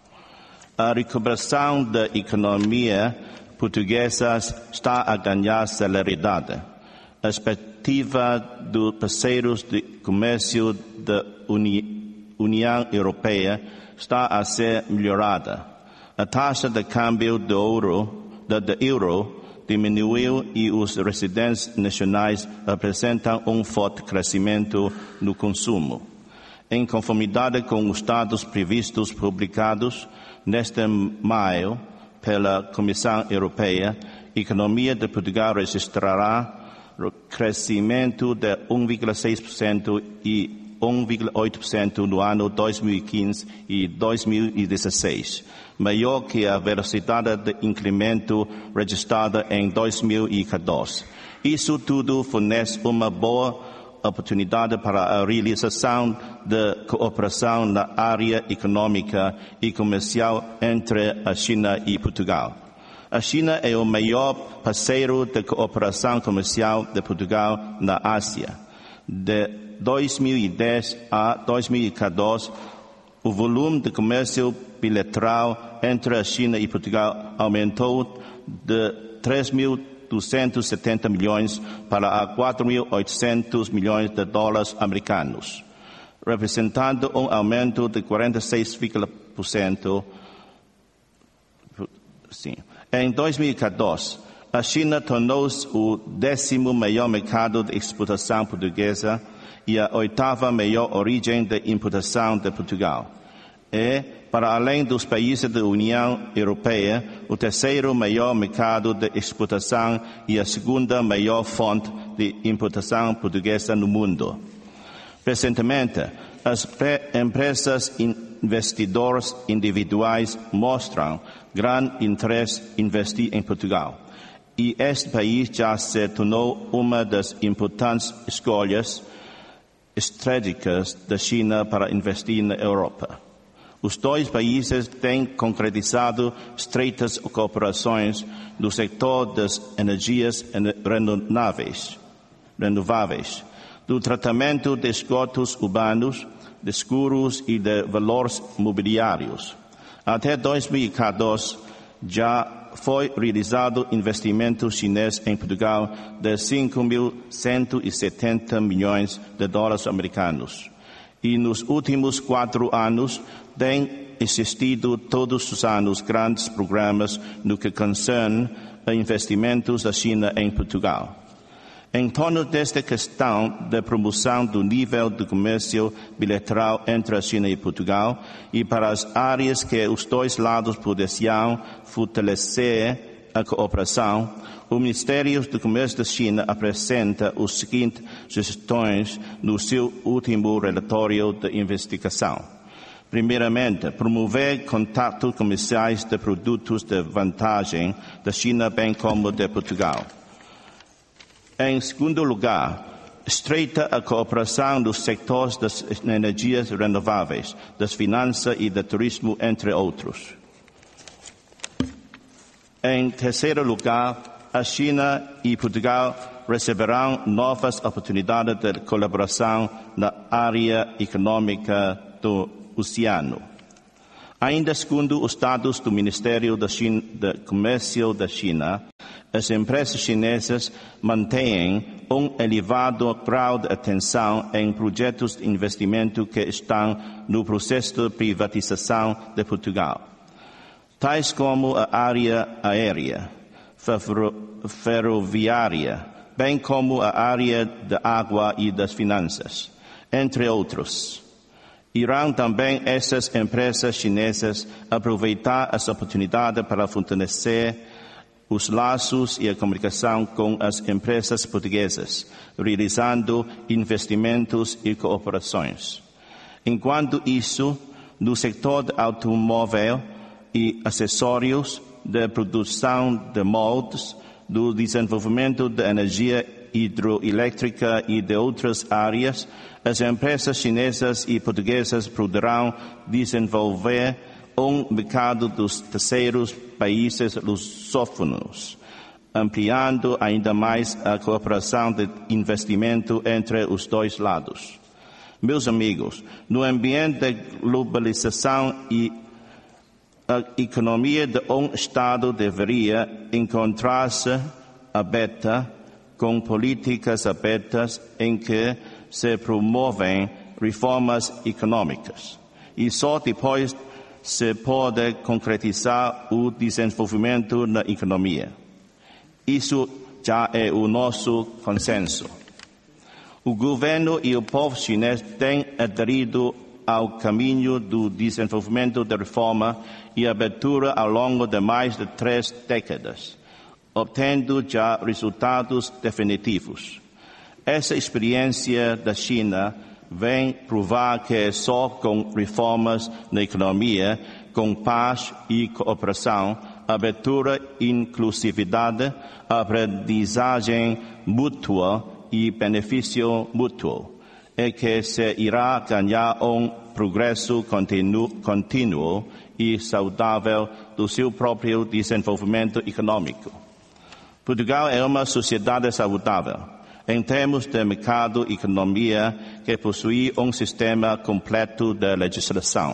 A recuperação da economia portuguesa está a ganhar celeridade. A expectativa dos parceiros de comércio da Uni- União Europeia está a ser melhorada. A taxa de câmbio do euro, de, de euro diminuiu e os residentes nacionais apresentam um forte crescimento no consumo. Em conformidade com os dados previstos publicados neste maio pela Comissão Europeia, a economia de Portugal registrará crescimento de um vírgula seis por cento e um vírgula oito por cento no ano dois mil e quinze e dois mil e dezesseis, maior que a velocidade de incremento registrada em dois mil e quatorze. Isso tudo fornece uma boa oportunidade para a realização de cooperação na área econômica e comercial entre a China e Portugal. A China é o maior parceiro de cooperação comercial de Portugal na Ásia. De dois mil e dez a dois mil e quatorze, o volume de comércio bilateral entre a China e Portugal aumentou de três mil duzentos e setenta milhões para quatro mil e oitocentos milhões de dólares americanos, representando um aumento de quarenta e seis vírgula cinco por cento. Sim. Em dois mil e quatorze, a China tornou-se o décimo maior mercado de exportação portuguesa e a oitava maior origem de importação de Portugal. É, para além dos países da União Europeia, o terceiro maior mercado de exportação e a segunda maior fonte de importação portuguesa no mundo. Recentemente, as empresas investidoras individuais mostram grande interesse em investir em Portugal. e este país já se tornou uma das importantes escolhas estratégicas da China para investir na Europa. Os dois países têm concretizado estreitas cooperações no setor das energias renováveis, renováveis, do tratamento de esgotos urbanos, de seguros e de valores mobiliários. Até dois mil e quatorze, já foi realizado investimento chinês em Portugal de cinco mil cento e setenta milhões de dólares americanos. E nos últimos quatro anos têm existido todos os anos grandes programas no que concerne a investimentos da China em Portugal. Em torno desta questão da promoção do nível de comércio bilateral entre a China e Portugal e para as áreas que os dois lados pudessem fortalecer a cooperação, o Ministério do Comércio da China apresenta as seguintes sugestões no seu último relatório de investigação. Primeiramente, promover contatos comerciais de produtos de vantagem da China bem como de Portugal. Em segundo lugar, estreita a cooperação nos setores das energias renováveis, das finanças e do turismo, entre outros. Em terceiro lugar, a China e Portugal receberão novas oportunidades de colaboração na área econômica do oceano. Ainda segundo os dados do Ministério da China, de Comércio da China, as empresas chinesas mantêm um elevado grau de atenção em projetos de investimento que estão no processo de privatização de Portugal, tais como a área aérea, ferroviária, bem como a área da água e das finanças, entre outros. Irão também essas empresas chinesas aproveitar as oportunidades para fortalecer os laços e a comunicação com as empresas portuguesas, realizando investimentos e cooperações. Enquanto isso, no setor de automóvel e acessórios, da produção de moldes, do desenvolvimento de energia hidroelétrica e de outras áreas, as empresas chinesas e portuguesas poderão desenvolver um mercado dos terceiros países lusófonos, ampliando ainda mais a cooperação de investimento entre os dois lados. Meus amigos, no ambiente de globalização e a economia de um Estado deveria encontrar-se aberta, com políticas abertas em que se promovem reformas econômicas. E só depois se pode concretizar o desenvolvimento na economia. Isso já é o nosso consenso. O governo e o povo chinês têm aderido ao caminho do desenvolvimento da reforma e abertura ao longo de mais de três décadas, obtendo já resultados definitivos. Essa experiência da China vem provar que é só com reformas na economia, com paz e cooperação, abertura e inclusividade, aprendizagem mútua e benefício mútuo, é que se irá ganhar um progresso contínuo, contínuo e saudável do seu próprio desenvolvimento econômico. Portugal é uma sociedade saudável, em termos de mercado e economia, que possui um sistema completo de legislação,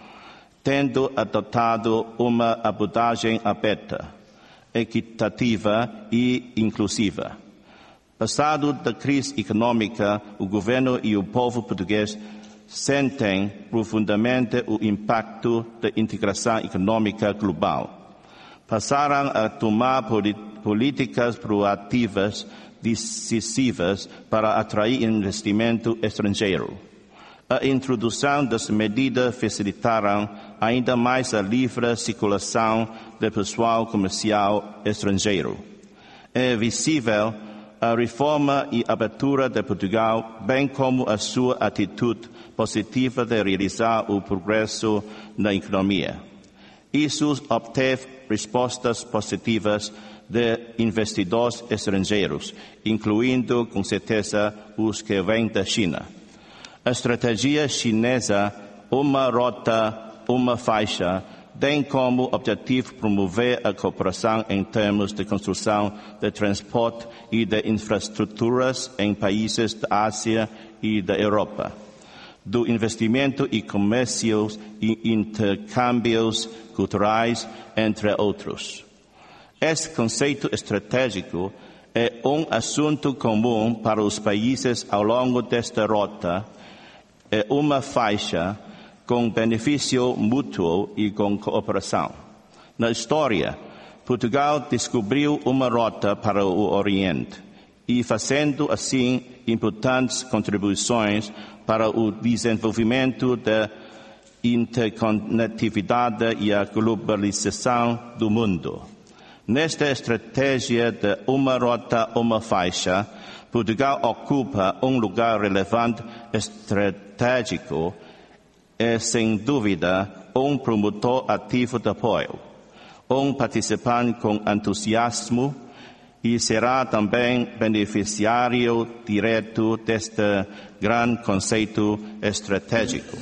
tendo adotado uma abordagem aberta, equitativa e inclusiva. Passado da crise econômica, o governo e o povo português sentem profundamente o impacto da integração econômica global. Passaram a tomar políticas proativas decisivas para atrair investimento estrangeiro. A introdução das medidas facilitaram ainda mais a livre circulação de pessoal comercial estrangeiro. É visível a reforma e abertura de Portugal, bem como a sua atitude positiva de realizar o progresso na economia. Isso obteve respostas positivas de investidores estrangeiros, incluindo, com certeza, os que vêm da China. A estratégia chinesa Uma Rota, Uma Faixa tem como objetivo promover a cooperação em termos de construção de transporte e de infraestruturas em países da Ásia e da Europa, do investimento e comércio e intercâmbios culturais, entre outros. Esse conceito estratégico é um assunto comum para os países ao longo desta rota. É uma faixa com benefício mútuo e com cooperação. Na história, Portugal descobriu uma rota para o Oriente e, fazendo assim importantes contribuições para o desenvolvimento da interconectividade e a globalização do mundo. Nesta estratégia de uma rota, uma faixa, Portugal ocupa um lugar relevante estratégico. É, sem dúvida, um promotor ativo de apoio, um participante com entusiasmo e será também beneficiário direto deste grande conceito estratégico.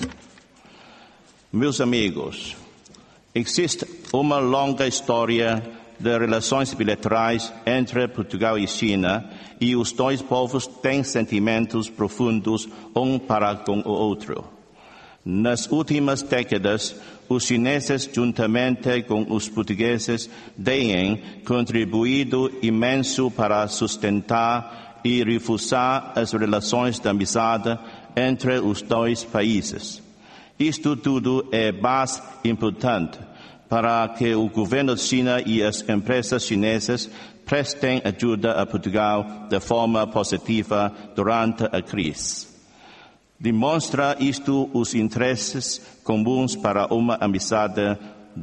Meus amigos, existe uma longa história de relações bilaterais entre Portugal e China e os dois povos têm sentimentos profundos um para com o outro. Nas últimas décadas, os chineses, juntamente com os portugueses, têm contribuído imenso para sustentar e reforçar as relações de amizade entre os dois países. Isto tudo é base importante para que o governo da China e as empresas chinesas prestem ajuda a Portugal de forma positiva durante a crise. Demonstra isto os interesses comuns para uma amizade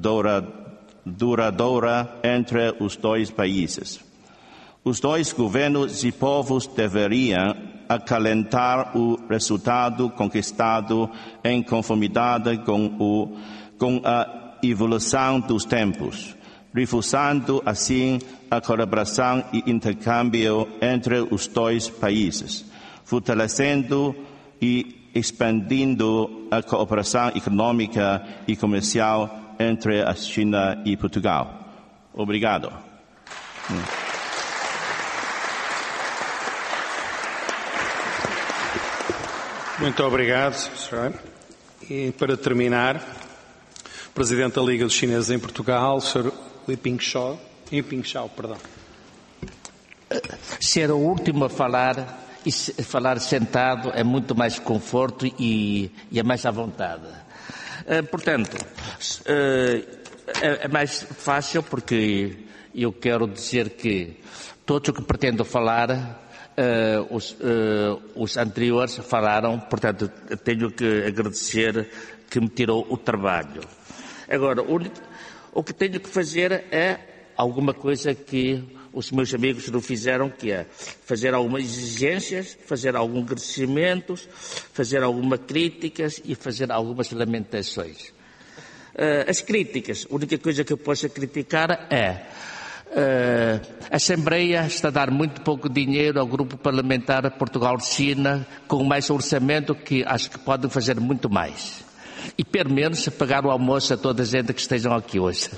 duradoura entre os dois países. Os dois governos e povos deveriam acalentar o resultado conquistado em conformidade com, o, com a evolução dos tempos, reforçando assim a colaboração e intercâmbio entre os dois países, fortalecendo e expandindo a cooperação econômica e comercial entre a China e Portugal. Obrigado. Muito obrigado, senhor. E para terminar, o Presidente da Liga dos Chineses em Portugal, senhor Li Pingshao, Li Pingshao, perdão. Ser o último a falar e falar sentado é muito mais conforto e, e é mais à vontade. Uh, portanto, uh, é, é mais fácil porque eu quero dizer que todos o que pretendo falar, uh, os, uh, os anteriores falaram, portanto, tenho que agradecer que me tirou o trabalho. Agora, o, o que tenho que fazer é alguma coisa que os meus amigos não fizeram, que é fazer algumas exigências, fazer alguns agradecimentos, fazer algumas críticas e fazer algumas lamentações. Uh, as críticas, a única coisa que eu posso criticar é uh, a Assembleia está a dar muito pouco dinheiro ao Grupo Parlamentar Portugal-China, com mais orçamento que acho que podem fazer muito mais. E pelo menos pagar o almoço a toda a gente que estejam aqui hoje.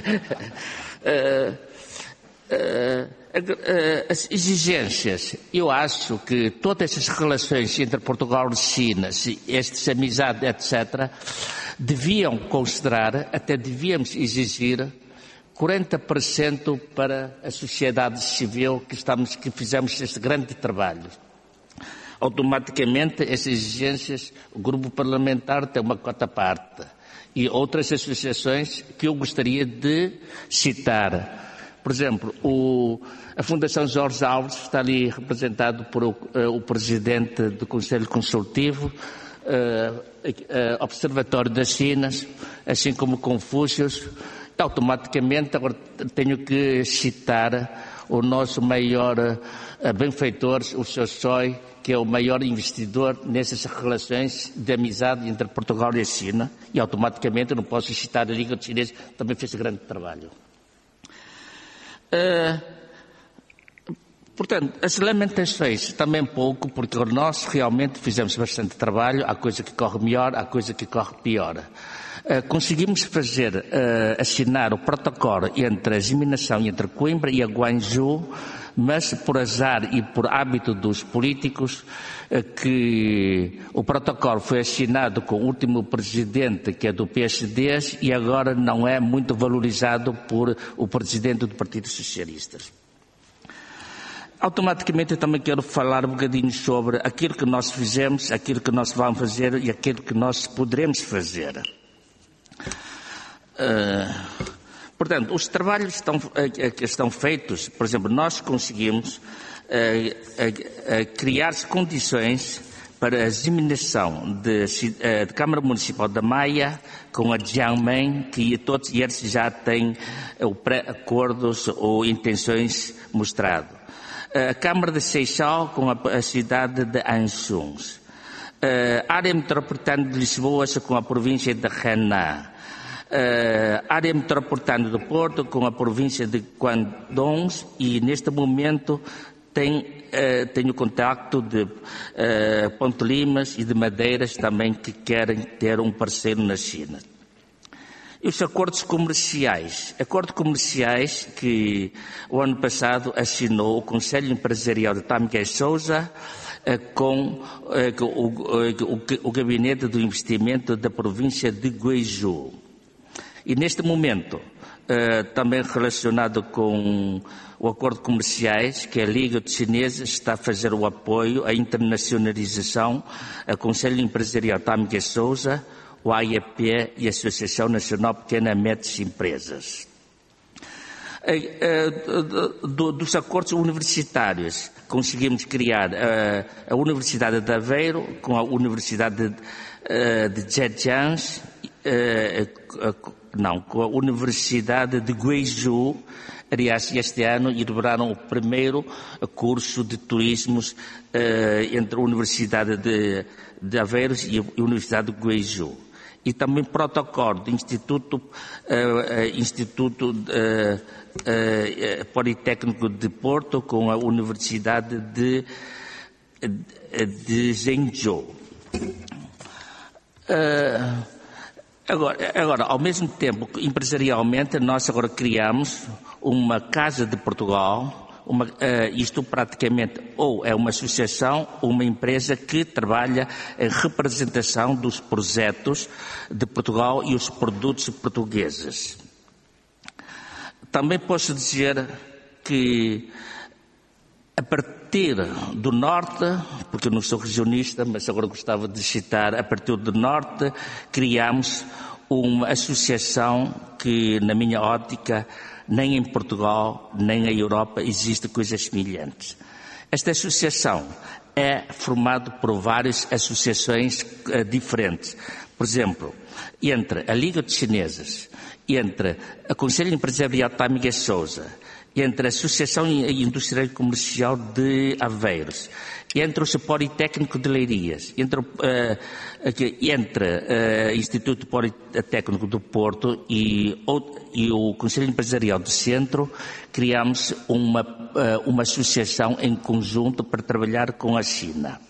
uh, Uh, uh, uh, as exigências, eu acho que todas essas relações entre Portugal e China, estas amizades, etcétera, deviam considerar, até devíamos exigir quarenta por cento para a sociedade civil que, estamos, que fizemos este grande trabalho. Automaticamente, essas exigências, o grupo parlamentar tem uma cota parte. E outras associações que eu gostaria de citar. Por exemplo, o, a Fundação Jorge Alves está ali representado por o, uh, o Presidente do Conselho Consultivo, uh, uh, Observatório das Chinas, assim como Confúcios. Automaticamente, agora tenho que citar o nosso maior uh, benfeitor, o senhor Choi, que é o maior investidor nessas relações de amizade entre Portugal e a China. E automaticamente, não posso citar a Liga dos Chineses, também fez grande trabalho. Uh, portanto, as lamentações também pouco, porque nós realmente fizemos bastante trabalho, há coisa que corre melhor, há coisa que corre pior. Uh, conseguimos fazer, uh, assinar o protocolo entre a Geminação, entre Coimbra e a Guangzhou, mas por azar e por hábito dos políticos, uh, que o protocolo foi assinado com o último presidente, que é do P S D, e agora não é muito valorizado por o presidente do Partido Socialista. Automaticamente eu também quero falar um bocadinho sobre aquilo que nós fizemos, aquilo que nós vamos fazer e aquilo que nós poderemos fazer. Uh, portanto, os trabalhos estão, uh, que estão feitos, por exemplo, nós conseguimos uh, uh, uh, criar condições para a geminação de, uh, de Câmara Municipal da Maia com a Jiangmen, que todos eles já têm uh, pré-acordos ou intenções mostrados. Uh, a Câmara de Seixal com a, a cidade de Anxuns. Uh, área metropolitana de Lisboa com a província de Henan. Uh, área metropolitana do Porto com a província de Guangdong, e neste momento tem, uh, tenho contacto de uh, Ponte Limas e de Madeiras também, que querem ter um parceiro na China. E os acordos comerciais. Acordos comerciais que o ano passado assinou o Conselho Empresarial de Tâmega e Sousa uh, com uh, o, o, o, o Gabinete do Investimento da província de Guizhou. E neste momento, uh, também relacionado com o acordo comerciais, que a Liga de Chineses está a fazer o apoio à internacionalização, a Conselho Empresarial Tâmega e Sousa, o A I P e a Associação Nacional Pequenas e Médias Empresas. Uh, uh, do, dos acordos universitários, conseguimos criar uh, a Universidade de Aveiro com a Universidade de, uh, de Zhejiang, uh, uh, não, com a Universidade de Guizhou. Aliás, este ano inauguraram o primeiro curso de turismo uh, entre a Universidade de, de Aveiro e a Universidade de Guizhou. E também protocolo do Instituto, uh, Instituto uh, uh, Politécnico de Porto com a Universidade de, de Zhengzhou. Uh, agora, agora, ao mesmo tempo, empresarialmente, nós agora criamos uma Casa de Portugal. Uma, uh, isto praticamente ou é uma associação ou uma empresa que trabalha em representação dos projetos de Portugal e os produtos portugueses. Também posso dizer que a partir do norte, porque eu não sou regionista, mas agora gostava de citar, a partir do norte criamos uma associação que, na minha ótica, nem em Portugal, nem na Europa existem coisas semelhantes. Esta associação é formada por várias associações uh, diferentes. Por exemplo, entre a Liga de Chineses, entre a Conselho Empresarial Tâmega e Sousa, entre a Associação Industrial e Comercial de Aveiros, entre o Politécnico de Leiria, entre, uh, entre o uh, Instituto Politécnico do Porto e, e o Conselho Empresarial do Centro, criamos uma, uh, uma associação em conjunto para trabalhar com a China.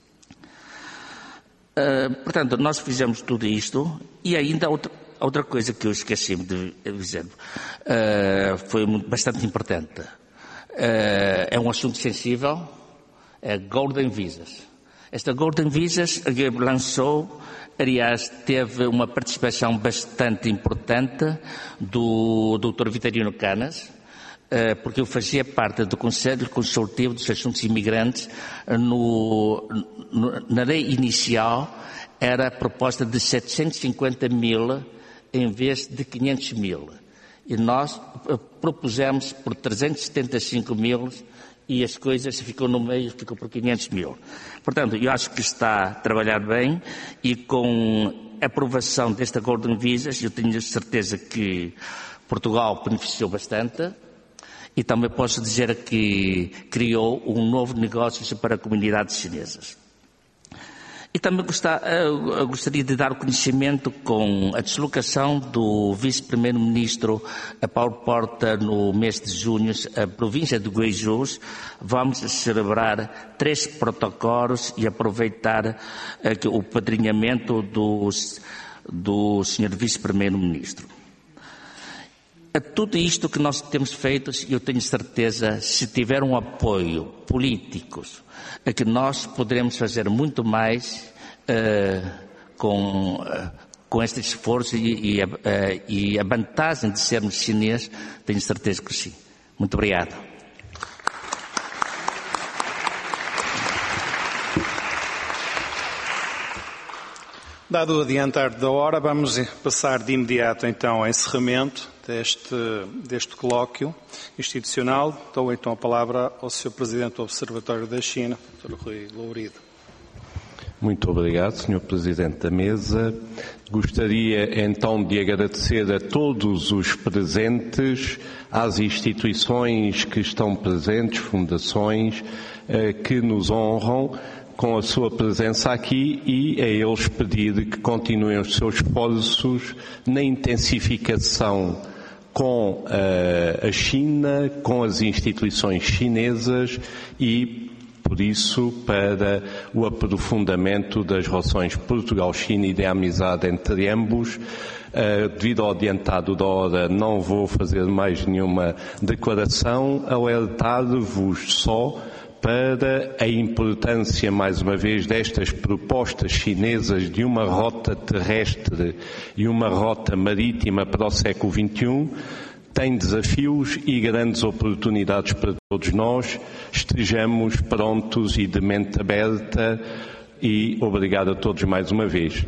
Uh, portanto, nós fizemos tudo isto e ainda outra, outra coisa que eu esqueci de dizer, uh, foi bastante importante. Uh, é um assunto sensível. É Golden Visas. Esta Golden Visas lançou, aliás, teve uma participação bastante importante do doutor Vitorino Canas, porque eu fazia parte do Conselho Consultivo dos Assuntos Imigrantes. No, no, na lei inicial era a proposta de setecentos e cinquenta mil em vez de quinhentos mil. E nós propusemos por trezentos e setenta e cinco mil e as coisas ficam no meio, ficam por quinhentos mil. Portanto, eu acho que está a trabalhar bem e com a aprovação desta Golden Visas, eu tenho certeza que Portugal beneficiou bastante e também posso dizer que criou um novo negócio para comunidades chinesas. E também gostaria de dar o conhecimento com a deslocação do vice-primeiro-ministro a Paulo Porta no mês de junho, a província de Guizhou. Vamos celebrar três protocolos e aproveitar o padrinhamento do, do senhor vice-primeiro-ministro. A tudo isto que nós temos feito, eu tenho certeza, se tiver um apoio político, é que nós poderemos fazer muito mais uh, com, uh, com este esforço e, e, uh, e a vantagem de sermos chineses, tenho certeza que sim. Muito obrigado. Dado o adiantar da hora, vamos passar de imediato então ao encerramento deste, deste colóquio institucional. Dou então a palavra ao senhor Presidente do Observatório da China, doutor Rui Lourido. Muito obrigado, senhor Presidente da Mesa. Gostaria então de agradecer a todos os presentes, às instituições que estão presentes, fundações, que nos honram com a sua presença aqui e a eles pedir que continuem os seus esforços na intensificação com a China, com as instituições chinesas e, por isso, para o aprofundamento das relações Portugal-China e da amizade entre ambos. Uh, devido ao adiantado da hora, não vou fazer mais nenhuma declaração, alertar-vos só para a importância, mais uma vez, destas propostas chinesas de uma rota terrestre e uma rota marítima para o século vinte e um, tem desafios e grandes oportunidades para todos nós. Estejamos prontos e de mente aberta e obrigado a todos mais uma vez.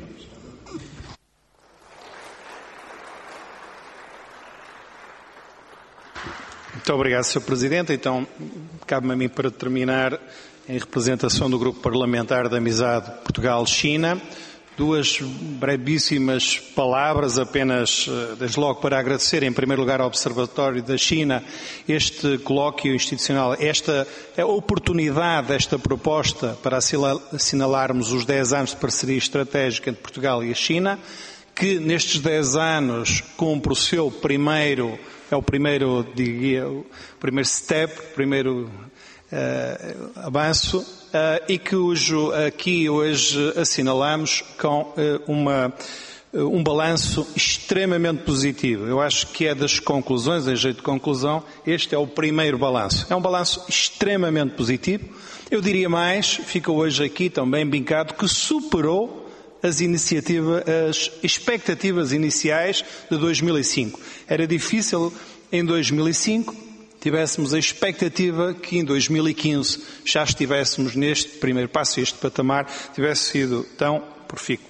Muito obrigado, senhor Presidente. Então, cabe-me a mim para terminar, em representação do Grupo Parlamentar da Amizade Portugal-China, duas brevíssimas palavras, apenas, desde logo, para agradecer, em primeiro lugar, ao Observatório da China este colóquio institucional, esta a oportunidade, esta proposta para assinalarmos os dez anos de parceria estratégica entre Portugal e a China, que nestes dez anos cumpre o seu primeiro, é o primeiro, diria, o primeiro step, o primeiro uh, avanço, uh, e que hoje, aqui hoje assinalamos com uh, uma, uh, um balanço extremamente positivo. Eu acho que é das conclusões, em jeito de conclusão, este é o primeiro balanço. É um balanço extremamente positivo. Eu diria mais, fica hoje aqui também vincado, que superou as iniciativas, as expectativas iniciais de dois mil e cinco. Era difícil em dois mil e cinco tivéssemos a expectativa que em dois mil e quinze já estivéssemos neste primeiro passo, este patamar tivesse sido tão profícuo.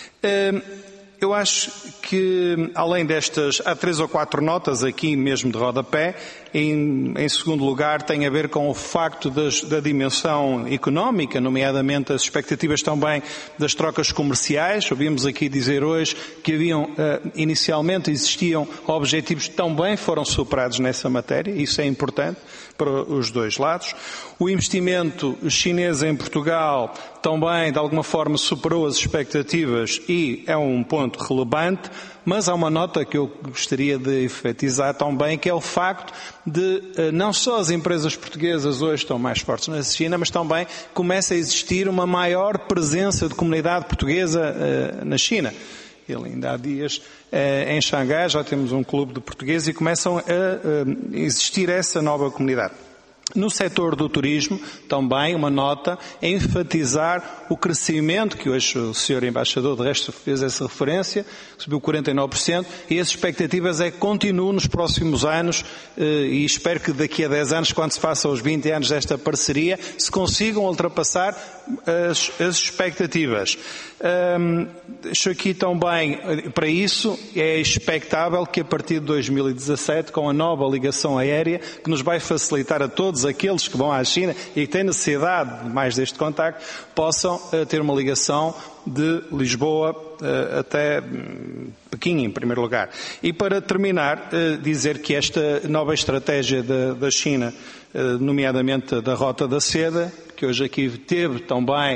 Eu acho que, além destas, há três ou quatro notas aqui mesmo de rodapé. Em, em segundo lugar, tem a ver com o facto das, da dimensão económica, nomeadamente as expectativas também das trocas comerciais. Ouvimos aqui dizer hoje que haviam, uh, inicialmente existiam objetivos que também foram superados nessa matéria. Isso é importante para os dois lados. O investimento chinês em Portugal também, de alguma forma, superou as expectativas e é um ponto relevante, mas há uma nota que eu gostaria de enfatizar também, que é o facto de não só as empresas portuguesas hoje estão mais fortes na China, mas também começa a existir uma maior presença de comunidade portuguesa uh, na China. Ele ainda há dias, uh, em Xangai, já temos um clube de portugueses e começam a uh, existir essa nova comunidade. No setor do turismo, também uma nota a enfatizar o crescimento, que hoje o senhor Embaixador de resto fez essa referência, subiu quarenta e nove por cento, e as expectativas é que continue nos próximos anos, e espero que daqui a dez anos, quando se façam os vinte anos desta parceria, se consigam ultrapassar as, as expectativas. Um, deixo aqui também, para isso, é expectável que a partir de dois mil e dezassete, com a nova ligação aérea, que nos vai facilitar a todos aqueles que vão à China e que têm necessidade de mais deste contacto, possam uh, ter uma ligação de Lisboa uh, até um, Pequim, em primeiro lugar. E para terminar, uh, dizer que esta nova estratégia da, da China, uh, nomeadamente da Rota da Seda, que hoje aqui teve também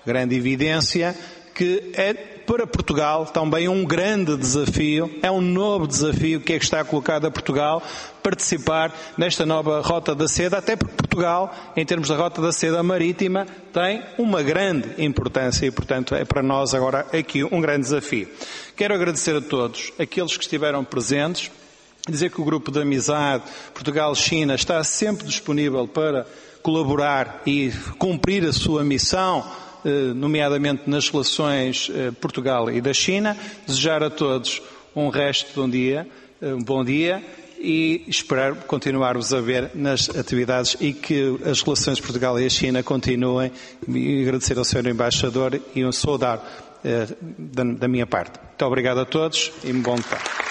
grande evidência que é para Portugal também um grande desafio, é um novo desafio que é que está colocado a Portugal participar nesta nova Rota da Seda, até porque Portugal, em termos da Rota da Seda marítima, tem uma grande importância e, portanto, é para nós agora aqui um grande desafio. Quero agradecer a todos aqueles que estiveram presentes, dizer que o Grupo de Amizade Portugal-China está sempre disponível para colaborar e cumprir a sua missão, nomeadamente nas relações Portugal e da China. Desejar a todos um resto de um dia, um bom dia, e esperar continuar-vos a ver nas atividades e que as relações Portugal e a China continuem. E agradecer ao senhor Embaixador e um saudar da minha parte. Muito obrigado a todos e um bom Natal.